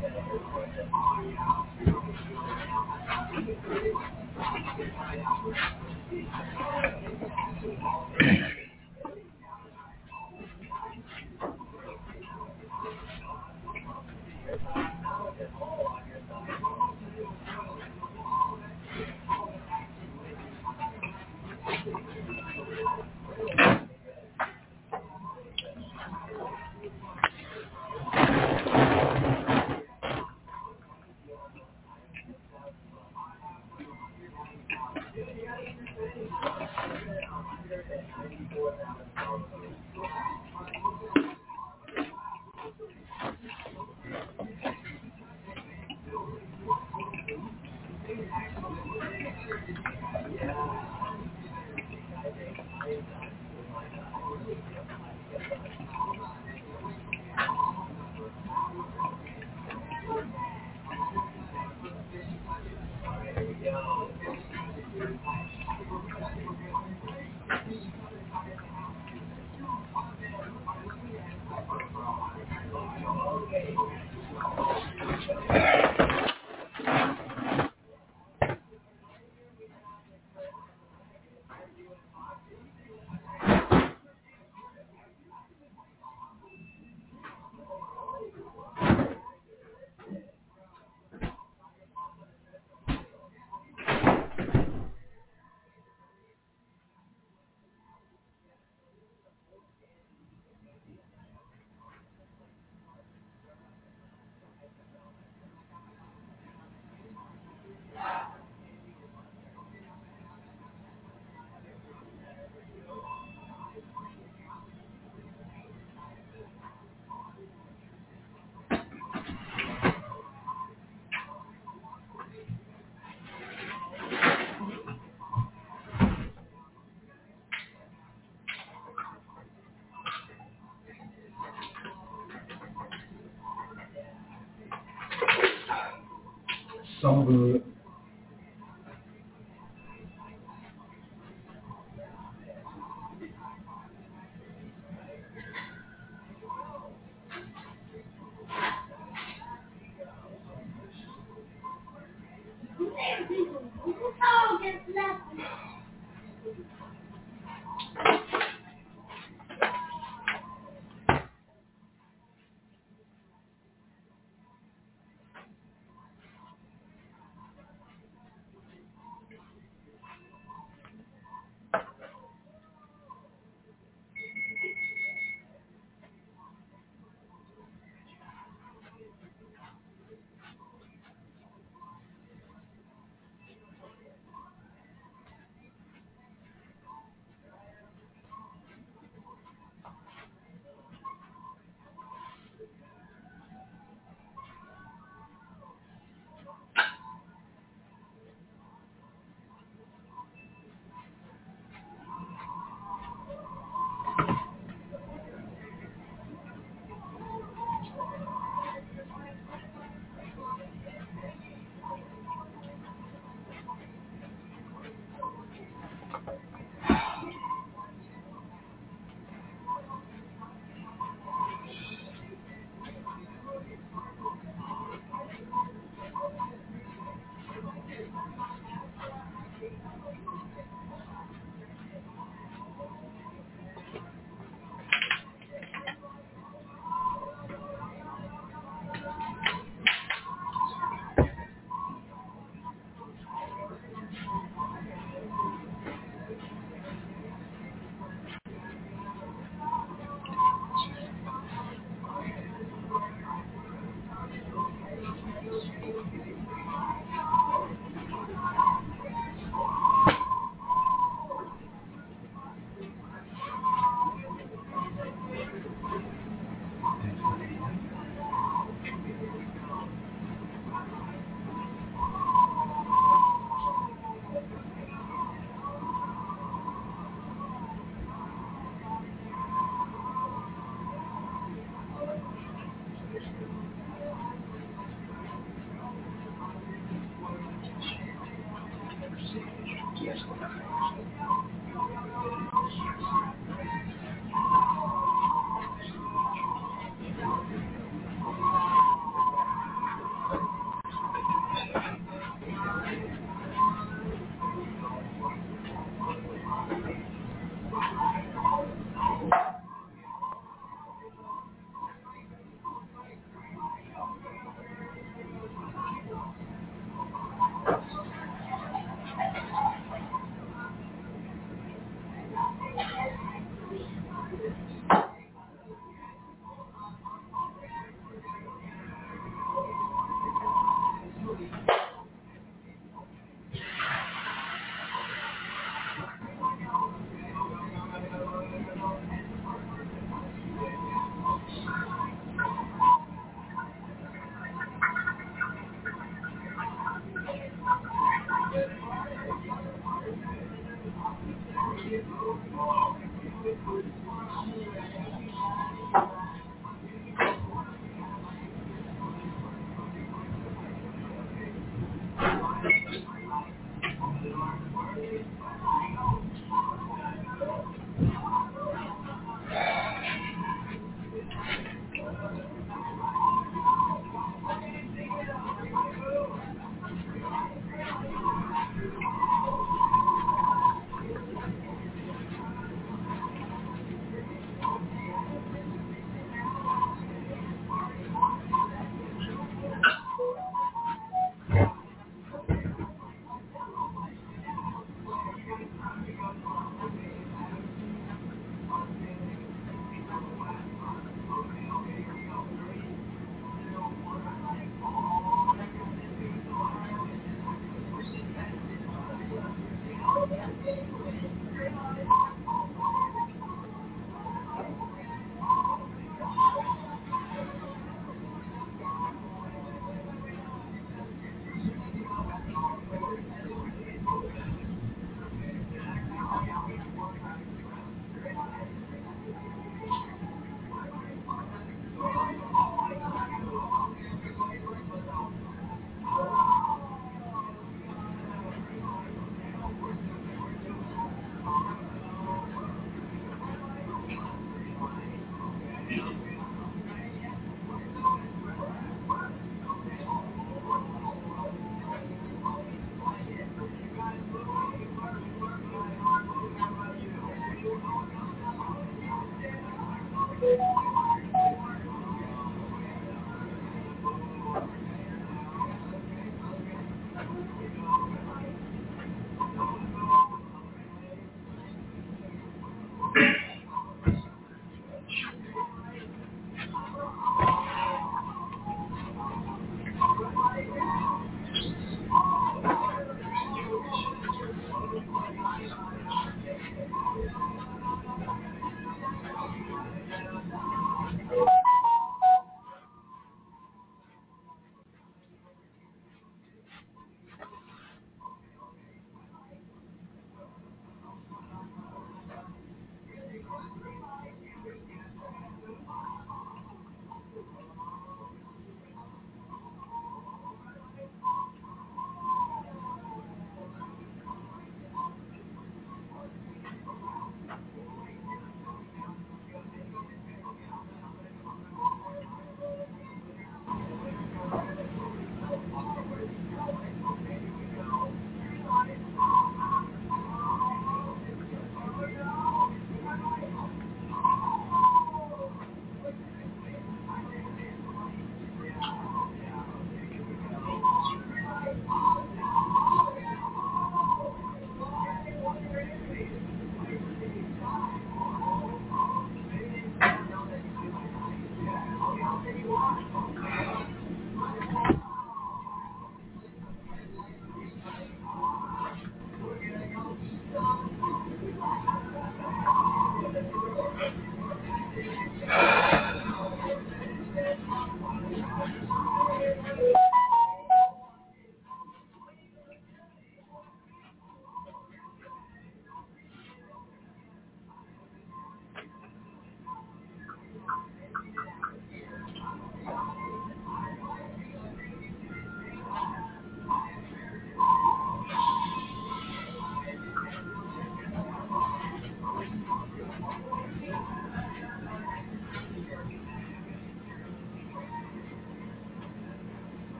So good.